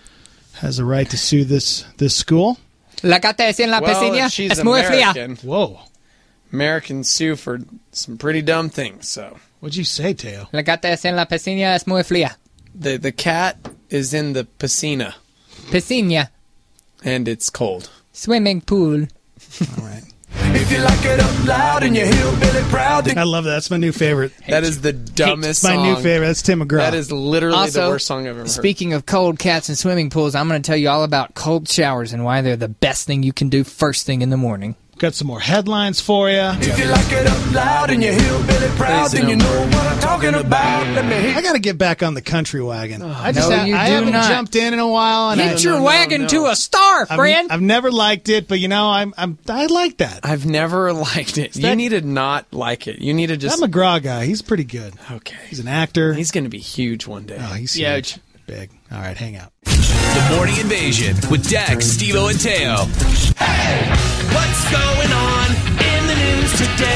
has a right to sue this this school? La gata es en la Well, piscina. if she's Es muy fría. American. Whoa. Americans sue for some pretty dumb things, so. What'd you say, Teo? La gata es en la piscina. Es muy fría. The, the cat is in the piscina, Piscina. and it's cold. Swimming pool. All right. If you like it up loud and you're hillbilly proud, then I love that. That's my new favorite. That is the dumbest It's my new song. favorite. That's Tim McGraw. That is literally Also, the worst song I've ever heard. Speaking of cold cats and swimming pools, I'm going to tell you all about cold showers and why they're the best thing you can do first thing in the morning. Got some more headlines for you. if you like it up loud and you're hillbilly proud, Please then you no know what I'm talking about. Let me hear I got to get back on the country wagon. I just no, ha- you I do haven't not. jumped in in a while, and I, Get your no, no, wagon no. to a star, I've, friend. I've never liked it, but you know, I'm I'm I like that. I've never liked it. You that- need to not like it. You need to just. That McGraw guy, he's pretty good. Okay. He's an actor. He's going to be huge one day. Oh, he's Huge. huge. Big. All right, hang out. The Morning Invasion with Dex, Steve-O, and Teo. Hey, what's going on in the news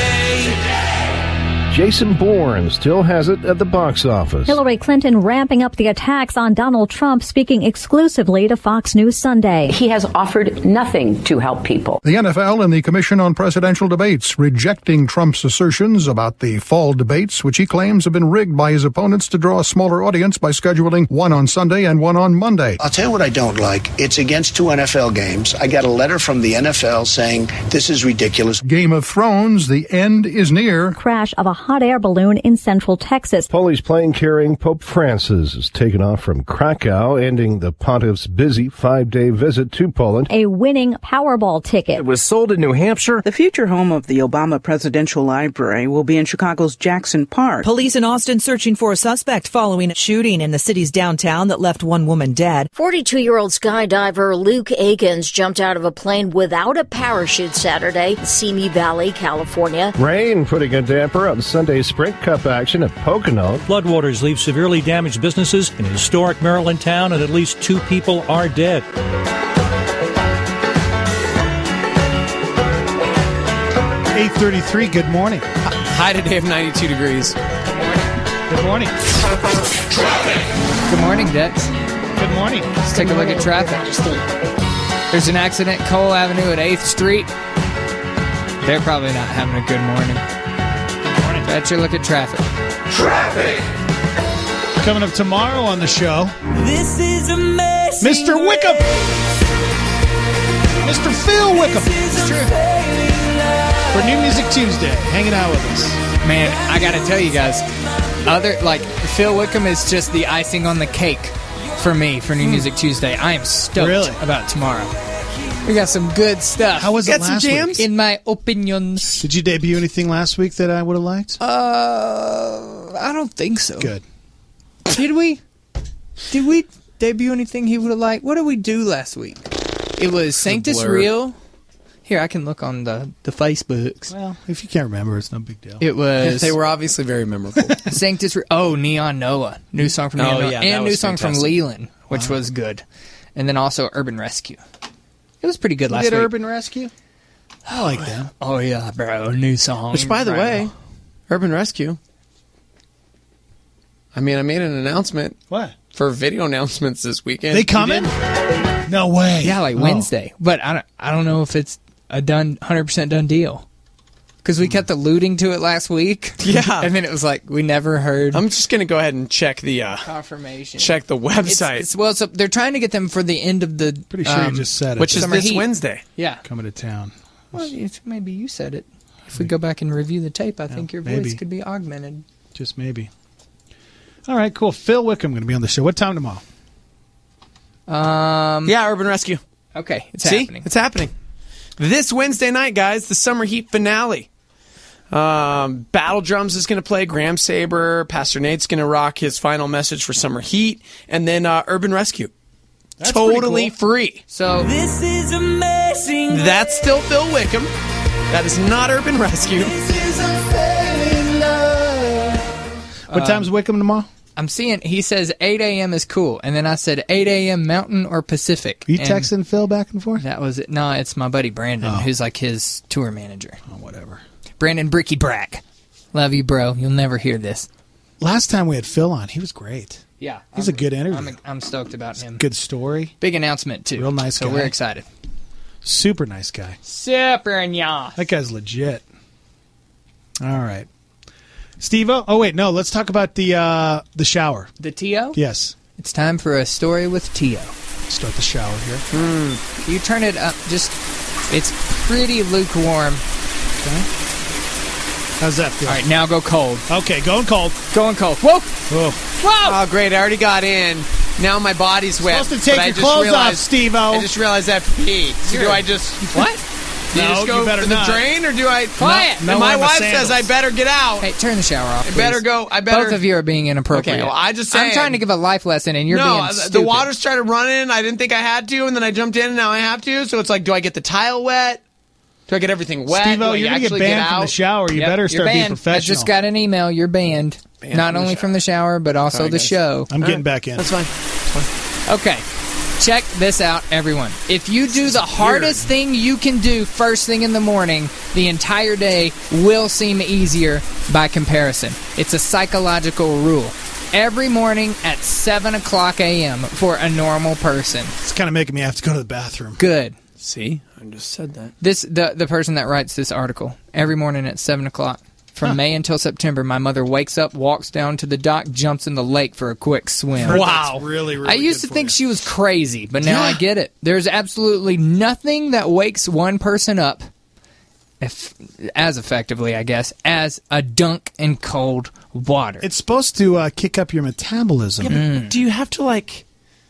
today? Jason Bourne still has it at the box office. Hillary Clinton ramping up the attacks on Donald Trump, speaking exclusively to Fox News Sunday. He has offered nothing to help people. The N F L and the Commission on Presidential Debates rejecting Trump's assertions about the fall debates, which he claims have been rigged by his opponents to draw a smaller audience by scheduling one on Sunday and one on Monday. I'll tell you what I don't like. It's against two N F L games. I got a letter from the N F L saying this is ridiculous. Game of Thrones, the end is near. Crash of a hot air balloon in central Texas. Polish plane carrying Pope Francis is taken off from Krakow, ending the pontiff's busy five-day visit to Poland. A winning Powerball ticket. It was sold in New Hampshire. The future home of the Obama Presidential Library will be in Chicago's Jackson Park. Police in Austin searching for a suspect following a shooting in the city's downtown that left one woman dead. forty-two-year-old skydiver Luke Akins jumped out of a plane without a parachute Saturday in Simi Valley, California. Rain putting a damper on Sunday's Sprint Cup action at Pocono. Floodwaters leave severely damaged businesses in a historic Maryland town, and at least two people are dead. eight thirty-three, good morning. High today of ninety-two degrees. Good morning. Good morning, Dex. Good morning. Let's take a look at traffic. There's an accident, Cole Avenue at eighth Street. They're probably not having a good morning. Good morning. That's your look at traffic. traffic. Coming up tomorrow on the show, This is amazing. Mister Wickham. Mister Phil Wickham. For New Music Tuesday, hanging out with us. Man, I gotta tell you guys, other like Phil Wickham is just the icing on the cake for me for New Music Tuesday. I am stoked Really? about tomorrow. We got some good stuff. How was it got some last jams? week? In my opinions. Did you debut anything last week that I would have liked? Uh, I don't think so. Good. Did we? Did we debut anything he would have liked? What did we do last week? It was Sanctus blur. Real. Here, I can look on the, the Facebooks. Well, if you can't remember, it's no big deal. It was They were obviously very memorable. Sanctus Re- Oh, Neon Noah. New song from Oh, Neon Noah. yeah, that and new was song from fantastic. Leland, which was good. And then also Urban Rescue. It was pretty good You last did week. Urban Rescue? I like that. Oh, yeah, bro. New song. Which, by the Right way, now. Urban Rescue. I mean, I made an announcement What? for video announcements this weekend. They coming? No way. Yeah, like Oh. Wednesday. But I don't, I don't know if it's a done one hundred percent done deal. Because we kept alluding to it last week. Yeah. And then it was like, we never heard I'm just going to go ahead and check the uh, confirmation. check the It's, website, it's, well, so they're trying to get them for the end of the... Pretty sure um, you just said it. which is Summer this Heat. Wednesday. Yeah. Coming to town. Well, it's, maybe you said it. If we go back and review the tape, I think your voice maybe. could be augmented. Just maybe. All right, cool. Phil Wickham going to be on the show. What time tomorrow? Um, Yeah, Urban Rescue. Okay, it's See? happening. It's happening. This Wednesday night, guys, the Summer Heat finale. Um, Battle Drums is going to play. Graham Saber. Pastor Nate's going to rock his final message for Summer Heat. And then uh, Urban Rescue. That's totally pretty free. So This is amazing. That's still Phil Wickham. That is not Urban Rescue. This is unfailing love. What time's Wickham tomorrow? I'm seeing, he says eight a.m. is cool. And then I said eight a.m. Mountain or Pacific. Are you and texting Phil back and forth? That was it. No, it's my buddy Brandon, Oh. who's like his tour manager. Oh, whatever. Brandon Bricky Brack. Love you, bro. You'll never hear this. Last time we had Phil on, he was great. Yeah. He's I'm, a good interview. I'm, I'm stoked about him. Good story. Big announcement, too. Real nice so guy. we're excited. Super nice guy. Super nice. That guy's legit. All right. Steve-O? Oh, wait, no. Let's talk about the uh, the shower. The T O? Yes. It's time for a story with T O. Start the shower here. Mm. You turn it up, just, it's pretty lukewarm. Okay. How's that feel? All right, now go cold. Okay, going cold. Going cold. Whoa! Whoa. Whoa! Oh, great. I already got in. Now my body's wet. Supposed to take but I your just clothes realized, off, Steve-O. I just realized I have to pee. So do I just... What? Do you No, just go you better for the not. drain, or do I... Quiet! No and my one with wife says sandals. I better get out. Hey, turn the shower off, I please. better go. I better... Both of you are being inappropriate. Okay, well, I just I'm saying- trying to give a life lesson, and you're no, being the- stupid. the water started running. I didn't think I had to, and then I jumped in, and now I have to. So it's like, do I get the tile wet? Do I get everything wet? Steve-O, Do I you're going to get actually banned out? from the shower. You Yep, better you're start being banned. professional. I just got an email. You're banned. Banned Not from the only shower. from the shower, but also Sorry, the guys. show. I'm All getting right. back in. That's fine. That's fine. Okay. Check this out, everyone. If you do the hardest thing you can do first thing in the morning, the entire day will seem easier by comparison. It's a psychological rule. Every morning at seven o'clock a.m. for a normal person. It's kind of making me have to go to the bathroom. Good. See? I just said that. This the the person that writes this article. Every morning at seven o'clock. From Huh. May until September, my mother wakes up, walks down to the dock, jumps in the lake for a quick swim. Heard Wow. that's really, really I used good to for think you. she was crazy, but now I Yeah. get it. There's absolutely nothing that wakes one person up if, as effectively, I guess, as a dunk in cold water. It's supposed to uh, kick up your metabolism. Yeah, but do you have to, like...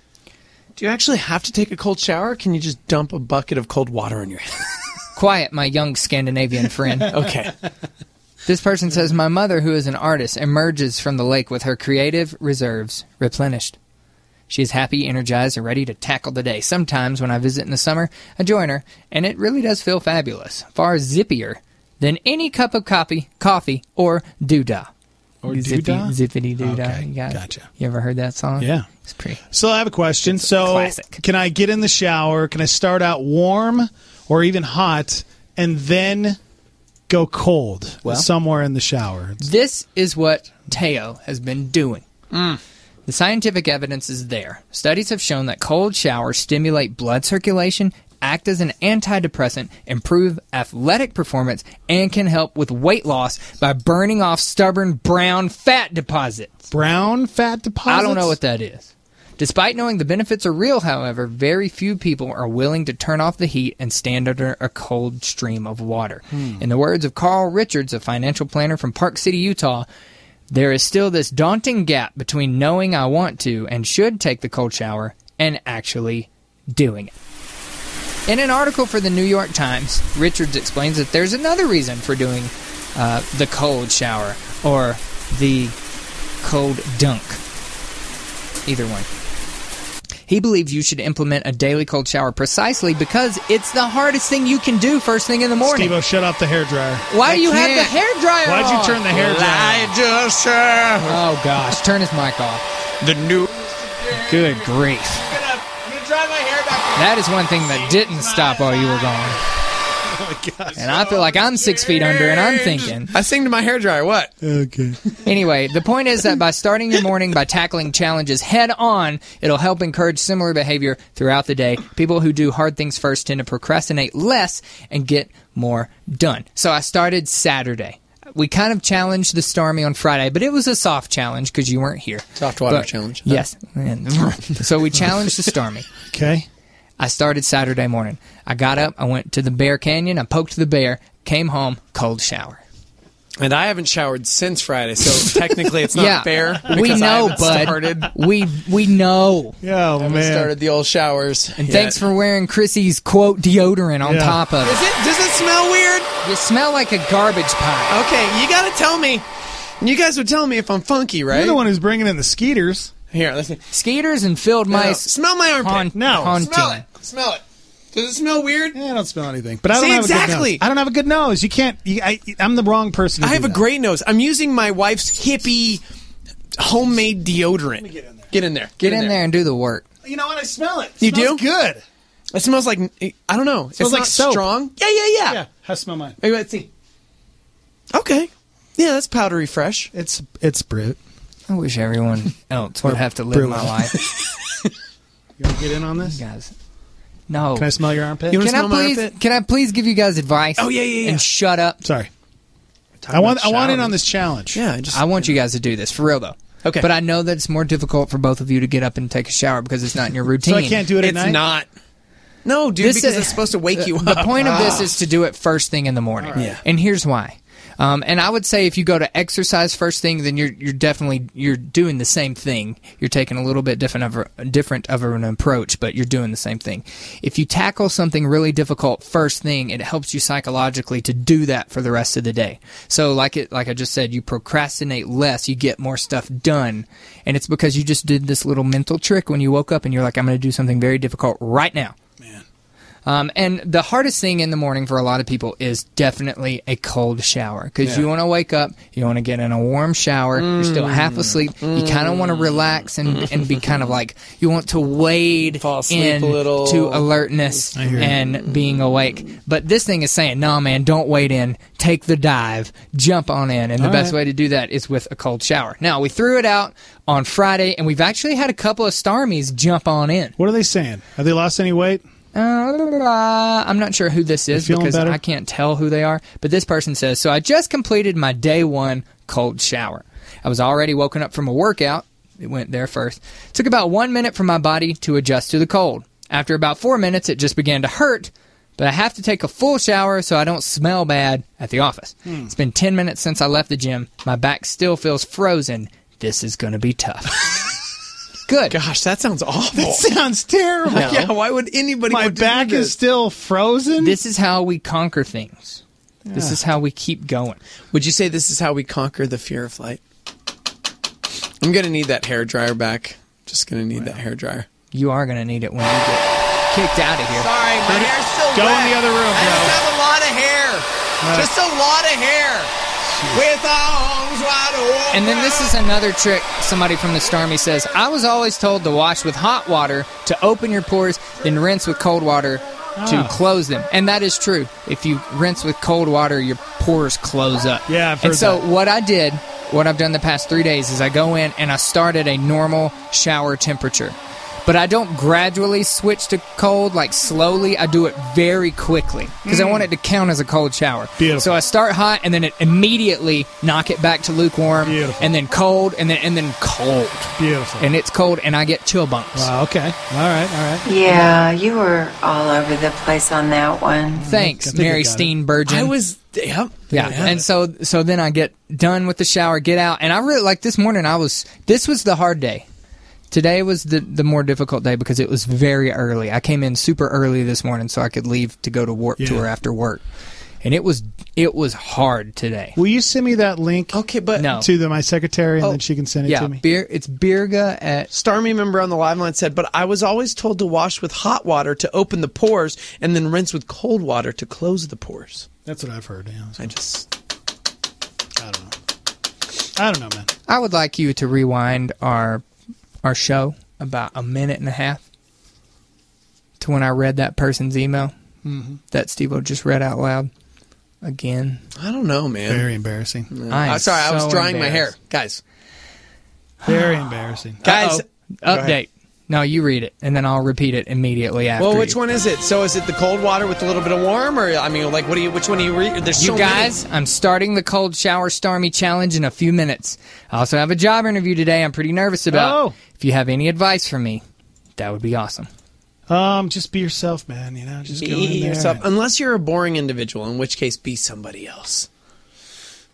Do you actually have to take a cold shower, or can you just dump a bucket of cold water on your head? Quiet, my young Scandinavian friend. Okay. This person says, my mother, who is an artist, emerges from the lake with her creative reserves replenished. She is happy, energized, and ready to tackle the day. Sometimes, when I visit in the summer, I join her, and it really does feel fabulous. Far zippier than any cup of coffee, coffee or doodah. Or Zippy, doodah? Zippity doodah. Okay, You got it. gotcha. You ever heard that song? Yeah. It's pretty. So I have a question. So classic. can I get in the shower? Can I start out warm or even hot and then go cold Well- somewhere in the shower? This is what Teo has been doing. Mm. The scientific evidence is there. Studies have shown that cold showers stimulate blood circulation, act as an antidepressant, improve athletic performance, and can help with weight loss by burning off stubborn brown fat deposits. Brown fat deposits? I don't know what that is. Despite knowing the benefits are real, however, very few people are willing to turn off the heat and stand under a cold stream of water. Hmm. In the words of Carl Richards, a financial planner from Park City, Utah, there is still this daunting gap between knowing I want to and should take the cold shower and actually doing it. In an article for the New York Times, Richards explains that there's another reason for doing uh, the cold shower or the cold dunk. Either one. He believes you should implement a daily cold shower precisely because it's the hardest thing you can do first thing in the morning. Steve-O, shut off the hairdryer. Why I do you have the can't. hair dryer Why'd on? you turn the hair dryer on? Elijah, sir. Oh, gosh. Turn his mic off. The new... Good grief. I'm gonna, I'm gonna dry my hair back. That is one thing that didn't stop while you were gone. Oh, my God. And I feel like I'm six feet under, and I'm thinking. I sing to my hairdryer. What? Okay. Anyway, the point is that by starting your morning by tackling challenges head on, it'll help encourage similar behavior throughout the day. People who do hard things first tend to procrastinate less and get more done. So I started Saturday. We kind of challenged the Stormy on Friday, but it was a soft challenge because you weren't here. Soft water But- challenge. Yes. So we challenged the Stormy. Okay. I started Saturday morning. I got up, I went to the Bear Canyon, I poked the bear, came home, cold shower. And I haven't showered since Friday, so technically it's not Yeah. fair. We because I know, haven't bud. started. We we know. Yeah, I haven't started the old showers. And yet. thanks for wearing Chrissy's quote deodorant on Yeah. top of it. Is it? Does it smell weird? You smell like a garbage pile. Okay, you got to tell me. You guys would tell me if I'm funky, right? You're the one who's bringing in the skeeters. Here, listen. Skeeters and field No, mice. smell my armpit. Haunt- No. haunting. Smell it. Smell it. Does it smell weird? Yeah, I don't smell anything. But I don't See, have a good exactly. nose. I don't have a good nose. You can't. You, I, I'm the wrong person. To I do have a that. great nose. I'm using my wife's hippie homemade deodorant. Let me get in there. Get in there. Get in there and do the work. You know what? I smell it. You Smells do? Good. It smells like, I don't know. It it's smells like not soap. strong. Yeah, yeah, yeah. Yeah. How smell mine? Maybe let's see. Okay. Yeah, that's powdery fresh. It's it's Brit. I wish everyone else would have to live Brew. my life. You want to get in on this? You guys. No. Can I smell your armpit? You wanna Can I smell my please? armpit? Can I please give you guys advice? Oh, yeah, yeah, yeah. And shut up. Sorry. I want I want in showers. on this challenge. Yeah, I just. I want you guys to do this for real though. Okay. But I know that it's more difficult for both of you to get up and take a shower because it's not in your routine. So I can't do it at It's night? not. No, dude, This because is- it's supposed to wake you The up. point of this Ah. is to do it first thing in the morning. right. Yeah. And here's why. Um, and I would say if you go to exercise first thing, then you're you're definitely you're doing the same thing. You're taking a little bit different of a, different of an approach, but you're doing the same thing. If you tackle something really difficult first thing, it helps you psychologically to do that for the rest of the day. So like it like I just said, you procrastinate less, you get more stuff done, and it's because you just did this little mental trick when you woke up and you're like, I'm going to do something very difficult right now. Um, and the hardest thing in the morning for a lot of people is definitely a cold shower because Yeah. you want to wake up, you want to get in a warm shower, you're still half asleep, you kind of want to relax and, and be kind of like, you want to wade Fall asleep in a little. to alertness I hear you. and being awake. But this thing is saying, no, man, don't wade in, take the dive, jump on in. And the All best right. way to do that is with a cold shower. Now, we threw it out on Friday, and we've actually had a couple of Starmies jump on in. What are they saying? Have they lost any weight? Uh, I'm not sure who this is feeling because better? I can't tell who they are. But this person says, so I just completed my day one cold shower. I was already woken up from a workout. It went there first. Took about one minute for my body to adjust to the cold. After about four minutes, it just began to hurt. But I have to take a full shower so I don't smell bad at the office. Hmm. It's been ten minutes since I left the gym. My back still feels frozen. This is going to be tough. Good. Gosh, that sounds awful. That sounds terrible. Yeah, why would anybody My want to back do is this? still frozen. This is how we conquer things. This Yeah. is how we keep going. Would you say this is how we conquer the fear of flight? I'm going to need that hair dryer back. Just going to need that hair dryer. You are going to need it when you get kicked out of here. Sorry, my hair's still Go wet. in the other room, I bro. just have a lot of hair. Just a lot of hair. With arms wide open. And then this is another trick somebody from the Starmy says, I was always told to wash with hot water to open your pores, then rinse with cold water to Oh. close them. And that is true. If you rinse with cold water, your pores close up. Yeah, I've And heard so that. what I did, what I've done the past three days is I go in and I start at a normal shower temperature. But I don't gradually switch to cold, like slowly. I do it very quickly because I want it to count as a cold shower. Beautiful. So I start hot and then it immediately knock it back to lukewarm, Beautiful. and then cold, and then and then cold, Beautiful. and it's cold, and I get chill bumps. Wow, okay. All right, all right. Yeah, you were all over the place on that one. Thanks, I think I Mary got it. Steenburgen. I was, yep. Yeah, and so so then I get done with the shower, get out, and I really like this morning. I was this was the hard day. Today was the the more difficult day because it was very early. I came in super early this morning so I could leave to go to Warp Yeah. Tour after work, and it was it was hard today. Will you send me that link Okay, but No. to the, my secretary, and Oh, then she can send it Yeah, to me? beer. It's Birga at Starmy member on the live line said, but I was always told to wash with hot water to open the pores and then rinse with cold water to close the pores. That's what I've heard. Yeah, so I just... I don't know. I don't know, man. I would like you to rewind our our show about a minute and a half to when I read that person's email Mm-hmm. that Steve-O just read out loud again. I don't know, man. Very embarrassing. I am Uh, sorry, I was so drying my hair. embarrassed. Guys. Very embarrassing. Guys. Uh-oh. Go ahead. Update. No, you read it, and then I'll repeat it immediately after. Well, which you. one is it? So is it the cold water with a little bit of warm? Or, I mean, like, what do you, which one do you read? There's You so guys, many. I'm starting the cold shower Starmy challenge in a few minutes. I also have a job interview today I'm pretty nervous about. Oh. If you have any advice for me, that would be awesome. Um, just be yourself, man. You know, just go in Be there. yourself. Unless you're a boring individual, in which case, be somebody else.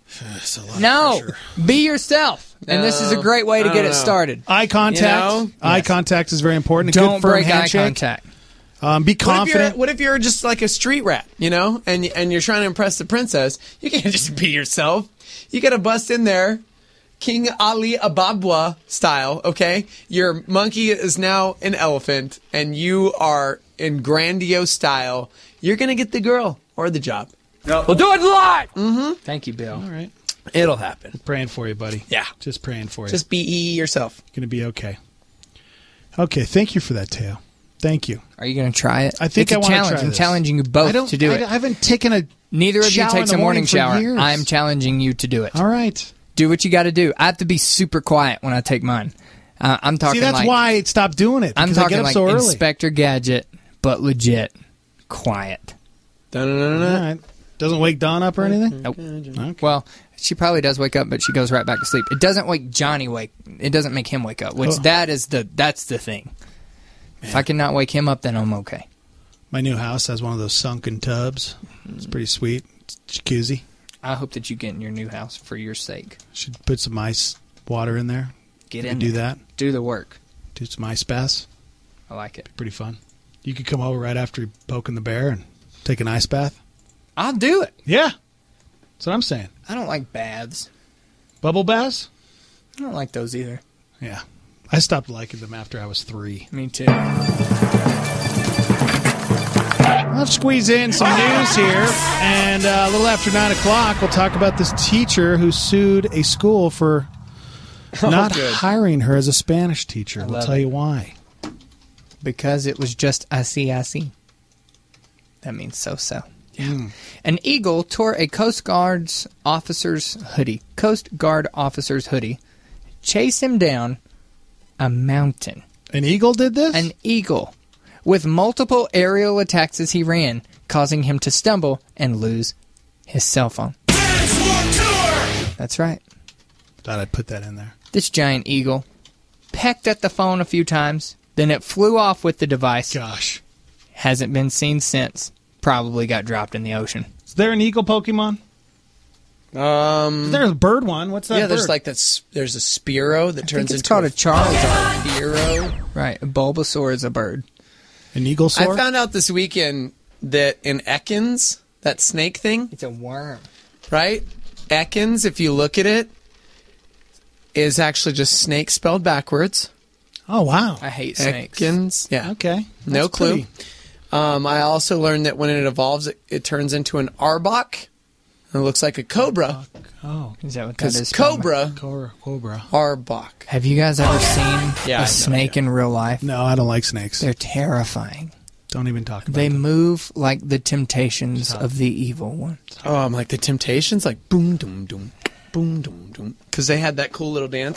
That's a lot No, of pressure. be yourself. And this is a great way to get it started. Eye contact. You know? Eye Yes. contact is very important. A Don't good firm break eye handshake. contact. Um, be What if, you're, confident. what if you're just like a street rat, you know, and and you're trying to impress the princess? You can't just be yourself. You got to bust in there, King Ali Ababwa style. Okay, your monkey is now an elephant, and you are in grandiose style. You're gonna get the girl or the job. No. We'll do it live. Mm-hmm. Thank you, Bill. All right. It'll happen. Praying for you, buddy. Yeah. Just praying for you. Just be yourself. Going to be okay. Okay. Thank you for that, Teo. Thank you. Are you going to try it? I think it's I a want to challenge. try I'm this. challenging you I both don't- to do I, it. I haven't taken a Neither of you shower takes in a the morning morning for shower. years. I'm challenging you to do it. All right. Do what you got to do. I have to be super quiet when I take mine. Uh, I'm talking. See, that's like, why I stopped doing it. I'm because I talking get up like so early. Inspector Gadget, but legit, quiet. All right. Doesn't wake Dawn up or anything? Nope. Okay. Well, she probably does wake up, but she goes right back to sleep. It doesn't wake Johnny wake. It doesn't make him wake up. Which Oh. that is the that's the thing. If I cannot wake him up, then I'm okay. My new house has one of those sunken tubs. It's pretty sweet. It's jacuzzi. I hope that you get in your new house for your sake. Should put some ice water in there. Get We in could do there. that. Do the work. Do some ice baths. I like it. Pretty fun. You could come over right after poking the bear and take an ice bath. I'll do it. Yeah. That's what I'm saying. I don't like baths. Bubble baths? I don't like those either. Yeah. I stopped liking them after I was three. Me too. Let's squeeze in some news here. And uh, a little after nine o'clock, we'll talk about this teacher who sued a school for not good. hiring her as a Spanish teacher. I We'll love tell it. you why. Because it was just así así. That means so-so. Yeah. An eagle tore a Coast Guard's officer's hoodie. Coast Guard officer's hoodie. Chased him down a mountain. An eagle did this? An eagle. With multiple aerial attacks as he ran, causing him to stumble and lose his cell phone. That's right. Thought I'd put that in there. This giant eagle pecked at the phone a few times, then it flew off with the device. Gosh. Hasn't been seen since. Probably got dropped in the ocean. Is there an eagle Pokemon? Um, There's a bird one. What's that yeah, there's bird? like that. s- There's a Spearow that I turns think it's into called a a Charizard. Spearow. Right, a Bulbasaur is a bird. An eagle I sword? found out this weekend that in Ekans, that snake thing, It's a worm. right? Ekans, if you look at it, is actually just snake spelled backwards. Oh, wow. I hate snakes. Ekans, yeah. Okay. No That's clue. pretty- Um, I also learned that when it evolves, it, it turns into an Arbok. And it looks like a cobra. Oh. Is that what that Because is? spelled? cobra, Cobra. Cobra. Arbok. Have you guys ever seen Yeah, I know, a snake in real life? No, I don't like snakes. They're terrifying. Don't even talk about They them. move like the temptations of the evil one. Oh, I'm like the Temptations, like boom, doom, doom, boom, doom, doom. Because they had that cool little dance.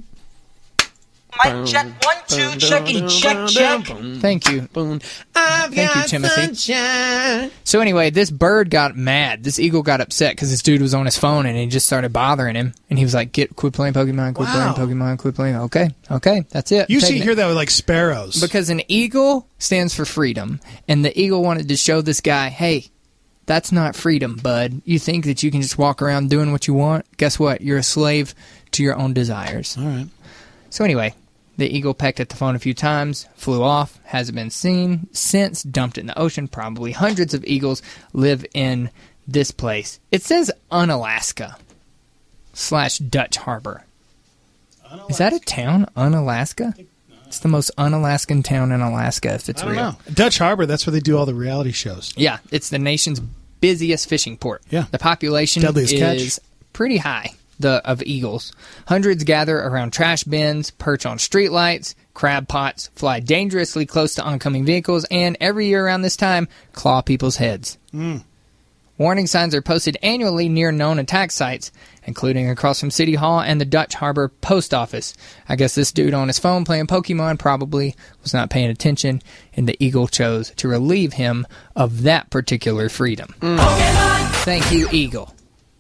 Mic check one, two, checkity, check, check. Thank you. Boom. I've Thank you, got Timothy. sunshine. So anyway, this bird got mad. This eagle got upset because this dude was on his phone and he just started bothering him. And he was like, "Get quit playing Pokemon, quit Wow. playing Pokemon, quit playing." Okay, okay, that's it. You I'm see taking it. hear that with like sparrows. Because an eagle stands for freedom, and the eagle wanted to show this guy, hey, that's not freedom, bud. You think that you can just walk around doing what you want? Guess what? You're a slave to your own desires. All right. So anyway, the eagle pecked at the phone a few times, flew off, hasn't been seen since, dumped it in the ocean. Probably hundreds of eagles live in this place. It says Unalaska slash Dutch Harbor. Is that a town, Unalaska? It's the most un-Alaskan town in Alaska, if it's I don't real. know. Dutch Harbor, that's where they do all the reality shows. Yeah, it's the nation's busiest fishing port. Yeah. The population Deadliest catch. is pretty high the of eagles. Hundreds gather around trash bins, perch on streetlights, crab pots, fly dangerously close to oncoming vehicles, and every year around this time, claw people's heads. Mm. Warning signs are posted annually near known attack sites, including across from City Hall and the Dutch Harbor Post Office. I guess this dude on his phone playing Pokemon probably was not paying attention, and the eagle chose to relieve him of that particular freedom. Thank you, Eagle.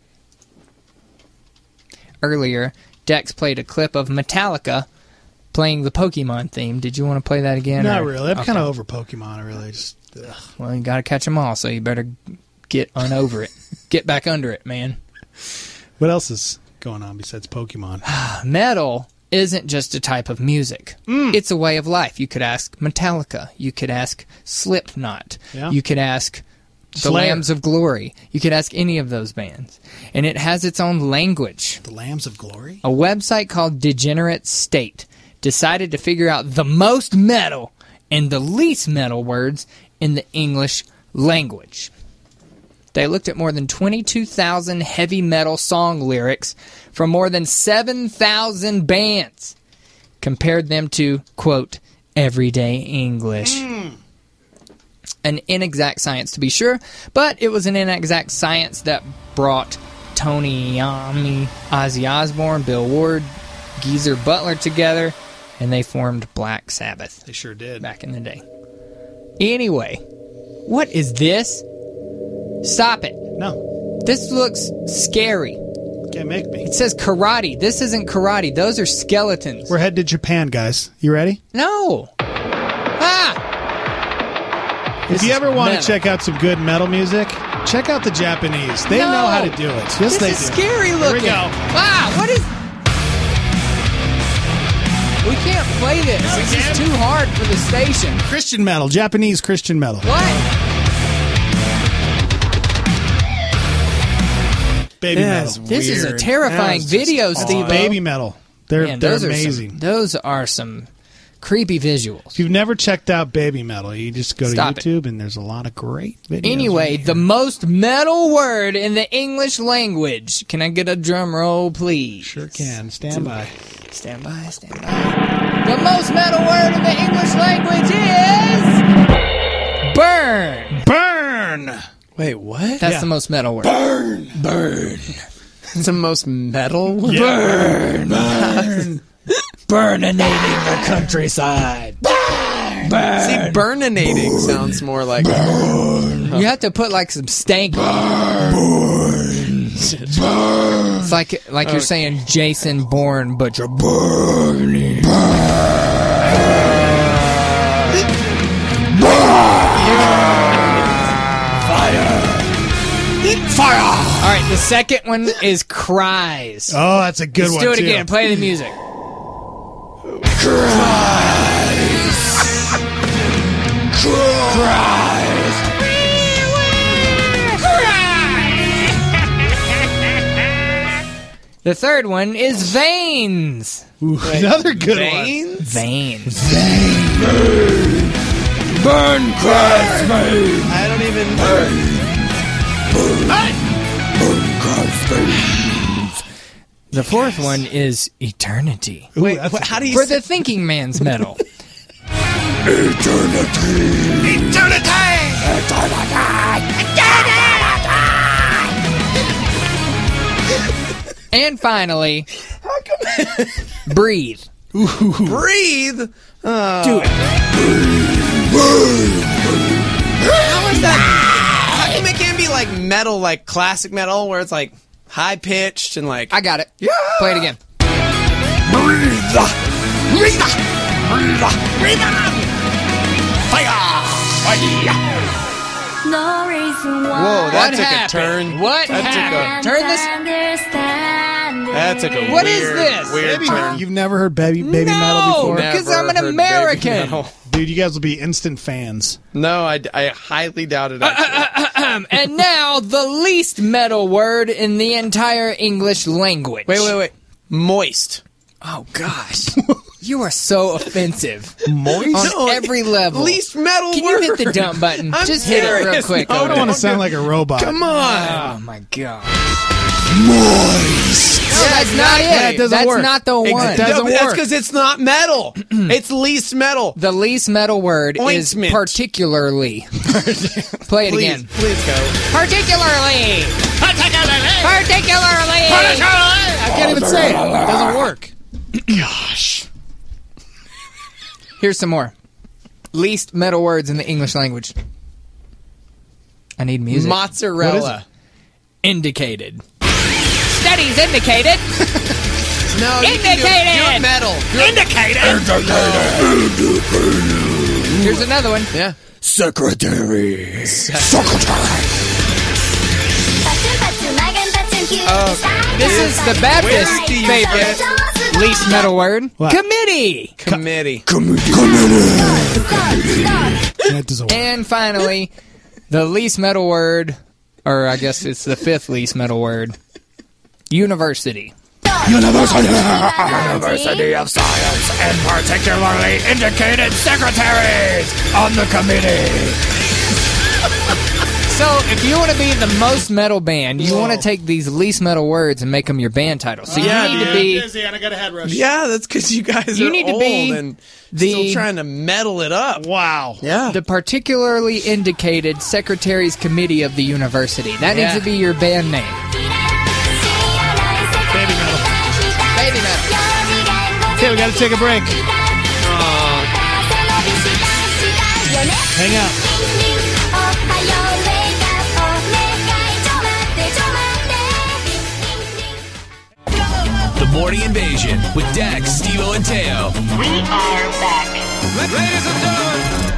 Earlier, Dex played a clip of Metallica playing the Pokemon theme. Did you want to play that again? Not or- really. I'm Okay. kind of over Pokemon. I really just. Ugh. Well, you got to catch them all, so you better get on over it. Get back under it, man. What else is going on besides Pokemon? Metal isn't just a type of music. Mm. It's a way of life. You could ask Metallica. You could ask Slipknot. Yeah. You could ask the Slayer. Lambs of Glory. You could ask any of those bands. And it has its own language. The Lambs of Glory? A website called Degenerate State decided to figure out the most metal and the least metal words in the English language. They looked at more than twenty-two thousand heavy metal song lyrics from more than seven thousand bands, compared them to, quote, everyday English. Mm. An inexact science, to be sure, but it was an inexact science that brought Tony Iommi, Ozzy Osbourne, Bill Ward, Geezer Butler together, and they formed Black Sabbath. They sure did. Back in the day. Anyway, what is this? Stop it. No. This looks scary. Can't make me. It says karate. This isn't karate. Those are skeletons. We're headed to Japan, guys. You ready? No. Ah! If This you is ever want metal. to check out some good metal music, check out the Japanese. They No. know how to do it. Yes, This they is do. scary Here looking. we go. Wow, what is... We can't play this. No, we this can't. is too hard for the station. Christian metal. Japanese Christian metal. What? Baby Yeah, metal. it's This is a weird. terrifying Yeah, it's just- video, it's Steve. baby metal. They're, Man, they're those amazing. Are some, those are some creepy visuals. If you've never checked out baby metal, you just go to Stop it. YouTube and there's a lot of great videos. Anyway, right the here. most metal word in the English language. Can I get a drum roll, please? Sure can. Stand by. Stand by, stand by. The most metal word in the English language is... burn. Burn! Wait, what? That's Yeah. the most metal word. Burn. Burn. It's the most metal word? Burn! Burn! Burninating the countryside. Burn. Burn. See, burninating sounds more like... You have to put like some stank. Burn. It's like like you're saying Jason Bourne, but you're burning. Fire! All right, the second one is cries. Oh, that's a good Let's one, do it too. again. Play the music. The third one is veins. Ooh, another good Veins? Veins. Burn Christ, veins. I don't even... The fourth one is eternity. one. Ooh, Wait, that's what, a how do you For say... the thinking man's metal. And finally, breathe. Breathe? Uh, Do it. How is that? How come it can't be like metal, like classic metal, where it's like high pitched and like. I got it. Yeah. Play it again. Breathe. Breathe. Breathe. Breathe. Fire. Fire. No reason why. Whoa, that What took happened? a turn. What That happened? took Turn this. Understand That took a What is weird, this? weird Baby turn. metal. You've never heard baby, baby metal No, before? because Never I'm an heard baby American. metal. Dude, you guys will be instant fans. No, I, I highly doubt it. Actually. And now the least metal word in the entire English language. Wait, wait, wait. Moist. Oh gosh, you are so offensive. Moist? On No, every level. Least metal Can word. you hit the dump button? I'm Just hit it real serious. quick. No, I don't Odin. want to sound like a robot. Come on. Oh my god. Moist. No, that's not it. That doesn't that's work. not the It one. doesn't no, but that's work. because it's not metal. It's least metal. The least metal word Ointment. is particularly. Play it Please, again. please go. Particularly. Particularly. I can't even say it. It doesn't work. Gosh. Here's some more. Least metal words in the English language. I need music. Mozzarella. Indicated. Studies indicated. No, you can do it. Indicated. Do it metal. Indicated. Here's another one. Yeah. Secretary. Secretary. Oh, this is the Baptist favorite least metal word. What? Committee. Committee. That doesn't work. And finally, the least metal word, or I guess it's the fifth least metal word, university. University. University of Science, and particularly indicated secretaries on the committee. So, if you want to be the most metal band, you want to take these least metal words and make them your band title. So Yeah, you need dude. to be Busy and I got a head rush. Yeah, that's because you guys You are need to old be and the- still trying to metal it up. Wow. Yeah. the particularly indicated secretaries committee of the university. That Yeah. needs to be your band name. Baby metal. Baby metal. Okay, we got to take a break. Hang out. The Morning Invasion with Dax, Steve-O, and Teo. We are back. Ladies and gentlemen.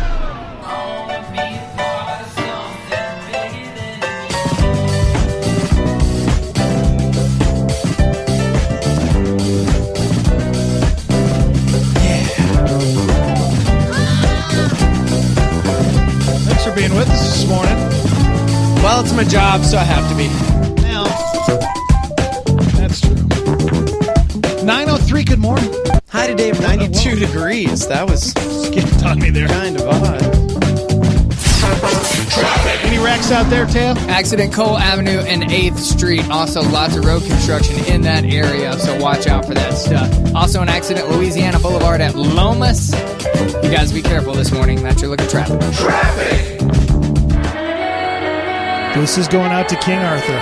Thanks for being with us this morning. Well, it's my job, so I have to be. Now, that's true. nine oh three, good morning. Hi today, ninety-two degrees. That was Skipped on me there. kind of odd. Any wrecks out there, Tail? Accident Cole Avenue and eighth Street. Also, lots of road construction in that area, so watch out for that stuff. Also, an accident Louisiana Boulevard at Lomas. You guys be careful this morning. That's your look at traffic. This is going out to King Arthur.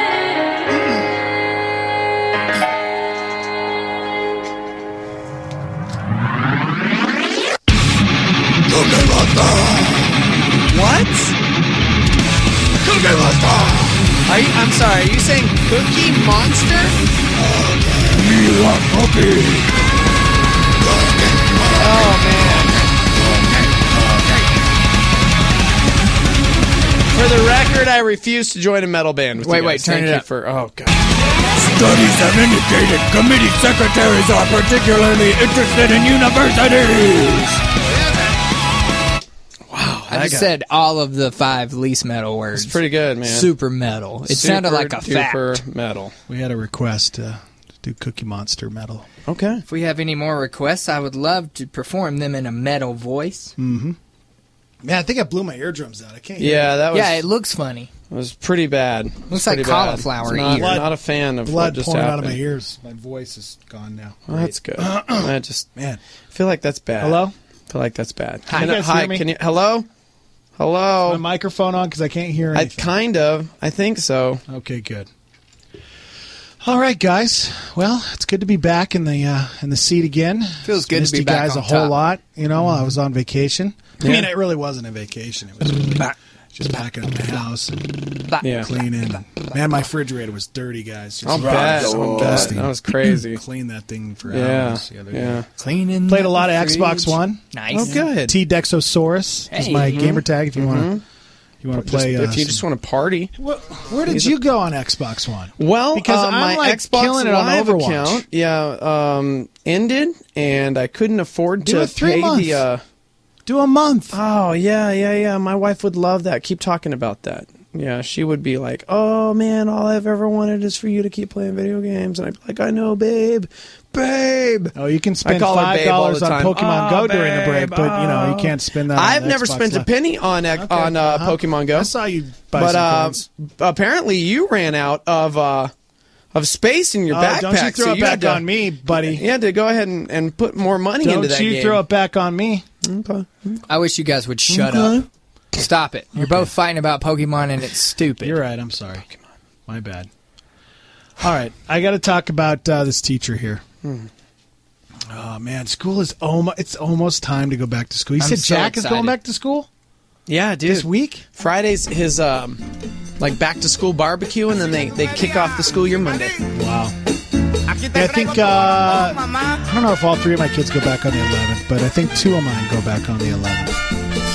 What? Cookie Monster. Are you, I'm sorry, are you saying Cookie Monster? You want cookie? Oh, man. For the record, I refuse to join a metal band with Wait, you guys. wait, turn Thank it you up. For, oh, God. Studies have indicated committee secretaries are particularly interested in universities. I just got- said all of the five least metal words. It's pretty good, man. Super metal. It sounded like a Super fact. metal. We had a request to do Cookie Monster metal. Okay. If we have any more requests, I would love to perform them in a metal voice. Mm-hmm. Man, I think I blew my eardrums out. I can't hear Yeah, that was. Yeah, it looks funny. It was pretty bad. It was Looks like pretty bad. cauliflower Not, ear. not a fan of blood what just pouring happened. out of my ears. My voice is gone now. Well, that's good. I just Man. feel like that's bad. Hello? I feel like that's bad. Can you Can I- guys hi, hear me? Can you? Hello. Hello. My microphone on because I can't hear I anything. kind of. I think so. Okay, good. All right, guys. Well, it's good to be back in the uh, in the seat again. Feels good to Missed be you back guys on a whole top. lot. You know, while I was on vacation. I Yeah. mean, it really wasn't a vacation. It was really just packing up my house and Yeah. cleaning. Man, my refrigerator was dirty, guys. Just I'll bet. so I'll bet. dusty. That was crazy. Cleaned that thing for Yeah. hours the other Yeah. day. Cleaning. Played a lot of Xbox One. Nice. Oh, good. T Dexosaurus is Hey. my Mhm. gamer tag. If you want to, Mhm. you want to Just- play. uh, if you some- just want to party. Where did He's you a- go on Xbox One? Well, Because uh, I'm, my like, Xbox killing it on Live Overwatch. account, yeah, um, ended, and I couldn't afford Do to a three pay month. the. Uh, Do a month. oh yeah, yeah, yeah. My wife would love that. Keep talking about that. Yeah, she would be like, "Oh man, all I've ever wanted is for you to keep playing video games," and I'd be like, "I know, babe, babe." Oh, you can I spend call her five babe all dollars the on time. Pokemon Oh, Go during the break, babe, but you know you oh. can't spend that. on I've the never Xbox spent Live. a penny on X- Okay, on uh, uh-huh. Pokemon Go. I saw you buy but some uh, coins. apparently you ran out of uh, of space in your Oh, backpack. don't you throw so it you back had to, on me, buddy. You had to go ahead and, and put more money Don't into that you game. throw it back on me. Okay. I wish you guys would shut Okay. up. Stop it. You're both fighting about Pokemon and it's stupid. You're right. I'm sorry. My bad. All right, I got to talk about uh, this teacher here. Hmm. Oh man, school is almost. It's almost time to go back to school. You I'm said so Jack is going excited. back to school Yeah, dude. this week. Friday's his um, like back to school barbecue, and then they, they kick off the school year Monday. Wow. Yeah, I think uh, I don't know if all three of my kids go back on the eleventh, but I think two of mine go back on the eleventh. It's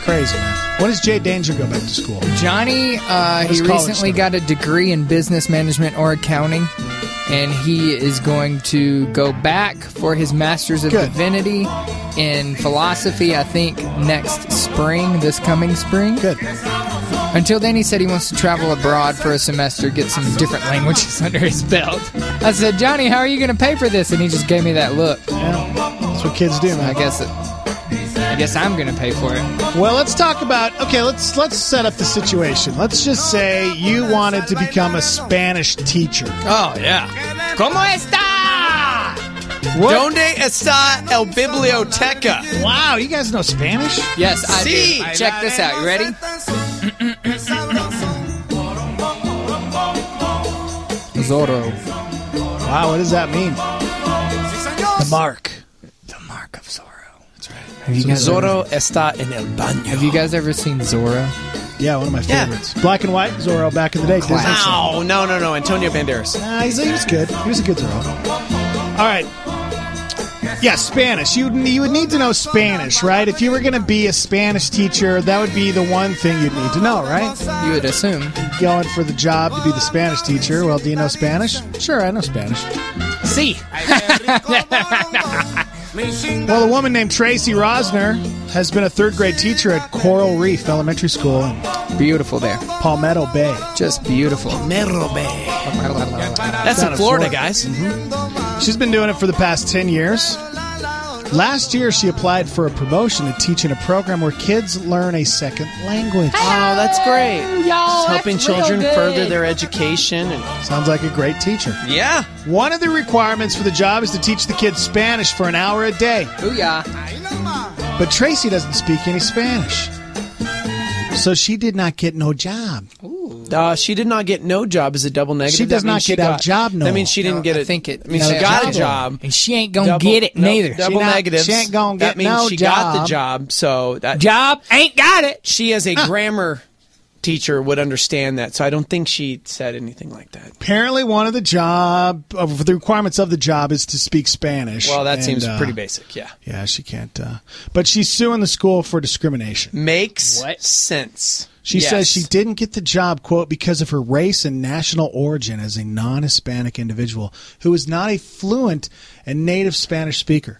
crazy, man. When does Jay Danger go back to school? Johnny, uh, What is he college recently start? got a degree in business management or accounting, and he is going to go back for his Master's of Good. Divinity in philosophy, I think, next spring, this coming spring. Good. Until then, he said he wants to travel abroad for a semester, get some different languages under his belt. I said, Johnny, how are you going to pay for this? And he just gave me that look. Yeah, that's what kids do, man. I guess it, I guess I'm going to pay for it. Well, let's talk about. Okay, let's let's set up the situation. Let's just say you wanted to become a Spanish teacher. Oh, yeah. ¿Cómo está? What? ¿Dónde está el biblioteca? Wow, you guys know Spanish? Yes, I Sí. do. Check this out. You ready? Zorro. Wow, what does that mean? The mark. The mark of Zorro. That's right. Have you guys Zorro ever, está en el baño. have you guys ever seen Zorro? Yeah, one of my Yeah. favorites. Black and white Zorro back in the day. Disney. Wow, no, no, no. Antonio Banderas. Nah, he's, he was good. He was a good Zorro. All right. Yeah, Spanish. You you would need to know Spanish, right? If you were going to be a Spanish teacher, that would be the one thing you'd need to know, right? You would assume. Going for the job to be the Spanish teacher. Well, do you know Spanish? Sure, I know Spanish. See. Well, a woman named Tracy Rosner has been a third grade teacher at Coral Reef Elementary School in Beautiful there. Palmetto Bay. Just beautiful. Merro Bay. That's Down in in Florida, Florida. guys. She's been doing it for the past ten years. Last year, she applied for a promotion to teach in a program where kids learn a second language. Oh, that's great. Y'all, Helping that's real children good. further their education. And Sounds like a great teacher. yeah. One of the requirements for the job is to teach the kids Spanish for an hour a day. Booyah. But Tracy doesn't speak any Spanish. So she did not get no job. Uh, she did not get no job as a double negative. She does That means not she get a got- job, no. That means she didn't No, get I it. think it- I mean, no she got a job. job. And she ain't gonna Double- get it no, neither. Double She not- negatives. she ain't gonna That get means no she got the job. job. So that Job ain't got it. she, as a grammar teacher, would understand that. So I don't think she said anything like that. Apparently, one of the job of the requirements of the job is to speak Spanish. Well, that And, seems uh, pretty basic. Yeah, Yeah, she can't. Uh, but she's suing the school for discrimination. makes What? sense. She Yes. says she didn't get the job, quote, because of her race and national origin as a non-Hispanic individual who is not a fluent and native Spanish speaker.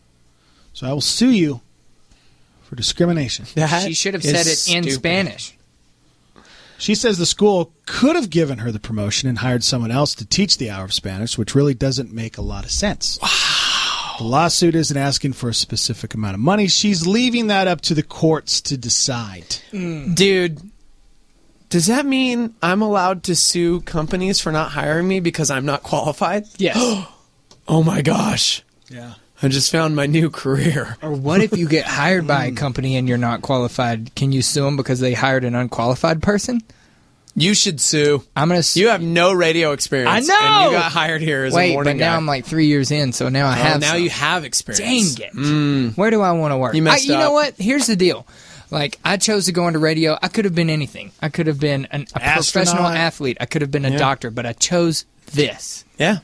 So I will sue you for discrimination. That She should have is said it in stupid. Spanish. She says the school could have given her the promotion and hired someone else to teach the hour of Spanish, which really doesn't make a lot of sense. Wow. The lawsuit isn't asking for a specific amount of money. She's leaving that up to the courts to decide. Dude, does that mean I'm allowed to sue companies for not hiring me because I'm not qualified? Yes. Oh my gosh. Yeah. I just found my new career. Or what if you get hired by a company and you're not qualified? Can you sue them because they hired an unqualified person? You should sue. I'm gonna. Sue. You have no radio experience. I know! And you got hired here as Wait, a morning but now guy. I'm like three years in, so now I Oh, have. now some. you have experience. Dang it! Mm. Where do I want to work? You messed I, you know up. what? Here's the deal. Like, I chose to go into radio. I could have been anything. I could have been an, a Astronaut. professional athlete. I could have been a Yeah. doctor, but I chose this, Yeah.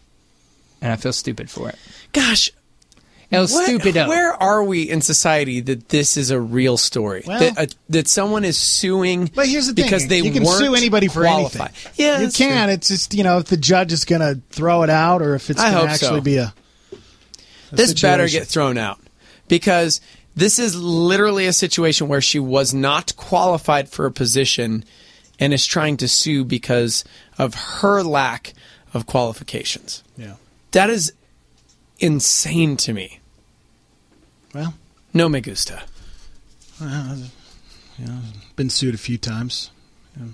and I feel stupid for it. Gosh. El What- stupido. Where are we in society that this is a real story? Well- that, uh, that someone is suing But here's the thing. because they you can weren't sue anybody for qualified. anything. Yeah, you that's can. true. It's just, you know, if the judge is going to throw it out or if it's I going to hope so. actually be a, a This better situation. get thrown out because this is literally a situation where she was not qualified for a position and is trying to sue because of her lack of qualifications. Yeah. That is insane to me. Well, No me gusta. well, you know, been sued a few times. Yeah.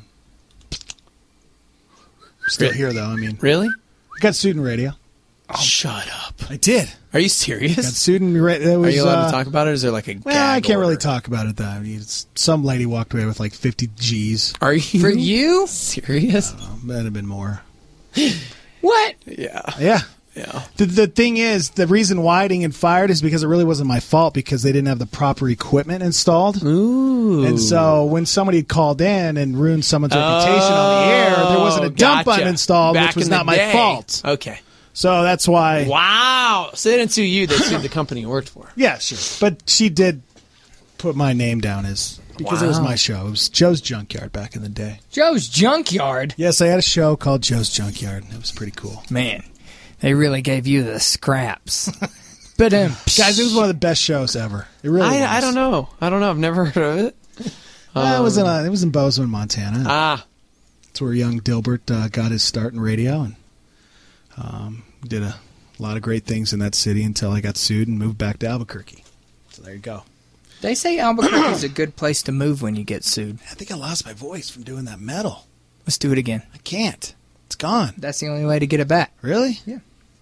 Still Really? here, though. I mean, Really? I got sued in radio. Shut up. I did. Are you Got serious? sued in radio. Are you allowed to talk about it? Or is there like a Well, gag I can't really order? talk about it, though. I mean, it's, some lady walked away with like fifty G's. Are you For you? serious? Might have been more. What? Yeah. Yeah. Yeah. The, the thing is, the reason why I didn't get fired is because it really wasn't my fault because they didn't have the proper equipment installed. Ooh. And so when somebody had called in and ruined someone's reputation on the air, there wasn't a dump gotcha. uninstalled, Back which was in the not my day. fault. Okay. So that's why. Wow. So they didn't sue you, they sued the company you worked for. Yeah, sure. But she did put my name down as because it was Wow. my show. It was Joe's Junkyard back in the day. Joe's Junkyard? Yes, I had a show called Joe's Junkyard. It was pretty cool. Man, they really gave you the scraps. But um, guys, it was one of the best shows ever. It really was. I, I don't know. I don't know. I've never heard of it. Uh, it was in Um, uh, it was in Bozeman, Montana. Ah, that's where young Dilbert uh, got his start in radio, and um, did a lot of great things in that city until I got sued and moved back to Albuquerque. So there you go. They say Albuquerque is a good place to move when you get sued. I think I lost my voice from doing that metal. Let's do it again. I can't. It's gone. That's the only way to get it back. Really? Yeah.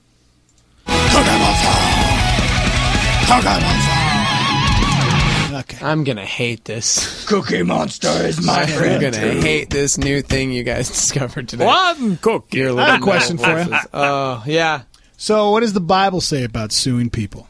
Okay. I'm gonna hate this. Cookie Monster is my I'm friend. gonna hate this new thing you guys discovered today. One cookie. Your I have a little question for you. wolfes. Oh, yeah. So, what does the Bible say about suing people?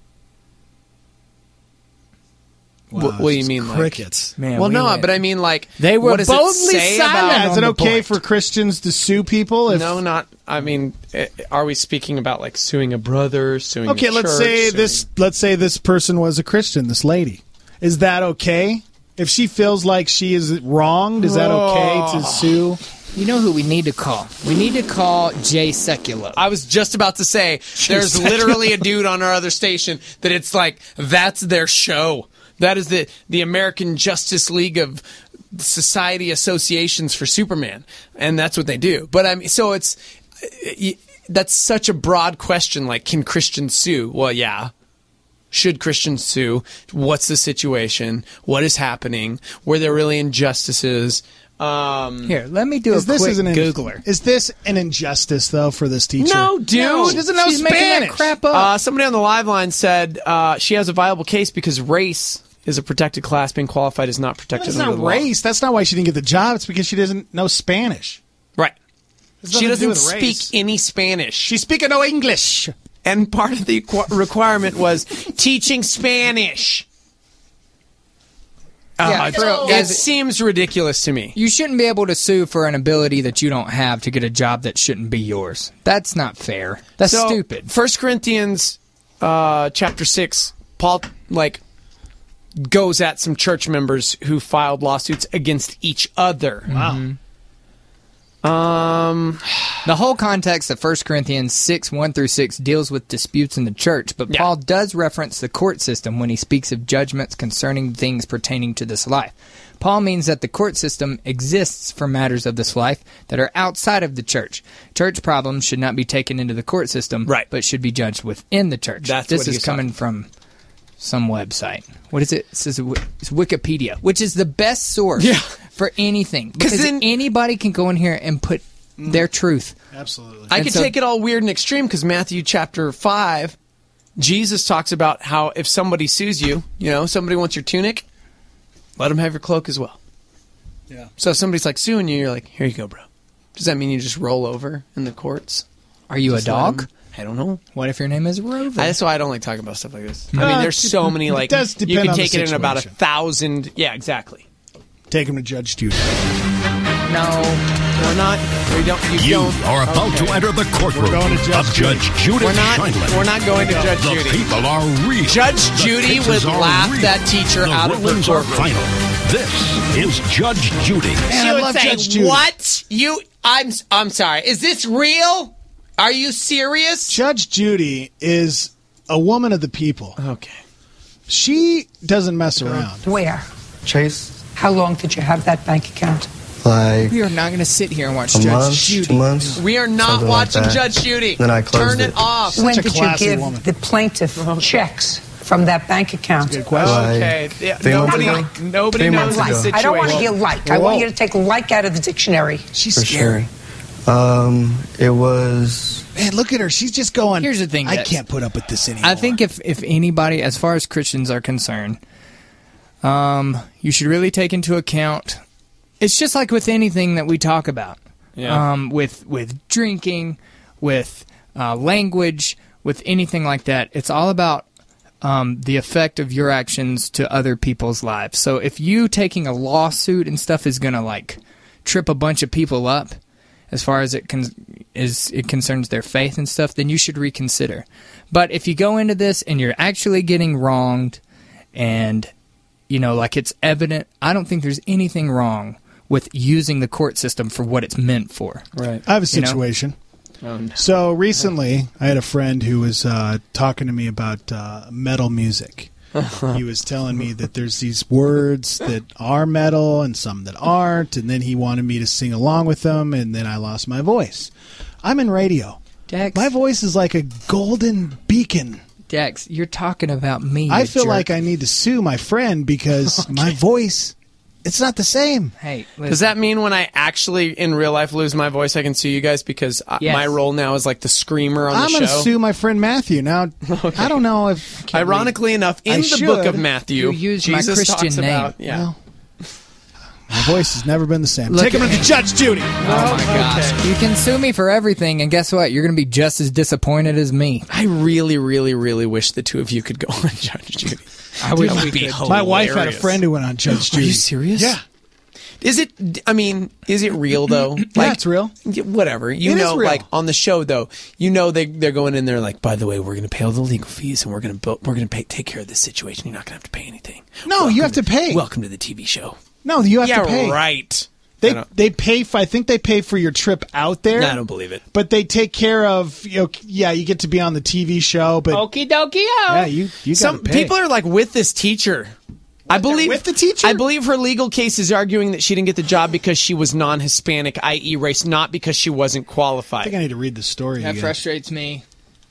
What- what do you it's mean, like- crickets? Man, well, we no, went- but I mean, like, They were what does it boldly say silent about- Yeah, is it on the okay point. for Christians to sue people? If, No, not. I mean, eh, are we speaking about like suing a brother, suing? Okay, a let's church, say suing- this. Let's say this person was a Christian. This lady, is that okay? If she feels like she is wronged, is that okay to sue? You know who we need to call? We need to call Jay Sekulow. I was just about to say, there's Jeez. literally a dude on our other station that it's like that's their show. That is the the American Justice League of Society Associations for Superman, and that's what they do. But I mean, so it's that's such a broad question. Like, can Christians sue? Well, yeah. Should Christians sue? What's the situation? What is happening? Were there really injustices? Um, Here, let me do Is a this quick is an in- Googler. Is this an injustice though for this teacher? No, dude. No, she doesn't know She's making that Spanish. crap up. Uh, somebody on the live line said uh, she has a viable case because race is a protected class. Being qualified is not protected That's under not the law. race. That's not why she didn't get the job. It's because she doesn't know Spanish. Right. It's She nothing to do doesn't with speak race. any Spanish. She's speaking no English. And part of the qu- requirement was teaching Spanish. Yeah, Uh, for real, it guys, seems ridiculous to me. You shouldn't be able to sue for an ability that you don't have to get a job that shouldn't be yours. That's not fair. That's So, stupid. First Corinthians uh, chapter six, Paul like goes at some church members who filed lawsuits against each other. Wow. Um, The whole context of First Corinthians six, one through six deals with disputes in the church, but Yeah. Paul does reference the court system when he speaks of judgments concerning things pertaining to this life. Paul means that the court system exists for matters of this life that are outside of the church. Church problems should not be taken into the court system, Right. but should be judged within the church. That's this what is he's coming talking- from some website. What is it? It says it's Wikipedia, which is the best source Yeah. for anything. Because then- anybody can go in here and put their truth. Absolutely. I And could so- take it all weird and extreme because Matthew chapter five, Jesus talks about how if somebody sues you, you know, somebody wants your tunic, let them have your cloak as well. Yeah. So if somebody's like suing you, you're like, here you go, bro. Does that mean you just roll over in the courts? Are you Just a let dog? 'em- I don't know. What if your name is Rover? I, that's why I don't like talking about stuff like this. I Uh, mean, there's so many, it like, does you depend can on the take it in about a situation. thousand. Yeah, exactly. Take him to Judge Judy. No, we're not. We don't. You, You don't. are about Okay. to enter the courtroom We're going to Judge of Judge Judith We're not. Scheindler. We're not going to Judge the Judy. people are real. Judge The Judy cases would are laugh real. that teacher the out of her rulings are courtroom. final. This is Judge Judy. She I would love say, Judge Judy. "What? You? I'm. I'm sorry. Is this real? Are you serious?" Judge Judy is a woman of the people. Okay. She doesn't mess around. Where? Chase, How long did you have that bank account? like We are not going to sit here and watch a Judge month, Judy. two months. We are not something like watching that. Judge Judy. Then I closed Turn it, it. off. When a did you classy give woman. the plaintiff checks from that bank account? Good question. Okay. Yeah, Three months nobody. ago? Nobody Three knows months the ago. situation. I don't want to hear like. I Whoa. want you to take like out of the dictionary. She's For scary. sure. Um, it was Man, look at her. She's just going. Here's the thing, I Dex. can't put up with this anymore. I think if, if anybody, as far as Christians are concerned, um, you should really take into account. It's just like with anything that we talk about, Yeah. um, with with drinking, with uh, language, with anything like that. It's all about um, the effect of your actions to other people's lives. So if you taking a lawsuit and stuff is gonna like trip a bunch of people up, as far as it con- is it concerns their faith and stuff, then you should reconsider. But if you go into this and you're actually getting wronged, and you know, like it's evident. I don't think there's anything wrong with using the court system for what it's meant for. Right. I have a You know? situation. Oh, no. So recently, I had a friend who was uh, talking to me about uh, metal music. He was telling me that there's these words that are metal and some that aren't, and then he wanted me to sing along with them, and then I lost my voice. I'm in radio. Dex. My voice is like a golden beacon. Dex, you're talking about me. I you feel jerk. like I need to sue my friend because Okay. my voice, it's not the same. Hey, Does that mean when I actually in real life lose my voice, I can sue you guys because I- Yes. my role now is like the screamer on I'm the going to show? sue my friend Matthew. Now, I don't know if... Ironically enough, in I the book of should. Matthew, You used my Jesus Christian talks name. about yeah. Well, my voice has never been the same. Look Take him at- to Judge Judy. Oh my gosh. You can sue me for everything, and guess what? You're going to be just as disappointed as me. I really, really, really wish the two of you could go on Judge Judy. I wish That we would be could. hilarious. My wife had a friend who went on Judge Are Judy. you serious? Yeah. Is it? I mean, is it real though? Like, Yeah, it's real. y- Whatever. You It is know, real. like on the show though, you know they they're going in there like, by the way, we're going to pay all the legal fees and we're going to we're going to pay take care of this situation. You're not going to have to pay anything. No, you have to pay. Welcome to the T V show. No, you have yeah, to pay. right. I They don't- they pay. For, I think they pay for your trip out there. No, I don't believe it. But they take care of. You know, yeah, you get to be on the T V show, but Okie dokie. yeah, you you got Some to pay. people are like with this teacher. I believe with the teacher? I believe her legal case is arguing that she didn't get the job because she was non-Hispanic, that is, race, not because she wasn't I qualified. think I need to read the story That again. frustrates me.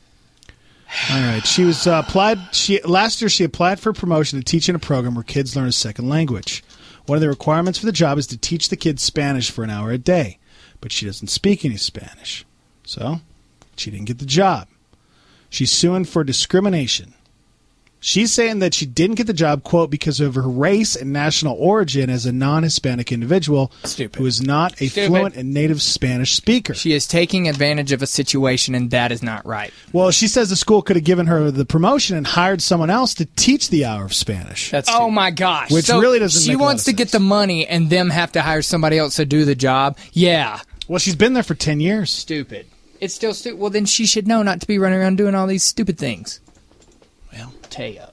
All right, she was uh, applied. She last year she applied for promotion to teach in a program where kids learn a second language. One of the requirements for the job is to teach the kids Spanish for an hour a day, but she doesn't speak any Spanish, so she didn't get the job. She's suing for discrimination. She's saying that she didn't get the job, quote, because of her race and national origin as a non-Hispanic individual Stupid. who is not a Stupid. fluent and native Spanish speaker. She is taking advantage of a situation, and that is not right. Well, she says the school could have given her the promotion and hired someone else to teach the hour of Spanish. That's Oh my gosh. Which So really doesn't She make a lot wants of to get the money and them have to hire somebody else to do the job. Yeah. Well, she's been there for ten years. Stupid. It's still stupid. Well, then she should know not to be running around doing all these stupid things. Well, Teo.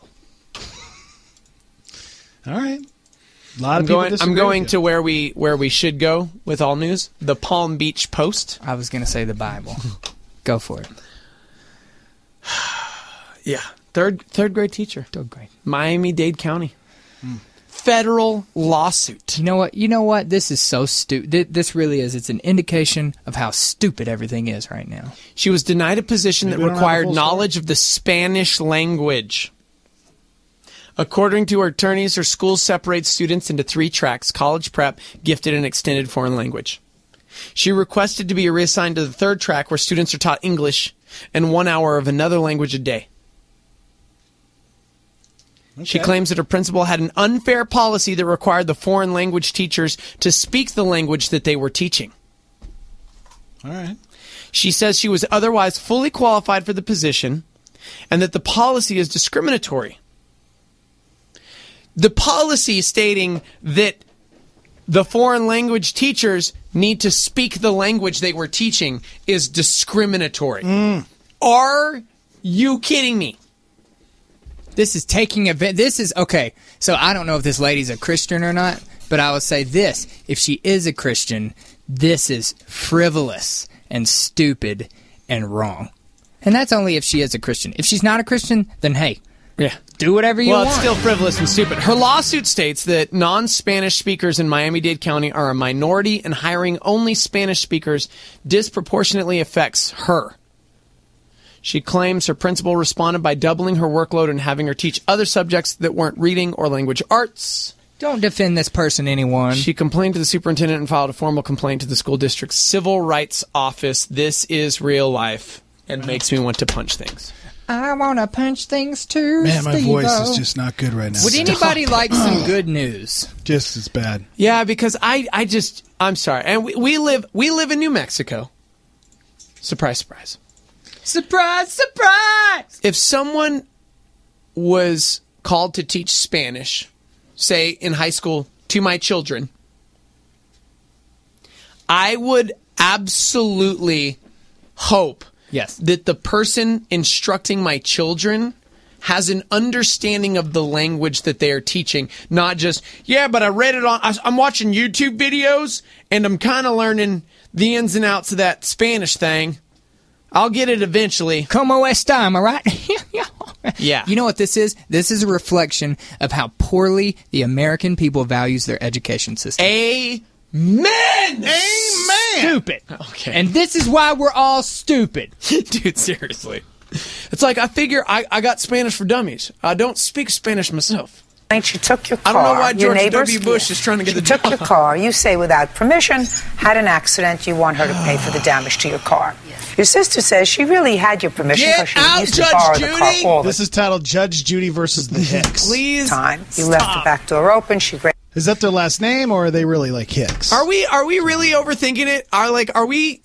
all right. A lot I'm of people going. disagree I'm going with to you. where we where we should go with all news. The Palm Beach Post. I was going to say the Bible. Go for it. Yeah, third third grade teacher. Third grade. Miami-Dade County. Federal lawsuit. You know what? You know what? This is so stupid. This really is. It's an indication of how stupid everything is right now. She was denied a position Maybe that we don't have the required full story. knowledge of the Spanish language. According to her attorneys, her school separates students into three tracks: college prep, gifted, and extended foreign language. She requested to be reassigned to the third track, where students are taught English and one hour of another language a day. She Okay. claims that her principal had an unfair policy that required the foreign language teachers to speak the language that they were teaching. All right. She says she was otherwise fully qualified for the position and that the policy is discriminatory. The policy stating that the foreign language teachers need to speak the language they were teaching is discriminatory. Are you kidding me? This is taking a this is okay. So I don't know if this lady's a Christian or not, but I would say this: if she is a Christian, this is frivolous and stupid and wrong. And that's only if she is a Christian. If she's not a Christian, then hey, Yeah. do whatever you Well, want. it's still frivolous and stupid. Her lawsuit states that non-Spanish speakers in Miami-Dade County are a minority and hiring only Spanish speakers disproportionately affects her. She claims her principal responded by doubling her workload and having her teach other subjects that weren't reading or language arts. Don't defend this person, anyone. She complained to the superintendent and filed a formal complaint to the school district's civil rights office. This is real life and makes me want to punch things. I want to punch things too. Man, my Steve-O. voice is just not good right now. Would anybody like some good news? Just as bad. Yeah, because I, I just, I'm sorry. And we, we live, we live in New Mexico. Surprise, surprise. Surprise, surprise! If someone was called to teach Spanish, say in high school, to my children, I would absolutely hope Yes. that the person instructing my children has an understanding of the language that they are teaching, not just, yeah, but I read it on, I, I'm watching YouTube videos, and I'm kind of learning the ins and outs of that Spanish thing. I'll get it eventually. Como esta, am I right? Yeah. You know what this is? This is a reflection of how poorly the American people values their education system. Amen! Amen! Stupid. Okay. And this is why we're all stupid. Dude, seriously. It's like, I figure I, I got Spanish for dummies. I don't speak Spanish myself. She took your car. I don't know why your George neighbors, W. Bush yeah. is trying to get she the took job. your car. You say without permission, had an accident. You want her to pay for the damage to your car. Your sister says she really had your permission Get because she out, used Judge to borrow Judy! the car all the This is titled Judge Judy versus the Hicks. Please time. You stop. left the back door open. She grabbed. Is that their last name, or are they really like Hicks? Are we are we really overthinking it? Are like are we?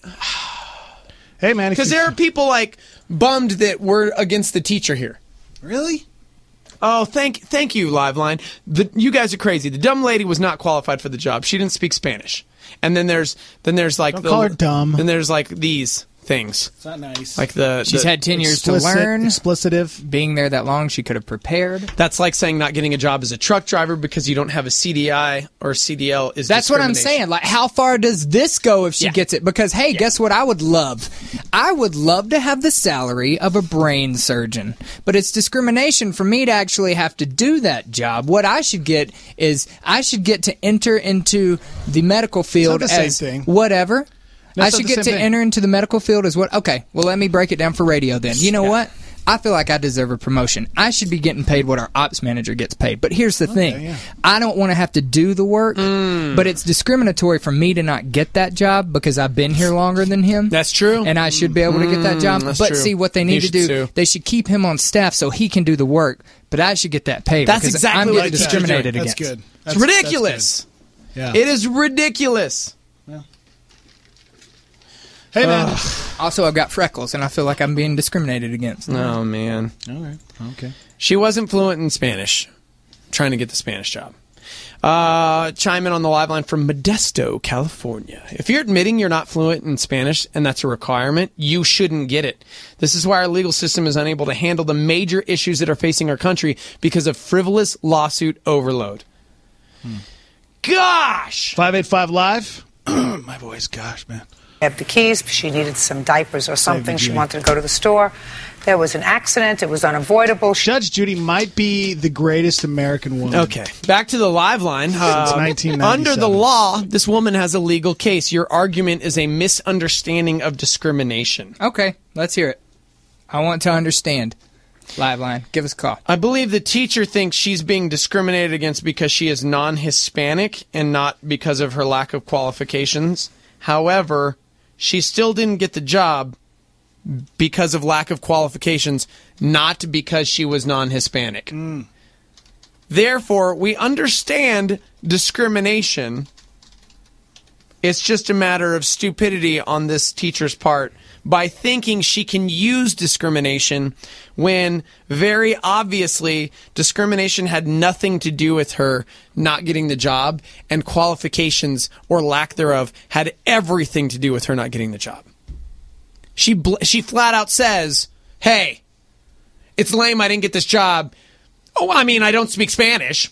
Hey man, Because there are people like bummed that we're against the teacher here. Really? Oh, thank thank you, Liveline. The, you guys are crazy. The dumb lady was not qualified for the job. She didn't speak Spanish. And then there's then there's like Don't the, call her dumb. Then there's like these things. It's not nice. Like the She's the, had ten years to Explicit- learn. Explicitive. Being there that long, she could have prepared. That's like saying not getting a job as a truck driver because you don't have a C D I or C D L is That's what I'm discrimination. saying. Like, how far does this go if she Yeah. gets it? Because, hey, guess what I would love? I would love to have the salary of a brain surgeon. But it's discrimination for me to actually have to do that job. What I should get is I should get to enter into the medical field the same as thing. whatever. No, I it's not should the get same to thing. enter into the medical field as what? Okay, well, let me break it down for radio then. You know what? I feel like I deserve a promotion. I should be getting paid what our ops manager gets paid. But here's the thing. yeah. I don't want to have to do the work, Mm. but it's discriminatory for me to not get that job because I've been here longer than him. That's true. And I should be able to get that job. Mm, that's But true. see, what they He need to should do, sue. they should keep him on staff so he can do the work, but I should get that pay That's because exactly I'm what getting I think. discriminated That's against. good. That's, It's ridiculous. that's good. Yeah. It is ridiculous. Hey man. Also, I've got freckles, and I feel like I'm being discriminated against. Oh man. All right. Okay. She wasn't fluent in Spanish, trying to get the Spanish job. Uh, chime in on the live line from Modesto, California. If you're admitting you're not fluent in Spanish and that's a requirement, you shouldn't get it. This is why our legal system is unable to handle the major issues that are facing our country because of frivolous lawsuit overload. Hmm. Gosh! five eight five Live. My voice, gosh, man. Had the keys. She needed some diapers or something. She Judy. wanted to go to the store. There was an accident. It was unavoidable. She Judge Judy might be the greatest American woman. Okay, back to the live line. Uh, nineteen ninety-seven. under the law, this woman has a legal case. Your argument is a misunderstanding of discrimination. Okay, let's hear it. I want to understand. Live line, give us a call. I believe the teacher thinks she's being discriminated against because she is non-Hispanic and not because of her lack of qualifications. However, she still didn't get the job because of lack of qualifications, not because she was non-Hispanic. Mm. Therefore, we understand discrimination. It's just a matter of stupidity on this teacher's part by thinking she can use discrimination when very obviously discrimination had nothing to do with her not getting the job, and qualifications or lack thereof had everything to do with her not getting the job. She bl- she flat out says, "Hey, it's lame I didn't get this job. Oh, I mean, I don't speak Spanish,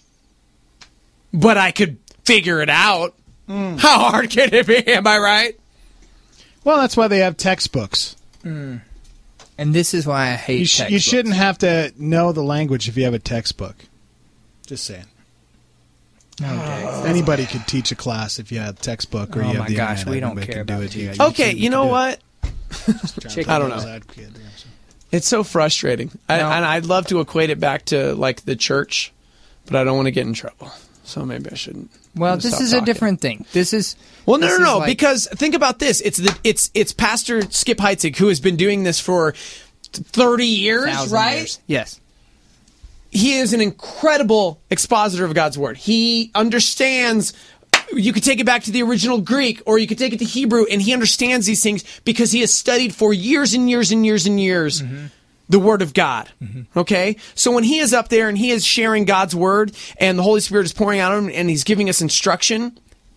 but I could figure it out. Mm. How hard can it be? Am I right?" Well, that's why they have textbooks. Mm. And this is why I hate You, sh- textbooks. you shouldn't have to know the language if you have a textbook. Just saying. Okay. Anybody could teach a class if you have a textbook or Oh you have my the gosh, internet. we don't Anybody care can do about it. you. You- Okay, you you know can do it. what? I don't Devil's know. advocate. It's so frustrating. I, No. and I'd love to equate it back to like the church, but I don't want to get in trouble. So maybe I shouldn't. Well, I'm gonna this stop is a talking. different thing. This is Well, no, this no, is no. like- Because think about this. It's the it's it's Pastor Skip Heitzig who has been doing this for thirty years, thousand right? years. Yes. He is an incredible expositor of God's word. He understands. You could take it back to the original Greek, or you could take it to Hebrew, and he understands these things because he has studied for years and years and years and years Mm-hmm. the Word of God. Okay? So when he is up there and he is sharing God's Word, and the Holy Spirit is pouring out on him, and he's giving us instruction,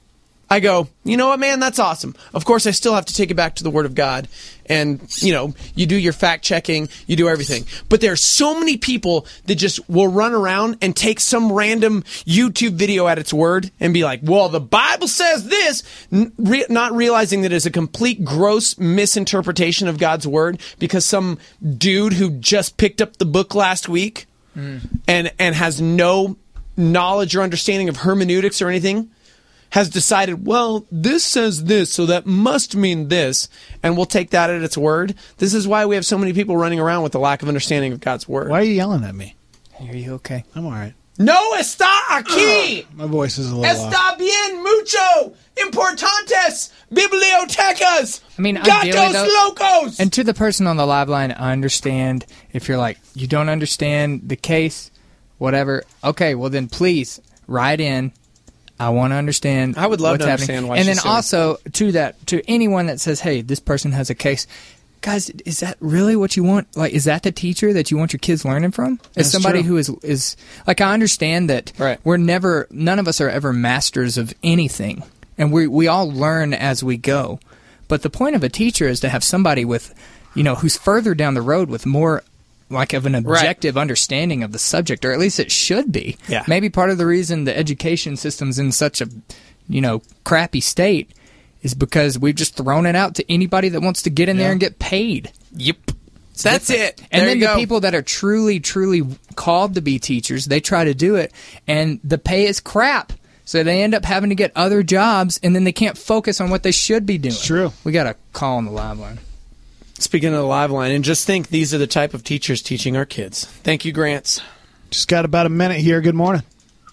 I go, you know what, man, that's awesome. Of course, I still have to take it back to the Word of God. And, you know, you do your fact checking, you do everything. But there are so many people that just will run around and take some random YouTube video at its word and be like, well, the Bible says this, n- re- not realizing that it's a complete gross misinterpretation of God's Word because some dude who just picked up the book last week mm. and, and has no knowledge or understanding of hermeneutics or anything has decided, well, this says this, so that must mean this, and we'll take that at its word. This is why we have so many people running around with a lack of understanding of God's Word. Why are you yelling at me? Are you okay? I'm all right. No está aquí! My voice is a little Está off. bien mucho importantes bibliotecas. I mean, Gatos ideally, though, locos! and to the person on the live line, I understand if you're like, you don't understand the case, whatever. Okay, well then please write in. I want to understand. I would love what's to happening. understand why And she's then suing. also to that, to anyone that says, "Hey, this person has a case," guys, is that really what you want? Like, is that the teacher that you want your kids learning from? That's As somebody true. who is is like, I understand that Right. we're never, none of us are ever masters of anything, and we we all learn as we go. But the point of a teacher is to have somebody with, you know, who's further down the road with more, like, of an objective understanding of the subject, or at least it should be. Yeah. Maybe part of the reason the education system's in such a, you know, crappy state is because we've just thrown it out to anybody that wants to get in Yeah. there and get paid. Yep. That's different. it. And There then you the go. people that are truly, truly called to be teachers, they try to do it, and the pay is crap. So they end up having to get other jobs, and then they can't focus on what they should be doing. It's true. We got a call on the live line. Speaking of the live line, and just think these are the type of teachers teaching our kids. Thank you, Grants. Just got about a minute here. Good morning.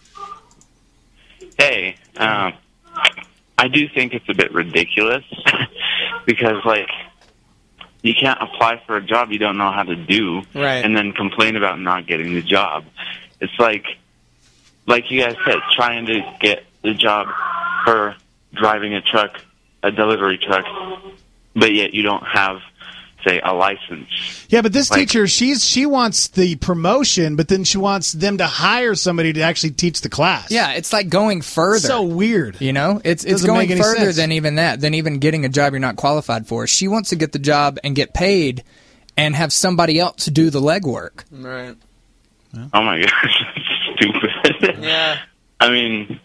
Hey, um, I do think it's a bit ridiculous because, like, you can't apply for a job you don't know how to do Right. and then complain about not getting the job. It's like, like you guys said, trying to get the job for driving a truck, a delivery truck, but yet you don't have, say, a license. Yeah, but this Like- teacher, she's she wants the promotion, but then she wants them to hire somebody to actually teach the class. Yeah, it's like going further. So weird. You know, it's it's Doesn't going make any further sense. than even that, than even getting a job you're not qualified for. She wants to get the job and get paid and have somebody else do the legwork. Right. Oh, my gosh, that's stupid. Yeah. I mean,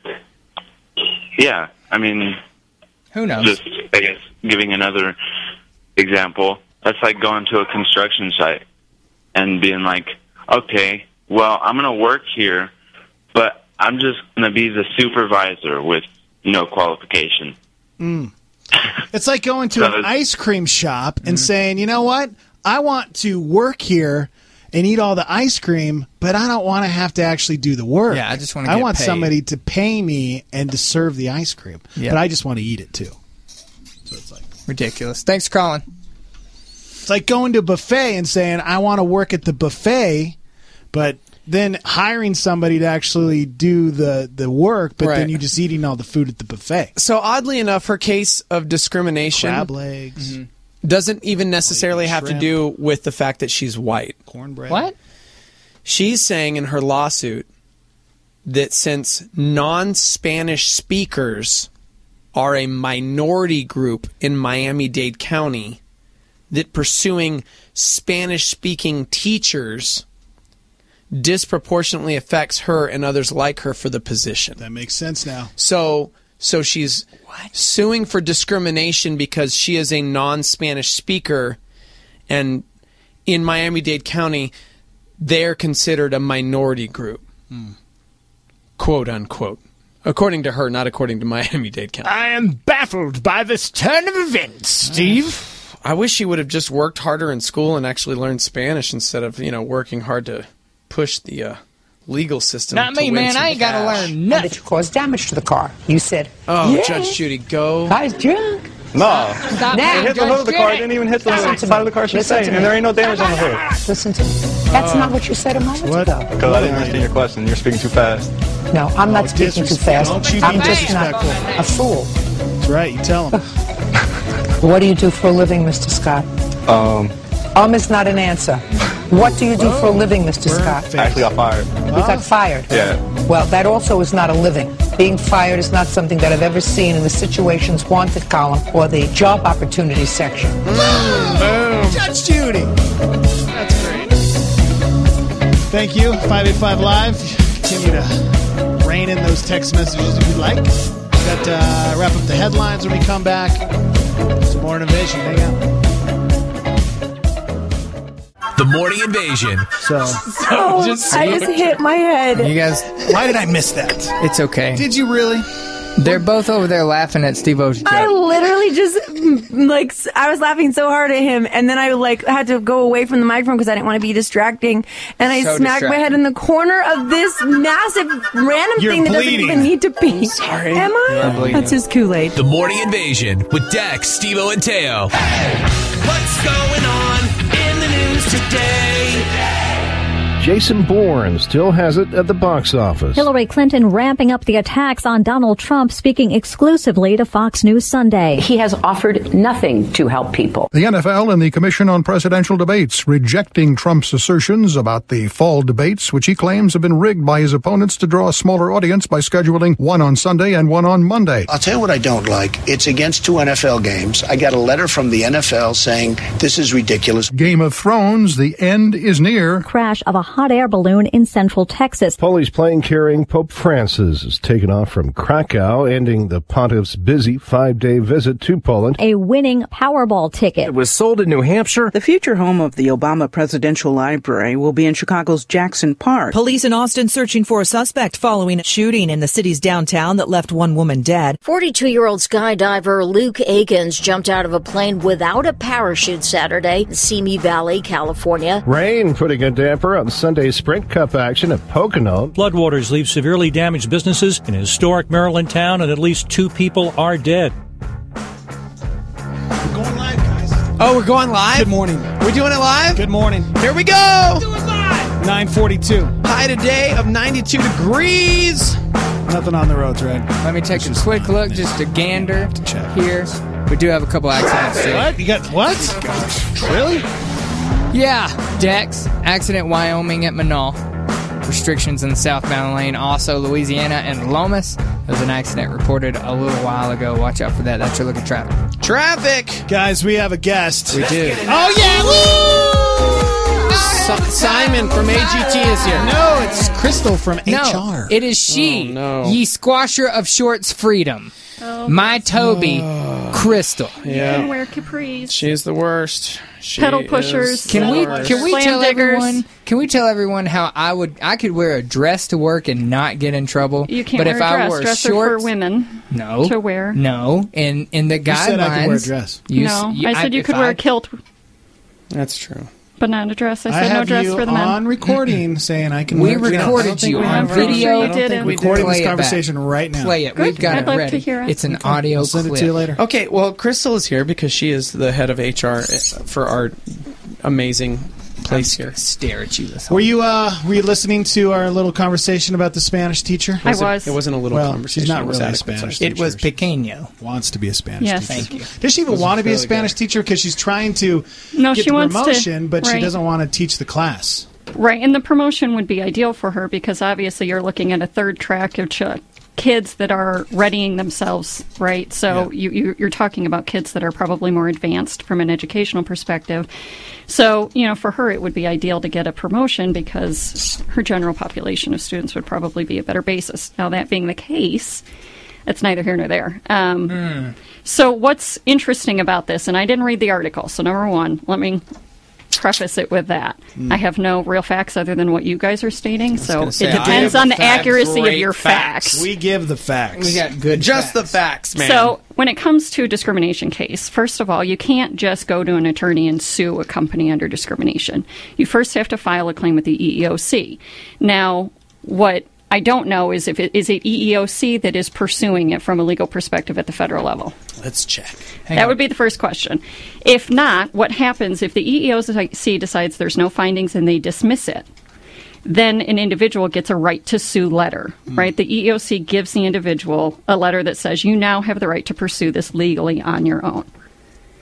yeah, I mean... Who knows? Just, I guess, giving another example, that's like going to a construction site and being like, okay, well, I'm going to work here, but I'm just going to be the supervisor with no qualification. Mm. It's like going to So an it's- ice cream shop and saying, you know what? I want to work here and eat all the ice cream, but I don't want to have to actually do the work. Yeah, I just want to I get want paid. somebody to pay me and to serve the ice cream, Yeah. but I just want to eat it too. So it's like ridiculous. Thanks for calling. It's like going to a buffet and saying, I want to work at the buffet, but then hiring somebody to actually do the, the work, but Right. then you just eating all the food at the buffet. So oddly enough, her case of discrimination Crab legs. Mhm. doesn't even necessarily have to shrimp. do with the fact that she's white. Cornbread. What? She's saying in her lawsuit that since non-Spanish speakers are a minority group in Miami-Dade County, that pursuing Spanish-speaking teachers disproportionately affects her and others like her for the position. That makes sense now. So, so she's suing for discrimination because she is a non-Spanish speaker, and in Miami-Dade County, they're considered a minority group, Hmm. quote unquote, according to her, not according to Miami-Dade County. I am baffled by this turn of events, Steve. I wish she would have just worked harder in school and actually learned Spanish instead of, you know, working hard to push the uh, legal system. Not to me, win man. some I ain't got to cash. learn nothing. That you caused damage to the car. You said, Oh, yeah, Judge Judy, go. guy's drunk. No. Stop It hit the hood of the car. It didn't even hit the Listen to side me. of the car she's Listen saying. to And me. there ain't no damage on the hood. Listen to me. That's not what you said a moment What? ago. Because I didn't understand your question. You're speaking too fast. No, I'm Oh, not speaking too disrespect. fast. Don't you I'm be just not disrespectful. a fool. That's right. You tell them. What do you do for a living, Mister Scott? Um, Um is not an answer. What do you do for a living, Mister Scott? I actually got fired. You got fired? Yeah. Well, that also is not a living. Being fired is not something that I've ever seen in the Situations Wanted column or the job opportunities section. Boom! Boom! Judge Judy! That's great. Thank you. five eight five Live. Continue to rain in those text messages if you'd like. Got to uh, wrap up the headlines when we come back. Some more innovation. Hang out. The Morning Invasion. So, Oh, just- I just hit my head. You guys, why did I miss that? it's okay. Did you really? They're both over there laughing at Steve O's joke. I literally just mm, like s- I was laughing so hard at him, and then I like had to go away from the microphone because I didn't want to be distracting, and I So smacked my distracting. head in the corner of this massive random You're thing that bleeding. doesn't even need to be. sorry. Am I? You are bleeding. That's his Kool-Aid. The Morning Invasion with Dax, Steve-O, and Teo. What's going on in the news today? Jason Bourne still has it at the box office. Hillary Clinton ramping up the attacks on Donald Trump, speaking exclusively to Fox News Sunday. He has offered nothing to help people. The N F L and the Commission on Presidential Debates rejecting Trump's assertions about the fall debates, which he claims have been rigged by his opponents to draw a smaller audience by scheduling one on Sunday and one on Monday. I'll tell you what I don't like. It's against two N F L games. I got a letter from the N F L saying this is ridiculous. Game of Thrones, the end is near. Crash of a hot air balloon in central Texas. Polish plane carrying Pope Francis is taken off from Krakow, ending the pontiff's busy five-day visit to Poland. A winning Powerball ticket. It was sold in New Hampshire. The future home of the Obama Presidential Library will be in Chicago's Jackson Park. Police in Austin searching for a suspect following a shooting in the city's downtown that left one woman dead. forty-two-year-old skydiver Luke Akins jumped out of a plane without a parachute Saturday in Simi Valley, California. Rain putting a damper on Sunday's Sprint Cup action at Pocono. Floodwaters leave severely damaged businesses in a historic Maryland town, and at least two people are dead. We're going live, guys. Oh, we're going live? Good morning. We're doing it live? Good morning. Here we go! nine forty-two. High today of ninety-two degrees. Nothing on the roads, right? Let me take a quick look, just a gander here. We do have a couple accidents, too. What? You got what? Really? Yeah, Dex, accident Wyoming at Manal. Restrictions in the southbound lane. Also, Louisiana and Lomas. There was an accident reported a little while ago. Watch out for that. That's your look at traffic. Traffic! Guys, we have a guest. We do. Oh, yeah! Woo! Si- Simon from A G T is here. No, it's Crystal from No, H R. it is she, Oh, no. ye squasher of shorts freedom. Oh, My Toby, Crystal. Yeah. And wear capris. She's the worst. She Pedal pushers. is Can the we worst. can we Slam tell diggers. everyone can we tell everyone how I would I could wear a dress to work and not get in trouble? You can't but wear if a dress. I wore Dress shorts, are for women no to wear. No, in in the guidelines. You said I could wear a dress. you no, s- you- I said you if could wear I- a kilt, That's true. but not a dress. I I said have no dress you for the men. on recording saying I can We wear a dress. recorded you we on have. I'm pretty video. sure you I don't did think it. we Recording Play this it back. conversation right now. Play it. Good. We've got I'd it like ready. to hear it. It's an Okay, audio I'll send clip. it to you later. Okay, well, Crystal is here because she is the head of H R for our amazing place here. Stare at you this whole Were you uh were you listening to our little conversation about the Spanish teacher? I Was it- was. It wasn't a little Well, conversation. she's not it was really a adequate Spanish size. It was teacher. pequeño. Wants to be a Spanish Yes. teacher. Thank you. Does she even This is want to be a really Spanish good. teacher because she's trying to No, get she the wants to- promotion, but she right. doesn't want to teach the class. Right, and the promotion would be ideal for her because obviously you're looking at a third track of ch- kids that are readying themselves, right? So you, you, you're talking about kids that are probably more advanced from an educational perspective. So, you know, for her it would be ideal to get a promotion because her general population of students would probably be a better basis. Now, that being the case, it's neither here nor there. Um, So what's interesting about this, and I didn't read the article, so number one, let me preface it with that. I have no real facts other than what you guys are stating, so gonna say, it I depends have on the facts. accuracy of Great your facts. facts. We give the facts. We got good Just facts. the facts, man. So when it comes to a discrimination case, first of all, you can't just go to an attorney and sue a company under discrimination. You first have to file a claim with the E E O C. Now, what I don't know is if it is it E E O C that is pursuing it from a legal perspective at the federal level. Let's check. Hang that on. would be the first question. If not, what happens if the E E O C decides there's no findings and they dismiss it? Then an individual gets a right to sue letter, right? The E E O C gives the individual a letter that says you now have the right to pursue this legally on your own.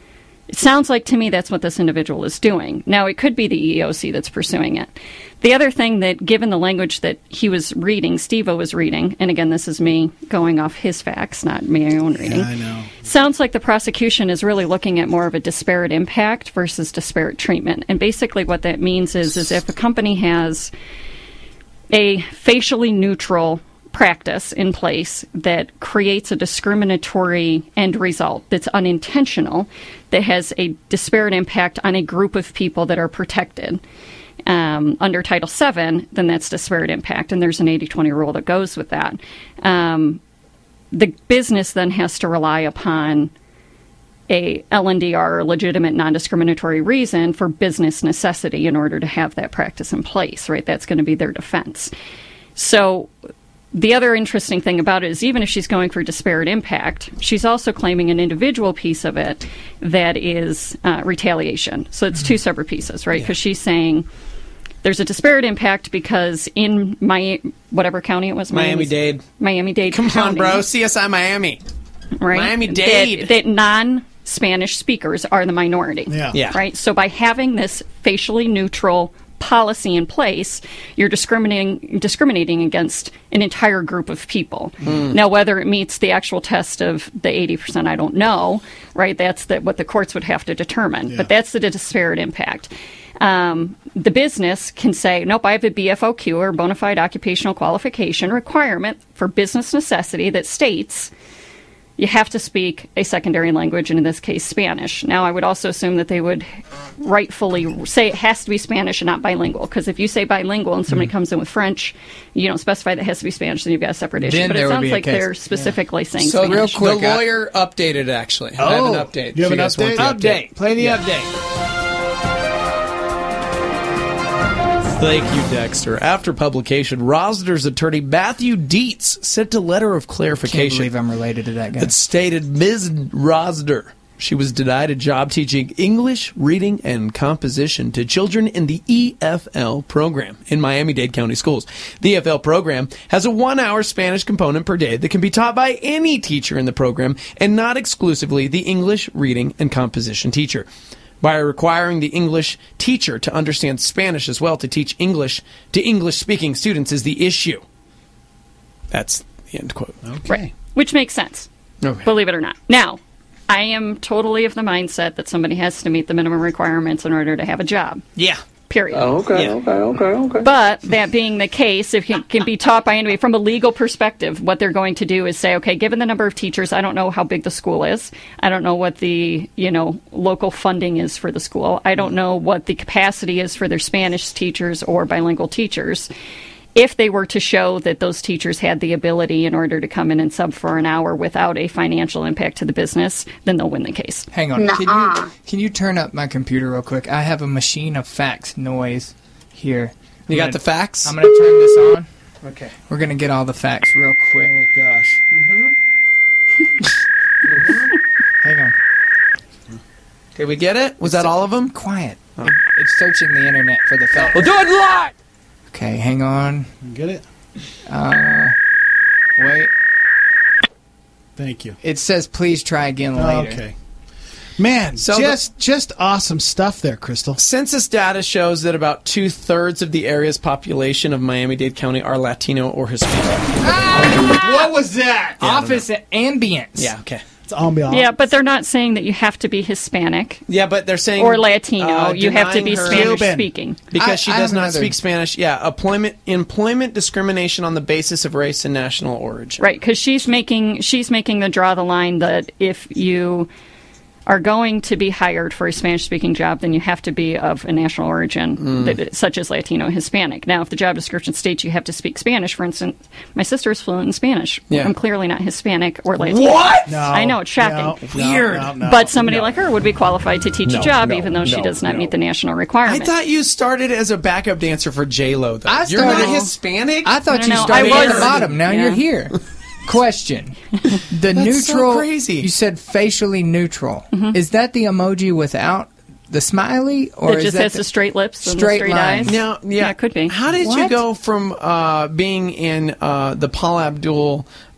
It sounds like to me that's what this individual is doing. Now, it could be the E E O C that's pursuing it. The other thing that, given the language that he was reading, Steve-O was reading, and again, this is me going off his facts, not my own reading. Yeah, I know. Sounds like the prosecution is really looking at more of a disparate impact versus disparate treatment. And basically what that means is, is if a company has a facially neutral practice in place that creates a discriminatory end result that's unintentional, that has a disparate impact on a group of people that are protected um, under Title seven, then that's disparate impact, and there's an eighty twenty rule that goes with that. Um, the business then has to rely upon a L N D R, or legitimate non-discriminatory reason, for business necessity in order to have that practice in place, right? That's going to be their defense. So the other interesting thing about it is, even if she's going for disparate impact, she's also claiming an individual piece of it that is uh, retaliation. So it's two separate pieces, right? Because she's saying there's a disparate impact because in my whatever county it was, Miami-Dade. Miami-Dade. Come County, on, bro. C S I Miami. right? Miami-Dade. That, that non-Spanish speakers are the minority. Yeah. Yeah. Right? So by having this facially neutral policy in place, you're discriminating discriminating against an entire group of people. Mm. Now, whether it meets the actual test of the eighty percent, I don't know, right? That's the, what the courts would have to determine. Yeah. But that's the disparate impact. Um, the business can say, nope, I have a B F O Q, or bona fide occupational qualification requirement for business necessity that states you have to speak a secondary language, and in this case, Spanish. Now, I would also assume that they would rightfully say it has to be Spanish and not bilingual, because if you say bilingual and somebody mm. comes in with French, you don't specify that it has to be Spanish, then you've got a separate issue. Then but it there would sounds be a like case. they're specifically saying So Spanish. real quick, the lawyer updated, actually. I have Oh. an update. You have She an guys want update? the Update. Play the Yeah. update. Thank you, Dexter. After publication, Rosner's attorney Matthew Dietz sent a letter of clarification. Can't believe I'm related to that guy. That stated Miz Rosner, she was denied a job teaching English, reading, and composition to children in the E F L program in Miami-Dade County Schools. The E F L program has a one-hour Spanish component per day that can be taught by any teacher in the program, and not exclusively the English, reading, and composition teacher. By requiring the English teacher to understand Spanish as well to teach English to English-speaking students is the issue. That's the end quote. Right. Which makes sense, Okay. believe it or not. Now, I am totally of the mindset that somebody has to meet the minimum requirements in order to have a job. Yeah. Period. Oh, okay, Yeah. okay, okay, okay. But that being the case, if it can be taught by anybody, from a legal perspective, what they're going to do is say, okay, given the number of teachers, I don't know how big the school is. I don't know what the, you know, local funding is for the school. I don't know what the capacity is for their Spanish teachers or bilingual teachers. If they were to show that those teachers had the ability in order to come in and sub for an hour without a financial impact to the business, then they'll win the case. Hang on. Can you, can you turn up my computer real quick? I have a machine of fax noise here. You I'm got gonna- the fax? I'm going to turn this on. Okay. We're going to get all the facts real quick. Oh, gosh. Hang on. Did we get it? Was that all of them? Quiet. It, it's searching the internet for the facts. We'll do it live! Okay, hang on. Get it? Uh, wait. Thank you. It says please try again later. Okay. Man, So just just awesome stuff there, Crystal. Census data shows that about two-thirds of the area's population of Miami-Dade County are Latino or Hispanic. What was that? Office ambience. Yeah, okay. It's ambiance. Yeah, but they're not saying that you have to be Hispanic. Yeah, but they're saying... Or Latino. uh, You have to be denying her- Spanish speaking. Because I- she I does have not another- speak Spanish. Yeah, employment employment discrimination on the basis of race and national origin. Right, because she's making she's making the draw the line that if you are going to be hired for a Spanish-speaking job, then you have to be of a national origin, Mm. that, such as Latino and Hispanic. Now, if the job description states you have to speak Spanish, for instance, my sister is fluent in Spanish. Yeah. I'm clearly not Hispanic or Latino. What? No, I know, it's shocking. no, Weird. no, no, but somebody no. like her would be qualified to teach No, a job, no, even though she no, does not no. meet the national I requirement. thought you started as a backup dancer for J-Lo, though. I You're not started- Hispanic? I thought I you don't know. started I at the was- bottom. Now yeah. you're here. Question. The That's so neutral. crazy. You said facially neutral. Is that the emoji without the smiley, or It is just that has the, the straight lips and the straight straight lines? eyes. Now, yeah, it could be. How did you What? go from uh, being in uh, the Paula Abdul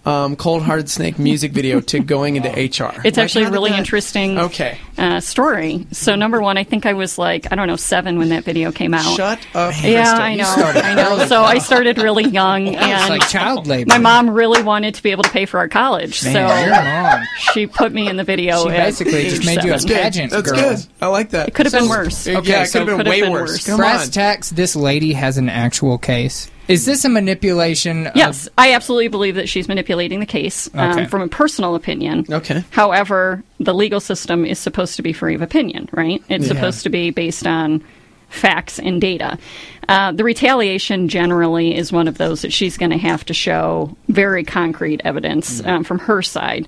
um, Cold Hearted Snake music video to going into H R? It's Like, actually how a did really that- interesting Okay. uh, story. So, number one, I think I was like, I don't know, seven when that video came out. Shut up, Yeah, Crystal. I You know. started I know. early. So, I started really young. That was and like child labor. My mom really wanted to be able to pay for our college. Man, so, your mom. she put me in the video. She at basically age just made you a seven. pageant That's girl. good. I like that. It could have been So- worse. Yeah, Okay, it so could have could been have way been worse. worse. Come Brass on. tacks, this lady has an actual case. Is this a manipulation of... Yes, I absolutely believe that she's manipulating the case um, Okay. from a personal opinion. Okay. However, the legal system is supposed to be free of opinion, right? It's Yeah. supposed to be based on facts and data. Uh, the retaliation generally is one of those that she's going to have to show very concrete evidence um, from her side.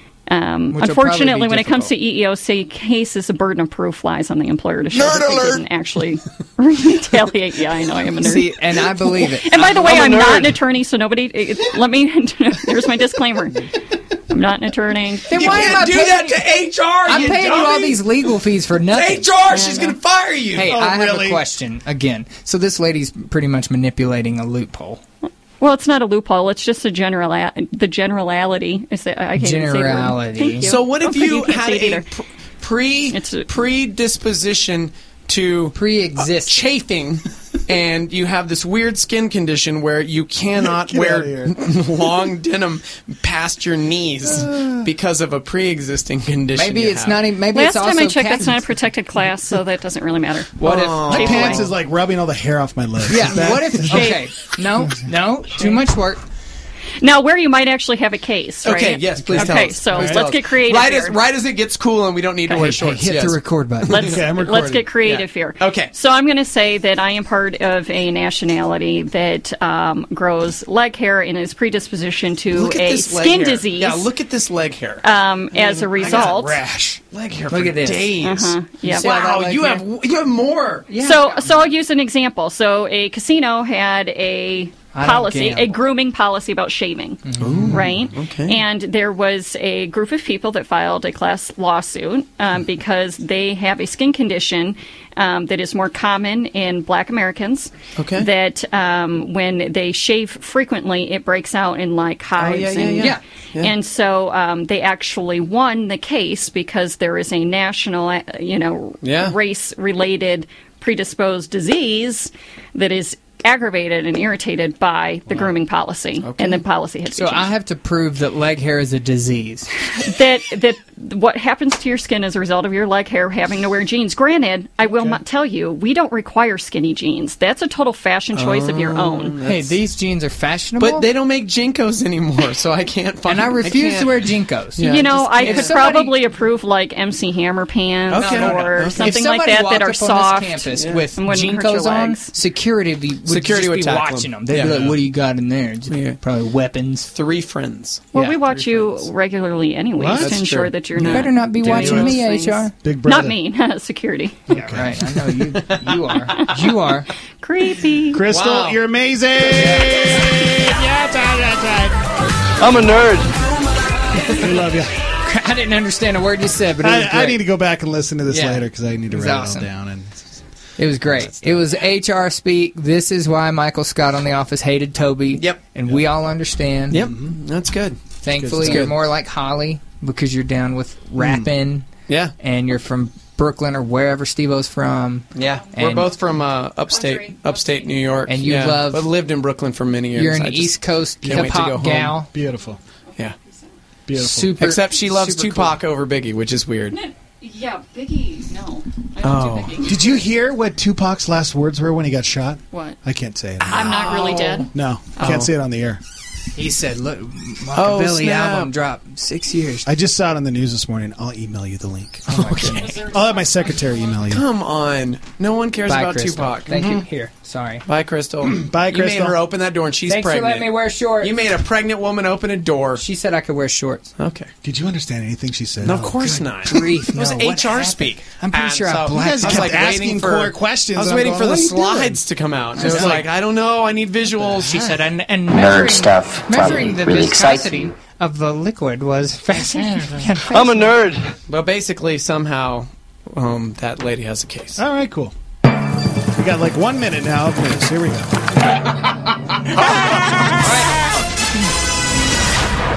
Um, Which will probably unfortunately, be when it comes to difficult. E E O C cases, the burden of proof lies on the employer to show Nerd that they alert! didn't actually retaliate. Yeah, I know, I am a nerd. See, and I believe it. And by the way, I'm I'm, a not nerd. an attorney, so nobody. It, let me. Here's my disclaimer. I'm not an attorney. Then You why am I can't do paying that you- to H R. I'm you paying you dummy. all these legal fees for nothing. H R, she's going to fire you. Hey, Oh, I have really? a question again. So this lady's pretty much manipulating a loophole. Well, it's not a loophole. It's just a general. The generality is that I can't even say the word. Generality. Thank you. So what if Okay, you can't had say it a either. pr- pre It's a- predisposition to Pre-exist. uh, chafing, and you have this weird skin condition where you cannot Get wear outta here. long denim past your knees because of a pre-existing condition? Maybe you it's have. not even. Maybe Last it's also time I checked, that's not a patent. protected class, so that doesn't really matter. What if? Oh. My Shape pants away. is like rubbing all the hair off my legs. Yeah. Is that- What if? Okay. No. No. Too much work. Now, where you might actually have a case, right? Okay, yes, please tell Okay, us. so Please let's tell us. get creative Right here. as, right as it gets cool and we don't need to Hey, wear hey, shorts. hit yes. the record button. Let's, Okay, I'm let's recording. get creative Yeah. here. Okay. So I'm going to say that I am part of a nationality that um, grows leg hair and is predisposition to Look at a this leg skin hair. disease. Yeah, look at this leg hair. um, as a result. rash. Leg hair Look for at this. days. Uh-huh. Yeah. see how that Wow, leg you hair- have you have more. So, so I'll use an example. So, a casino had a I don't policy, gamble. a grooming policy about shaving, right? okay. And there was a group of people that filed a class lawsuit um, because they have a skin condition um, that is more common in Black Americans. Okay. That um, when they shave frequently, it breaks out in like hives. yeah, yeah, and, yeah. Yeah. and so um, they actually won the case because there is a national, uh, you know, Yeah. race-related predisposed disease that is aggravated and irritated by the grooming policy, and the policy had to So be I changed. have to prove that leg hair is a disease. that that what happens to your skin as a result of your leg hair having to wear jeans. Granted, I will not tell you, we don't require skinny jeans. That's a total fashion choice of your own. Hey, these jeans are fashionable. But they don't make Jinkos anymore, so I can't find. and I refuse can't- to wear Jinkos. Yeah, you know, just I can't. could somebody- probably approve like M C Hammer pants Okay. No, no, or okay. If something like somebody that walked that are up on soft. this campus Yeah. with and wouldn't hurt your Jinkos on, legs. security would, would Security just would be tackle watching them. them. They'd Yeah. be like, "What do you got in there?" Just Yeah. Probably weapons. Three friends. Well, Yeah, we watch three you friends. regularly anyways What? to That's ensure true. that you're You not. better not be doing watching those me, things. H R. Big brother. Not me, security. Yeah, right. I know you. You are. You are. Creepy. Crystal, Wow. you're amazing. Yeah, that's right, that's right. I'm a nerd. We love you. I didn't understand a word you said, but it was I, I great. need to go back and listen to this Yeah. later because I need to It was write awesome. it all down. And It was great. It was H R speak. This is why Michael Scott on The Office hated Toby. Yep. And we all understand. Yep, that's good. Thankfully, That's you're good. more like Holly because you're down with rapping. Yeah, And you're from Brooklyn or wherever Steve-O's from. yeah. We're And- both from uh, upstate, upstate New York, And you yeah. love- I've lived in Brooklyn for many years. You're an I just East Coast can't wait to go hip-hop home. gal. beautiful. Yeah, Beautiful. Super. except she loves super Tupac over Biggie, which is weird. Yeah, Biggie. No, I Oh. don't do Biggie. Did you hear what Tupac's last words were when he got shot? What? I can't say it. I'm not really dead. No, can't Oh. say it on the air. He said, "Look, Oh, Machiavelli snap. album dropped six years." I just saw it on the news this morning. I'll email you the link. Okay. I'll have my secretary email you. Come on, no one cares Bye, about Crystal. Tupac. Thank you. Mhm. Here, sorry. Bye, Crystal. Bye, You Crystal. made her open that door, and she's Thanks pregnant. for letting me wear shorts. You made a pregnant woman open a door. She said I could wear shorts. Okay. Did you understand anything she said? No, of Oh, course good not. grief, It was no, what H R happened? speak. I'm pretty And sure I so blacked You guys I was kept like asking waiting for core questions. I was I'm waiting going, for the what are you doing? slides to come out. It was Yeah. like, I don't know. I need visuals. She said, and, and Nerd measuring, stuff, measuring probably the really viscosity exciting. of the liquid was fascinating. I'm a nerd. But basically, somehow, um, that lady has a case. All right, cool. We got like one minute now of news. Here we go.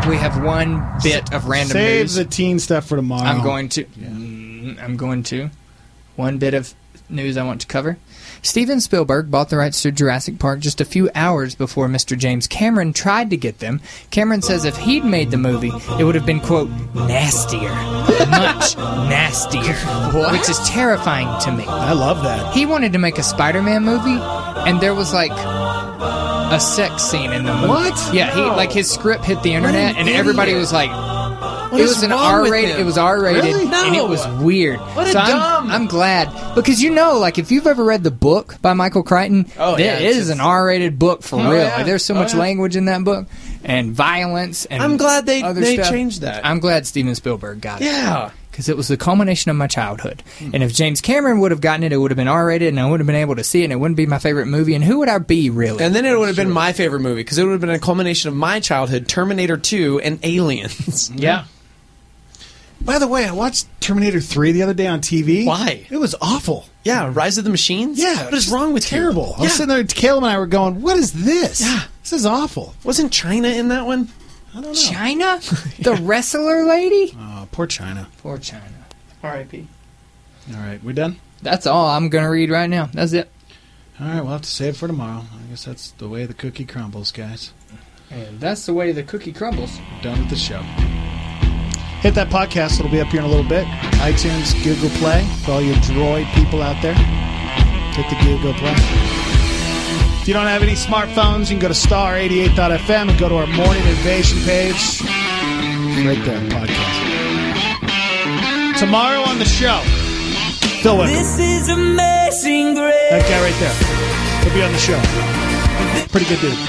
we have one bit of random Save news. the teen stuff for tomorrow. I'm going to. Mm, I'm going to. One bit of news I want to cover. Steven Spielberg bought the rights to Jurassic Park just a few hours before Mister James Cameron tried to get them. Cameron says if he'd made the movie, it would have been, quote, nastier. Much nastier. What? Which is terrifying to me. I love that. He wanted to make a Spider-Man movie, and there was, like, a sex scene in the movie. What? Yeah, he like his script hit the internet, an and everybody idiot. was like, What it is was an wrong with R-rated. him? It was R-rated, Really? and it No. was weird. What a so I'm, dumb- I'm glad because you know, like if you've ever read the book by Michael Crichton, Oh, there yeah, it's is just- an R-rated book for Oh, real. yeah. Like, there's so Oh, much yeah. language in that book and violence. And I'm glad they- other they stuff. changed that. I'm glad Steven Spielberg got it. Yeah. Because it was the culmination of my childhood. And if James Cameron would have gotten it, it would have been R-rated, and I would have been able to see it, and it wouldn't be my favorite movie. And who would I be, really? And then it would have been my favorite movie because it would have been a culmination of my childhood, Terminator two, and Aliens. Yeah. By the way, I watched Terminator three the other day on T V. Why? It was awful. Yeah, Rise of the Machines? Yeah. What is wrong with terrible. you? I was Yeah. sitting there, Caleb and I were going, what is this? Yeah. This is awful. Wasn't China in that one? I don't know. China? The wrestler lady? Oh, poor China. Poor China. R I P All right, we done? That's all I'm going to read right now. That's it. All right, we'll have to save it for tomorrow. I guess that's the way the cookie crumbles, guys. And that's the way the cookie crumbles. We're done with the show. Hit that podcast. It'll be up here in a little bit. iTunes, Google Play. For all you Droid people out there, hit the Google Play. If you don't have any smartphones, you can go to star eighty-eight dot f m and go to our Morning Invasion page. Right there, podcast. Tomorrow on the show, Phil Wickham. This is amazing grace. That guy right there. He'll be on the show. Pretty good dude.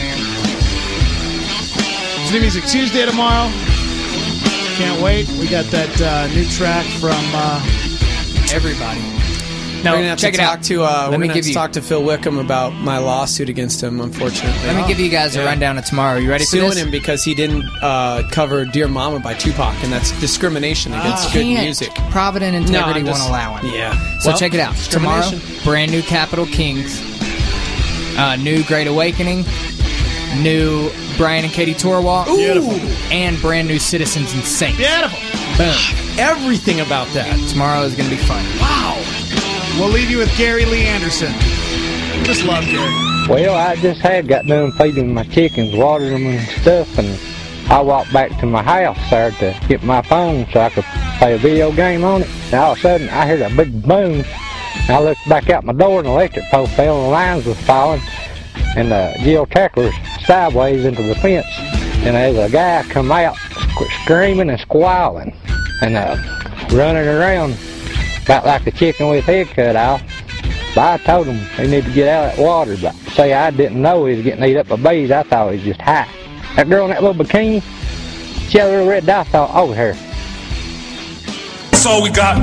It's New Music Tuesday tomorrow. Can't wait. We got that uh, new track from uh, everybody. No, we're gonna have check to it talk out. to. Uh, Let we're me gonna give have to you- talk to Phil Wickham about my lawsuit against him. Unfortunately, Let me give you guys a Yeah. rundown of tomorrow. You ready for Suing this? him because he didn't uh, cover "Dear Mama" by Tupac, and that's discrimination against good Can't. music. Provident No, Integrity I'm won't just- allow him. Yeah. So Well, check it out. Tomorrow, discrimination. brand new Capital Kings, uh, new Great Awakening, new Brian and Katie Torwalk, Beautiful. and brand new Citizens and Saints. Beautiful. Boom. Everything about that. Tomorrow is going to be fun. Wow. We'll leave you with Gary Lee Anderson. Just love Gary. Well, I just had got done feeding my chickens, watering them and stuff, and I walked back to my house there to get my phone so I could play a video game on it. And all of a sudden, I heard a big boom. And I looked back out my door, and the electric pole fell, and the lines was falling, and the geotackler was sideways into the fence. And there's a guy come out screaming and squalling and uh, running around about like a chicken with his head cut off. But I told him he needed to get out of that water. But say I didn't know he was getting eat up by bees. I thought he was just high. That girl in that little bikini, she had a little red dot over her. That's all we got.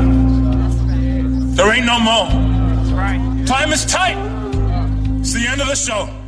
There ain't no more. Time is tight. It's the end of the show.